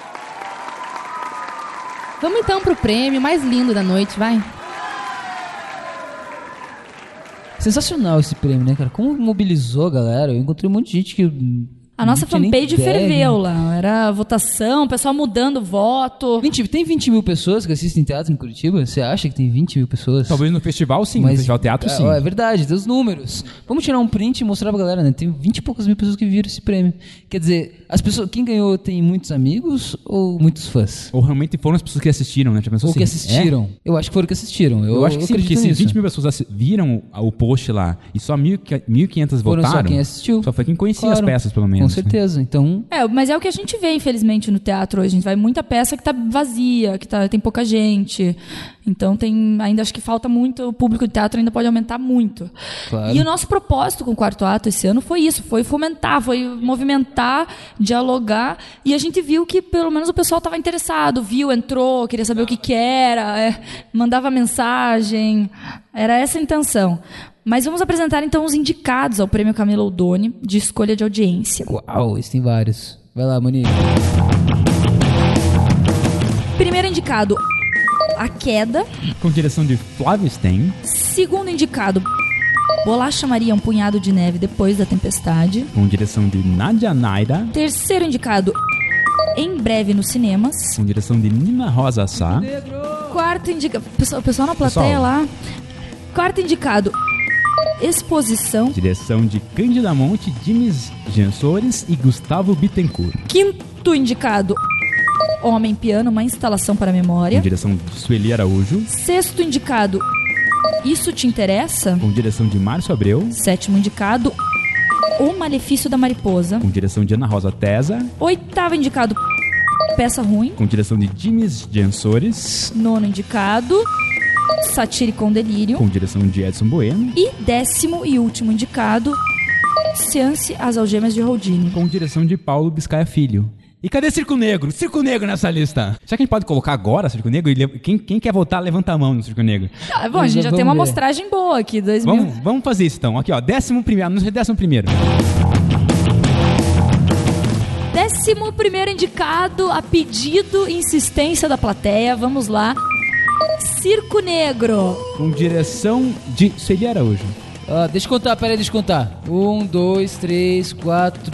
Vamos então pro prêmio mais lindo da noite, vai? Sensacional esse prêmio, né, cara? Como mobilizou a galera. Eu encontrei um monte de gente que... A nossa não tinha nem fanpage ideia. ferveu lá. Era votação, o pessoal mudando voto. Tem 20 mil pessoas que assistem teatro em Curitiba? Você acha que tem 20 mil pessoas? Talvez no festival sim, no festival teatro sim. É verdade, tem os números. Vamos tirar um print e mostrar pra galera, né? Tem 20 e poucas mil pessoas que viram esse prêmio. Quer dizer, as pessoas, quem ganhou tem muitos amigos ou muitos fãs? Ou realmente foram as pessoas que assistiram, né? Já pensou Ou assim? que assistiram. Eu acho que foram que assistiram. Eu acho que sim, porque acredito se nisso. 20 mil pessoas viram o post lá e só 1.500 Foram votaram, só quem assistiu. só foi quem conhecia Claro. as peças, pelo Com menos. certeza. Então, Mas é o que a gente vê, infelizmente, no teatro hoje. A gente vai muita peça que tá vazia, que tem pouca gente. Então ainda acho que falta muito, o público de teatro ainda pode aumentar muito. Claro. E o nosso propósito com o Quarto Ato esse ano foi isso, foi fomentar, foi movimentar, dialogar, e a gente viu que pelo menos o pessoal estava interessado, entrou, queria saber o que era, mandava mensagem, era essa a intenção. Mas vamos apresentar então os indicados ao Prêmio Camila Oddone de escolha de audiência. uau, esse tem vários. Vai lá, Monique. Primeiro indicado, A Queda. Com direção de Flávio Sten. Segundo indicado, Bolacha Maria, um punhado de neve depois da tempestade. Com direção de Nadia Naira. Terceiro indicado, Em Breve nos Cinemas. Com direção de Nina Rosa Sá. Quarto indicado, o pessoal na plateia lá. Quarto indicado, Exposição. Direção de Cândida Monte, Dimes Gensores e Gustavo Bittencourt. Quinto indicado, Homem Piano, uma instalação para a memória. Com direção de Sueli Araújo. Sexto indicado, Isso Te Interessa? Com direção de Márcio Abreu. Sétimo indicado, O Malefício da Mariposa. Com direção de Ana Rosa Tesa. Oitavo indicado, Peça Ruim. Com direção de Dimes Gensores. Nono indicado, Satire com Delírio. Com direção de Edson Bueno. E décimo e último indicado, Seance As Algemas de Houdini. Com direção de Paulo Biscaia Filho. E cadê Circo Negro? Circo Negro nessa lista. Será que a gente pode colocar agora Circo Negro? Quem quer votar, levanta a mão no Circo Negro. Ah, bom, a gente já tem uma amostragem boa aqui, 2000. Vamos fazer isso então. Aqui, ó, 11º, não sei, 11º. 11º indicado, a pedido e insistência da plateia. Vamos lá. Circo Negro. Com direção de Sueli Araújo. Deixa eu contar, peraí, deixa eu contar. 1, 2, 3, 4,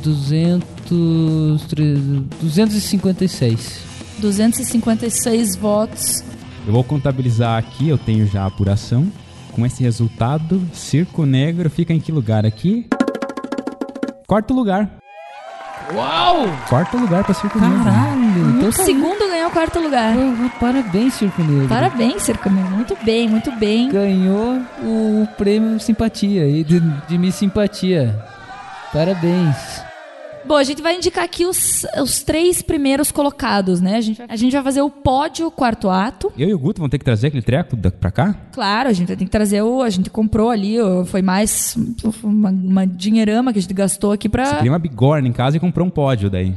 256. 256 votos. Eu vou contabilizar aqui, eu tenho já a apuração. Com esse resultado, Circo Negro fica em que lugar aqui? Quarto lugar. Uau! Quarto lugar pra Circo Negro. Caralho! Então segundo ganhou o quarto lugar. Parabéns, Circo Negro. Parabéns, Circo Negro. Muito bem, muito bem. Ganhou o prêmio Simpatia e de Miss Simpatia. Parabéns. Bom, a gente vai indicar aqui os 3 primeiros colocados, né? A gente vai fazer o pódio, o quarto ato. Eu e o Guto vão ter que trazer aquele treco pra cá? Claro, a gente vai ter que trazer a gente comprou ali, foi mais uma dinheirama que a gente gastou aqui pra... Você queria uma bigorna em casa e comprou um pódio daí.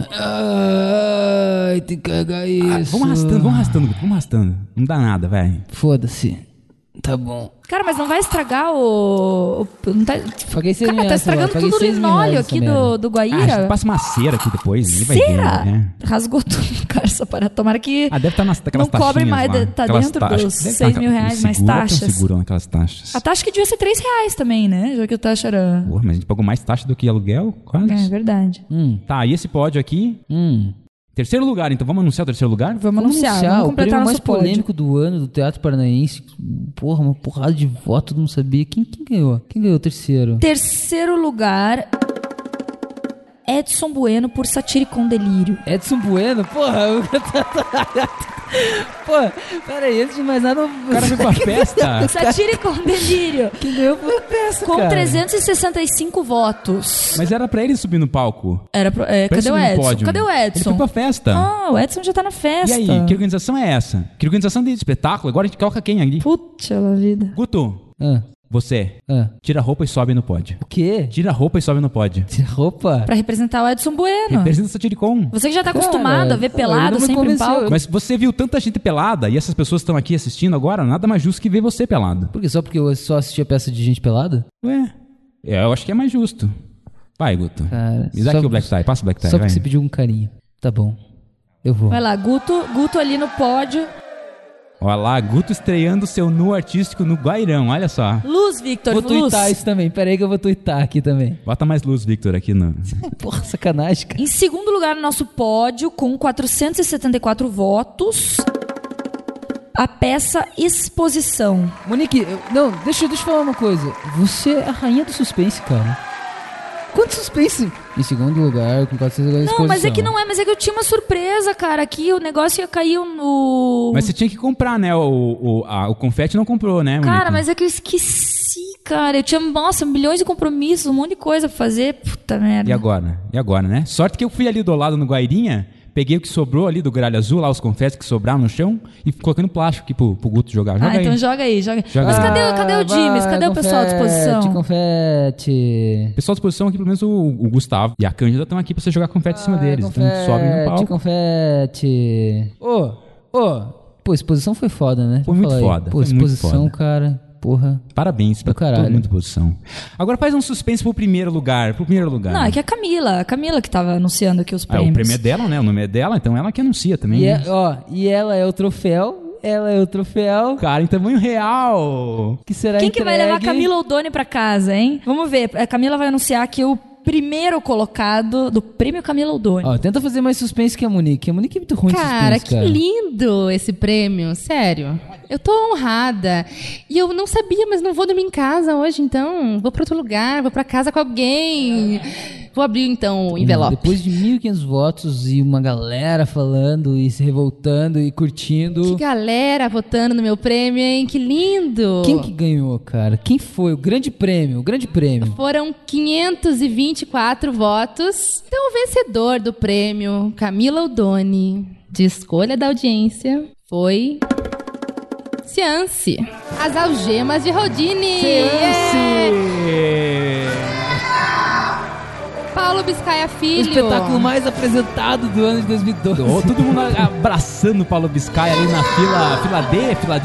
Ai, tem que cagar isso. Vamos arrastando, Guto, vamos arrastando. Não dá nada, velho. Foda-se. Tá bom. Cara, mas não vai estragar o não tá, paguei 6 cara, tá estragando tudo o linóleo aqui do Guaíra. Passa uma cera aqui depois. Cera? Vai ver, né? Rasgou tudo, cara, essa parada. Tomara que deve estar naquelas não cobre mais, lá. tá dentro dos 6 mil reais mais taxas. Seguram aquelas taxas. A taxa que devia ser 3 reais também, né? Já que a taxa era... Pô, mas a gente pagou mais taxa do que aluguel, quase. É verdade. Tá, e esse pódio aqui... Terceiro lugar, então vamos anunciar o terceiro lugar? Vamos anunciar, vamos completar o prêmio mais pódio. polêmico do ano do Teatro Paranaense. Porra, uma porrada de voto, todo mundo sabia. Quem ganhou? Quem ganhou o terceiro? Terceiro lugar, Edson Bueno por Satire com Delírio. Edson Bueno? Porra, pô, peraí, antes de mais nada... O cara foi pra festa. Satire com Delírio. Quem ganhou foi a festa, com cara. 365 votos. Mas era pra ele subir no palco. Era cadê o Edson? Pódio. Cadê o Edson? Ele foi pra festa. Ah, o Edson já tá na festa. E aí, que organização é essa? Que organização de espetáculo? Agora a gente coloca quem ali? Putz, a vida. Guto. Você, tira a roupa e sobe no pódio. O quê? Tira a roupa e sobe no pódio. Tira a roupa? Pra representar o Edson Bueno. Representa o Satiricon. Você que já tá acostumado a ver pelado sempre em palco. Mas você viu tanta gente pelada e essas pessoas estão aqui assistindo agora, nada mais justo que ver você pelado. Por quê? Só porque eu só assisti a peça de gente pelada? Ué, eu acho que é mais justo. Vai, Guto. Cara, me dá aqui o black tie, passa o black tie. Só porque você pediu um carinho. Tá bom, eu vou. Vai lá, Guto ali no pódio. Olha lá, Guto estreando seu nu artístico no Guairão, olha só. Luz, Victor, vou tuitar isso também, peraí que eu vou tuitar aqui também. Bota mais luz, Victor, aqui no... Porra, sacanagem, cara. Em segundo lugar no nosso pódio, com 474 votos, a peça Exposição. Monique, deixa eu falar uma coisa. Você é a rainha do suspense, cara. Quanto suspense? Em segundo lugar, com 400 lugares de exposição. Não, mas é que não é, mas é que eu tinha uma surpresa, cara. Aqui o negócio ia cair no... Mas você tinha que comprar, né? O confete não comprou, né, Monique? Cara, mas é que eu esqueci, cara. Eu tinha, milhões de compromissos, um monte de coisa pra fazer. Puta merda. E agora, né? Sorte que eu fui ali do lado no Guairinha... Peguei o que sobrou ali do gralho azul, lá os confetes que sobraram no chão e coloquei no plástico aqui pro Guto jogar. Joga aí. Então joga aí. Mas cadê o Dimes? Cadê o pessoal à disposição? Confete. O pessoal à disposição aqui, pelo menos o Gustavo e a Cândida estão aqui pra você jogar confete em cima deles. Confete, então sobe no palco. Confete. Pô, exposição foi foda, né? Foi muito foda. Pô, exposição, cara... Porra. Parabéns pra todo mundo de posição. Agora faz um suspense pro primeiro lugar. Não, é que a Camila que tava anunciando aqui os prêmios. O prêmio é dela, né? O nome é dela, então ela que anuncia também. E ela é o troféu, Ela é o troféu. Cara, em tamanho real. Que será Quem que vai levar entregue? Camila Oldoni pra casa, hein? Vamos ver. A Camila vai anunciar aqui o primeiro colocado do Prêmio Camila Oldoni. Ó, tenta fazer mais suspense que a Monique. A Monique é muito ruim de Cara, suspense, que cara. lindo esse prêmio, sério. Eu tô honrada. E eu não sabia, mas não vou dormir em casa hoje, então vou pra outro lugar, vou pra casa com alguém. Vou abrir, então, o envelope. Depois de 1.500 votos e uma galera falando e se revoltando e curtindo. Que galera votando no meu prêmio, hein? Que lindo! Quem que ganhou, cara? Quem foi? O grande prêmio, o grande prêmio. Foram 524 votos. Então, o vencedor do prêmio Camila Oldoni, de escolha da audiência, foi... Ciance. As algemas de Rodine. Paulo Biscaia O Um Filho. espetáculo mais apresentado do ano de 2012. Todo mundo abraçando o Paulo Biscaia ali na fila D? Fila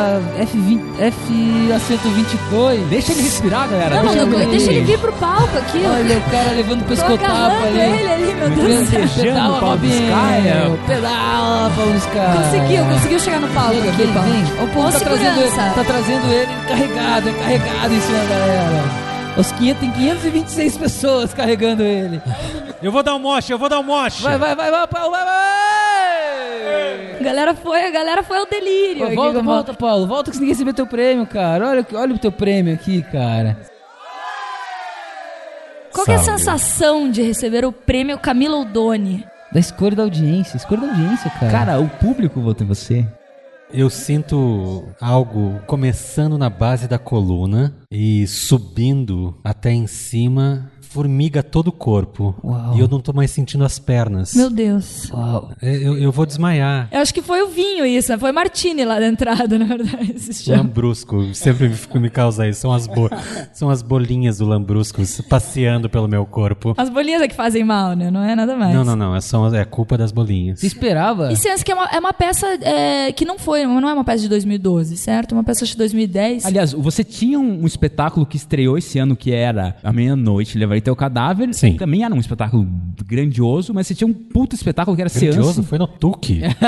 F122. Deixa ele respirar, galera. Não, deixa ele vir pro palco aqui. Olha o cara levando o pescotapo ali. Ele ali, meu Deus. Desejando o Paulo Biscaia. Pedala, Paulo Biscaia. Conseguiu chegar no palco Chega, aqui, Paulo. vem. O povo Ó, segurança. tá trazendo ele carregado em cima da galera. Os 500, tem 526 pessoas carregando ele. Eu vou dar um moche. Vai, Paulo, vai! A galera foi ao delírio. Volta, Paulo. Volta que você tem que receber teu prêmio, cara. Olha o teu prêmio aqui, cara. Qual que é a sensação de receber o prêmio Camila Oldoni? Da escolha da audiência. Cara. Cara, o público votou em você. Eu sinto algo começando na base da coluna e subindo até em cima, formiga todo o corpo. Uau. E eu não tô mais sentindo as pernas. Meu Deus. Uau. Eu vou desmaiar. Eu acho que foi o vinho isso, né? Foi Martini lá da entrada, na verdade. Lambrusco, sempre me causa isso. São as bolinhas do lambrusco passeando pelo meu corpo. As bolinhas é que fazem mal, né? Não é nada mais. Não. É culpa das bolinhas. Você esperava? E Ciência que é uma peça que não é uma peça de 2012, certo? Uma peça de 2010. Aliás, você tinha um espetáculo que estreou esse ano que era A Meia-Noite, Levarei Teu Cadáver. Sim. Também era um espetáculo grandioso, mas você tinha um puto espetáculo que era Grandioso? Seance. Foi no Tuque. Eu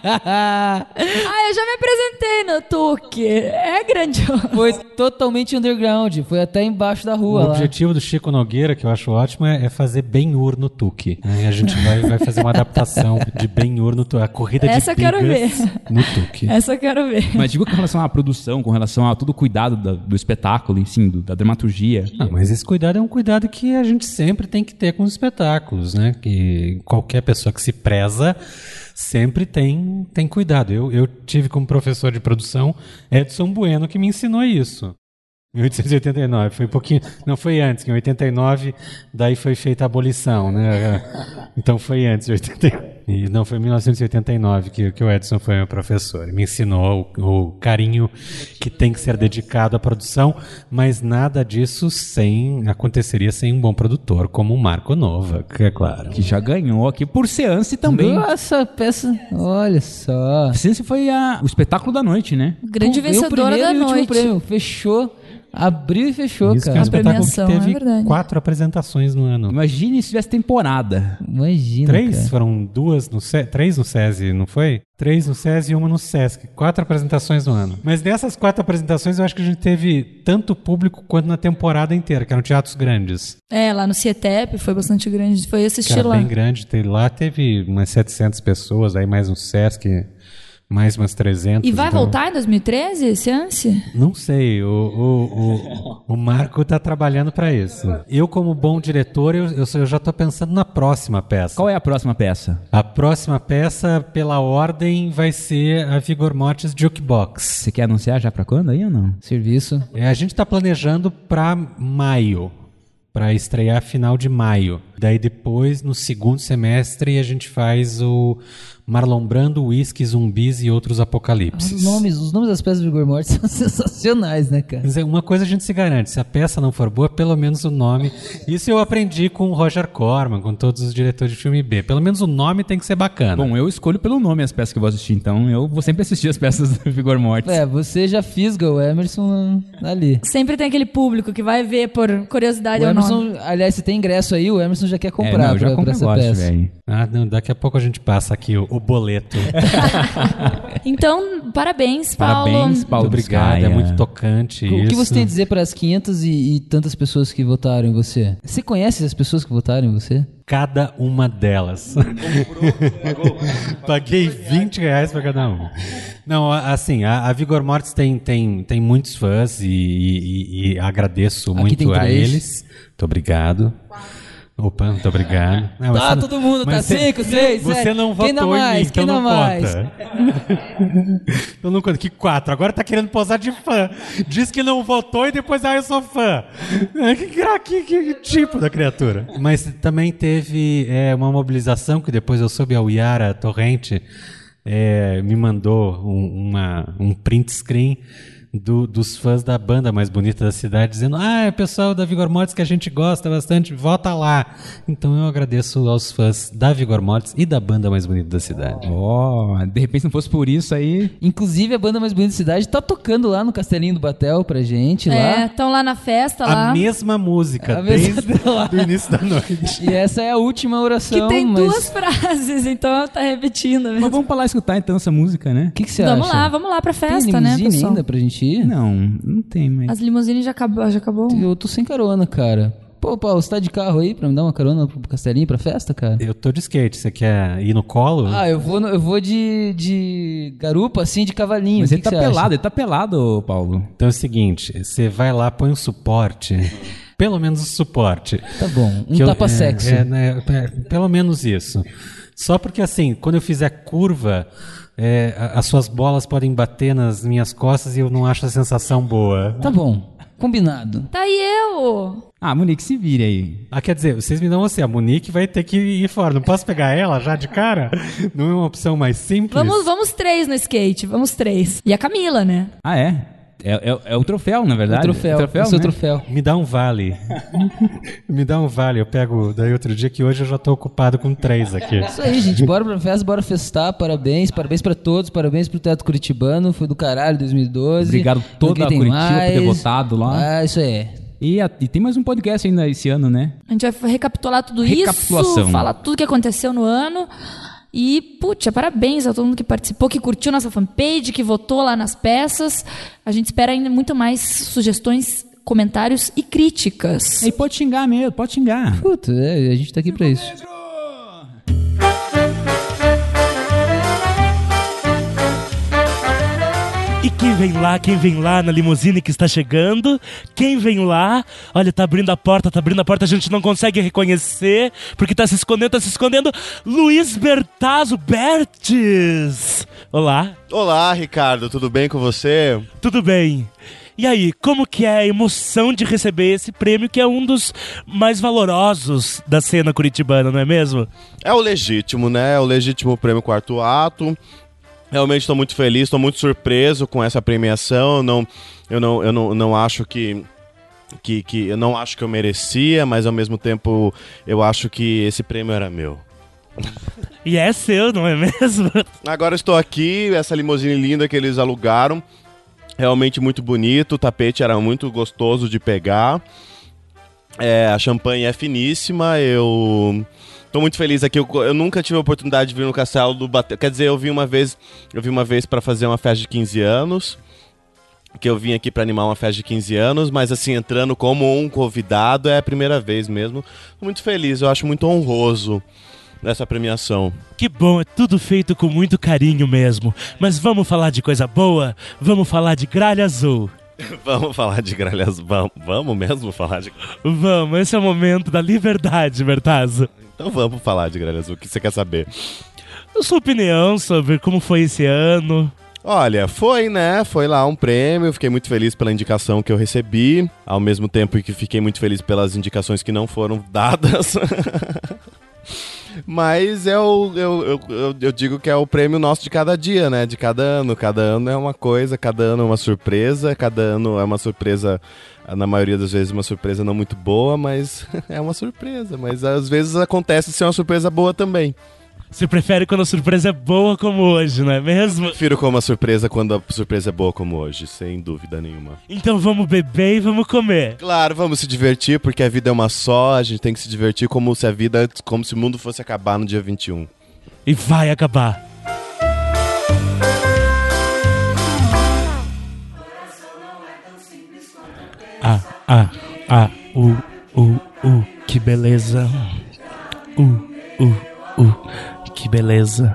já me apresentei no Tuque. É grandioso. Foi totalmente underground. Foi até embaixo da O rua lá. objetivo do Chico Nogueira, que eu acho ótimo, é fazer Ben-Hur no Tuque. Aí a gente vai fazer uma adaptação de Ben-Hur no Tuque. A corrida Essa eu de quero ver. bigas no Tuque. Essa eu quero ver. Mas digo com relação à produção, com relação a todo o cuidado do espetáculo, enfim, da dramaturgia. Mas esse cuidado é um cuidado que a gente sempre tem que ter com os espetáculos, né? Que qualquer pessoa que se preza sempre tem cuidado. Eu tive como professor de produção Edson Bueno, que me ensinou isso. Em 1889, foi um pouquinho... Não, foi antes, que em 89 daí foi feita a abolição, né? Então foi antes de 89. E não, foi em 1989 que o Edson foi meu professor. Ele me ensinou o carinho que tem que ser dedicado à produção, mas nada disso aconteceria sem um bom produtor, como o Marco Nova, que é claro. Que já ganhou aqui por Seance também. Nossa, peça... Olha só. Seance foi o espetáculo da noite, né? Grande vencedora da noite. Prêmio. Fechou. Abriu e fechou, Isso cara. que é um espetáculo que é teve verdade. 4 apresentações no ano. Imagine se tivesse temporada. Imagina, 3? cara. Foram 3 no SESI, não foi? 3 no SESI e 1 no SESC. 4 apresentações no ano. Mas dessas 4 apresentações eu acho que a gente teve tanto público quanto na temporada inteira, que eram teatros grandes. Lá no Cietep foi bastante grande. Foi assistir Que era lá. bem grande. Lá teve umas 700 pessoas, aí mais no SESC... Mais umas 300. E vai então... voltar em 2013, Seance? Não sei, o Marco tá trabalhando para isso. Eu, como bom diretor, eu já tô pensando na próxima peça. Qual é a próxima peça? A próxima peça, pela ordem, vai ser a Vigor Mortis Jukebox. Você quer anunciar já para quando aí ou não? Serviço. A gente tá planejando para maio. Para estrear final de maio. Daí depois, no segundo semestre, a gente faz o Marlon Brando, Whisky, Zumbis e Outros Apocalipses. Os nomes das peças de Vigor Mortis são sensacionais, né, cara? Mas uma coisa a gente se garante, se a peça não for boa, pelo menos o nome... Isso eu aprendi com o Roger Corman, com todos os diretores de filme B. Pelo menos o nome tem que ser bacana. Bom, eu escolho pelo nome as peças que eu vou assistir, então eu vou sempre assistir as peças do Vigor Mortis. Você já fisga o Emerson ali. Sempre tem aquele público que vai ver por curiosidade O ou Emerson, não. aliás, se tem ingresso aí, o Emerson já quer comprar eu já pra essa agora, peça. velho. Não, daqui a pouco a gente passa aqui o boleto. Então, parabéns, Paulo. Parabéns, Paulo. Muito obrigado, é muito tocante O isso. que você tem a dizer para as 500 e tantas pessoas que votaram em você? Você conhece as pessoas que votaram em você? Cada uma delas. Paguei R$20 para cada uma. Não, assim, a Vigor Mortis tem muitos fãs e agradeço Aqui muito tem a 3. eles. Muito obrigado. Opa, muito obrigado. Não, Tá, você todo mundo, tá mas você- 5, 6, Você 7. não Quem dá votou em mais? mim, então Quem dá não mais? conta. Eu não conto. Que 4? Agora tá querendo posar de fã. Diz que não votou e depois, eu sou fã. Que tipo da criatura? Mas também teve uma mobilização que depois eu soube, a Yara Torrente me mandou um print screen dos fãs da banda mais bonita da cidade, dizendo: é pessoal da Vigor Mortis que a gente gosta bastante, vota lá. Então eu agradeço aos fãs da Vigor Mortis e da banda mais bonita da cidade. De repente, se não fosse por isso aí... Inclusive, a banda mais bonita da cidade tá tocando lá no Castelinho do Batel pra gente, lá. Estão lá na festa, lá. A mesma música, A mesma desde o início da noite. E essa é a última oração. Que tem mas... 2 frases, então tá repetindo. Mas vamos pra lá escutar então essa música, né? O que você acha? Vamos lá pra Tem festa, né, limusine pessoal? ainda pra gente ir? Não tem, mas... As limusines já acabou. Eu tô sem carona, cara. Pô, Paulo, você tá de carro aí pra me dar uma carona pro Castelinho, pra festa, cara? Eu tô de skate, você quer ir no colo? Eu vou de garupa, assim, de cavalinho. Mas O ele que tá você acha? pelado, ele tá pelado, Paulo. Então é o seguinte, você vai lá, põe um suporte, pelo menos o suporte. Tá bom, Que tapa sexy. Pelo menos isso. Só porque assim, quando eu fizer curva, as suas bolas podem bater nas minhas costas e eu não acho a sensação boa. Tá bom, combinado. Tá aí eu! Monique, se vire aí. Quer dizer, vocês me dão você, a Monique vai ter que ir fora. Não posso pegar ela já de cara? Não é uma opção mais simples? Vamos 3 no skate, vamos 3. E a Camila, né? É o troféu, na verdade. O seu troféu. Me dá um vale. Me dá um vale. Eu pego daí outro dia, que hoje eu já tô ocupado com 3 aqui. Isso aí, gente. Bora pra festa, bora festar. Parabéns pra todos. Parabéns pro Teatro Curitibano. Foi do caralho 2012. Obrigado toda a Curitiba por ter votado lá. Isso aí. E tem mais um podcast ainda esse ano, né? A gente vai recapitular tudo isso, falar tudo que aconteceu no ano. E, parabéns a todo mundo que participou, que curtiu nossa fanpage, que votou lá nas peças. A gente espera ainda muito mais sugestões, comentários e críticas. E pode xingar mesmo, pode xingar. Puta, a gente tá aqui pra isso. E quem vem lá na limusine que está chegando? Quem vem lá? Olha, tá abrindo a porta, a gente não consegue reconhecer, porque tá se escondendo. Luiz Bertazzo Bertes! Olá. Olá, Ricardo, tudo bem com você? Tudo bem. E aí, como que é a emoção de receber esse prêmio, que é um dos mais valorosos da cena curitibana, não é mesmo? É o legítimo, né? É o legítimo prêmio Quarto Ato. Realmente estou muito feliz, estou muito surpreso com essa premiação. Eu não acho que eu não acho que eu merecia, mas ao mesmo tempo eu acho que esse prêmio era meu. E é seu, não é mesmo? Agora estou aqui, essa limusine linda que eles alugaram, realmente muito bonito, o tapete era muito gostoso de pegar, a champanhe é finíssima, eu tô muito feliz aqui, eu nunca tive a oportunidade de vir no Castelo do Batel, quer dizer, eu vi uma vez para fazer uma festa de 15 anos, que eu vim aqui para animar uma festa de 15 anos, mas assim, entrando como um convidado é a primeira vez mesmo, tô muito feliz, eu acho muito honroso nessa premiação. Que bom, é tudo feito com muito carinho mesmo. Mas vamos falar de coisa boa? Vamos falar de Gralha Azul. Vamos falar de Gralha Azul. Vamos mesmo falar de... Vamos, esse é o momento da liberdade, Bertazzo. Então vamos falar de Gralha Azul, o que você quer saber? A sua opinião sobre como foi esse ano. Olha, foi lá um prêmio, fiquei muito feliz pela indicação que eu recebi, ao mesmo tempo que fiquei muito feliz pelas indicações que não foram dadas. Mas eu digo que é o prêmio nosso de cada dia, né? De cada ano é uma coisa, cada ano é uma surpresa, cada ano é uma surpresa, na maioria das vezes uma surpresa não muito boa, mas é uma surpresa, mas às vezes acontece ser uma surpresa boa também. Você prefere quando a surpresa é boa como hoje, não é mesmo? Prefiro como a surpresa quando a surpresa é boa como hoje, sem dúvida nenhuma. Então vamos beber e vamos comer. Claro, vamos se divertir, porque a vida é uma só, a gente tem que se divertir como se o mundo fosse acabar no dia 21. E vai acabar. Que beleza. Que beleza.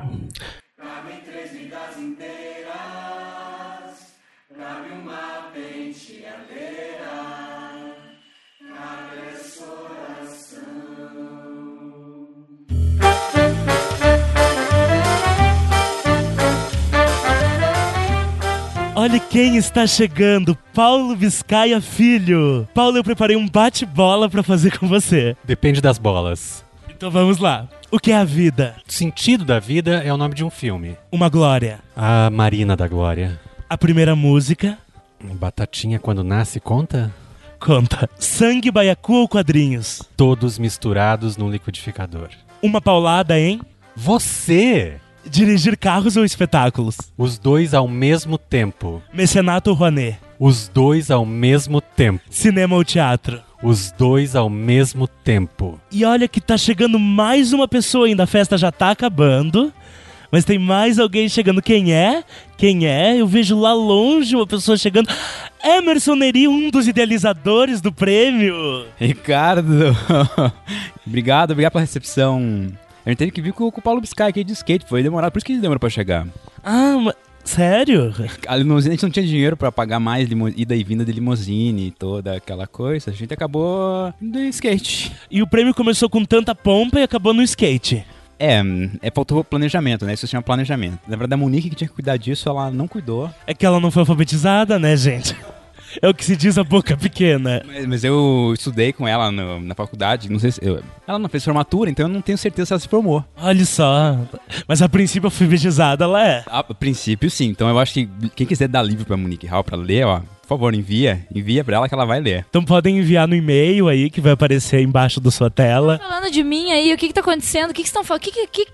Olha quem está chegando, Paulo Biscaia Filho. Paulo, eu preparei um bate-bola pra fazer com você. Depende das bolas. Então vamos lá. O que é a vida? O sentido da vida é o nome de um filme. Uma glória. A Marina da Glória. A primeira música? Batatinha quando nasce conta? Conta. Sangue, baiacu ou quadrinhos? Todos misturados num liquidificador. Uma paulada em? Você! Dirigir carros ou espetáculos? Os dois ao mesmo tempo. Mecenato ou Rouanet? Os dois ao mesmo tempo. Cinema ou teatro? Os dois ao mesmo tempo. E olha que tá chegando mais uma pessoa ainda. A festa já tá acabando, mas tem mais alguém chegando. Quem é? Quem é? Eu vejo lá longe uma pessoa chegando. Emerson Neri, um dos idealizadores do prêmio. Ricardo, obrigado pela recepção. A gente teve que vir com o Paulo Biscaia aqui de skate, foi demorado, por isso que demorou pra chegar. Ah, mas sério? A limusine, a gente não tinha dinheiro pra pagar mais ida e vinda de limusine e toda aquela coisa, a gente acabou de skate. E o prêmio começou com tanta pompa e acabou no skate. Faltou planejamento, né? Isso se chama planejamento. Na verdade, a Monique que tinha que cuidar disso, ela não cuidou. É que ela não foi alfabetizada, né, gente? É o que se diz a boca pequena. Mas eu estudei com ela na faculdade, não sei se... Ela não fez formatura, então eu não tenho certeza se ela se formou. Olha só. Mas a princípio alfabetizada ela é. A princípio sim, então eu acho que quem quiser dar livro pra Monique Hall pra ler, ó, por favor, envia pra ela que ela vai ler. Então podem enviar no e-mail aí que vai aparecer aí embaixo da sua tela. Falando de mim aí, o que tá acontecendo? O que estão falando?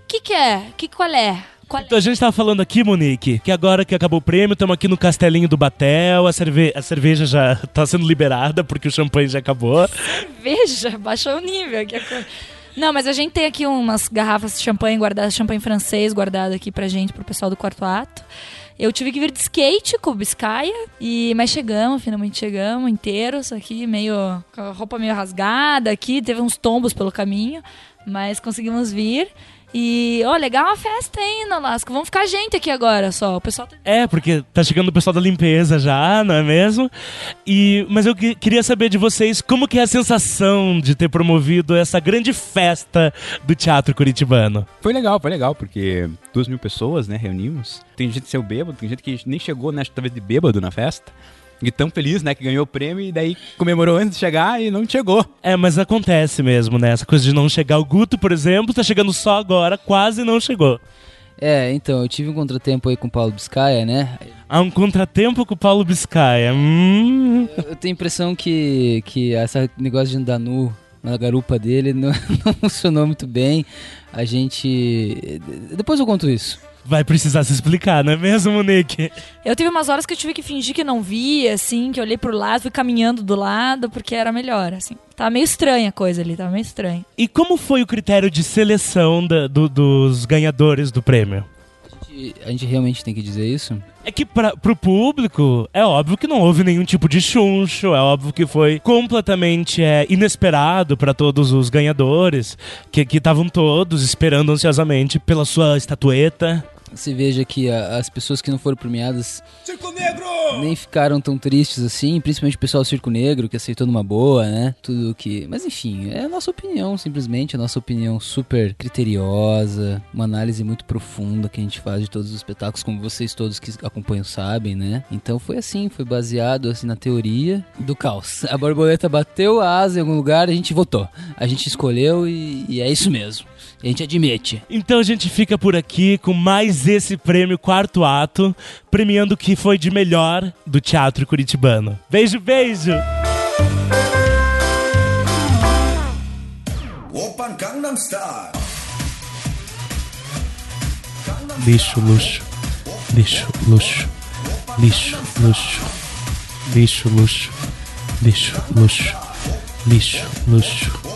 Qual é? Então a gente tava falando aqui, Monique, que agora que acabou o prêmio, estamos aqui no Castelinho do Batel, a cerveja já tá sendo liberada porque o champanhe já acabou. Cerveja? Baixou o nível aqui. Não, mas a gente tem aqui umas garrafas de champanhe guardadas, champanhe francês guardado aqui pra gente, pro pessoal do quarto ato. Eu tive que vir de skate com o Biscaia, mas finalmente chegamos inteiros aqui, com a roupa meio rasgada aqui, teve uns tombos pelo caminho, mas conseguimos vir. E, legal a festa, hein, Nolasco? Vamos ficar gente aqui agora só. O pessoal porque tá chegando o pessoal da limpeza já, não é mesmo? Mas eu queria saber de vocês como que é a sensação de ter promovido essa grande festa do teatro curitibano. Foi legal, porque 2.000 pessoas, né, reunimos. Tem gente que saiu bêbado, tem gente que nem chegou, né, talvez de bêbado na festa. E tão feliz, né, que ganhou o prêmio e daí comemorou antes de chegar e não chegou. Mas acontece mesmo, né, essa coisa de não chegar. O Guto, por exemplo, tá chegando só agora, quase não chegou. Então, eu tive um contratempo aí com o Paulo Biscaia, né? Um contratempo com o Paulo Biscaia. Eu tenho a impressão que esse negócio de andar nu na garupa dele não funcionou muito bem. Depois eu conto isso. Vai precisar se explicar, não é mesmo, Monique? Eu tive umas horas que eu tive que fingir que não via, assim, que eu olhei pro lado, fui caminhando do lado, porque era melhor, assim. Tava meio estranha a coisa ali, tava meio estranha. E como foi o critério de seleção dos ganhadores do prêmio? A gente realmente tem que dizer isso? É que pro público, é óbvio que não houve nenhum tipo de chuncho, é óbvio que foi completamente inesperado para todos os ganhadores, que estavam todos esperando ansiosamente pela sua estatueta. Você veja que as pessoas que não foram premiadas nem ficaram tão tristes assim, principalmente o pessoal do Circo Negro, que aceitou numa boa, né? Mas enfim, é a nossa opinião, simplesmente, a nossa opinião super criteriosa, uma análise muito profunda que a gente faz de todos os espetáculos, como vocês todos que acompanham sabem, né? Então foi baseado assim na teoria do caos. A borboleta bateu a asa em algum lugar, a gente votou. A gente escolheu e é isso mesmo. A gente admite. Então a gente fica por aqui com mais esse prêmio Quarto Ato, premiando o que foi de melhor do teatro curitibano. Beijo, beijo! Open Gangnam Style. lixo, luxo, lixo, luxo, lixo, luxo, lixo, luxo, lixo, luxo, lixo, luxo.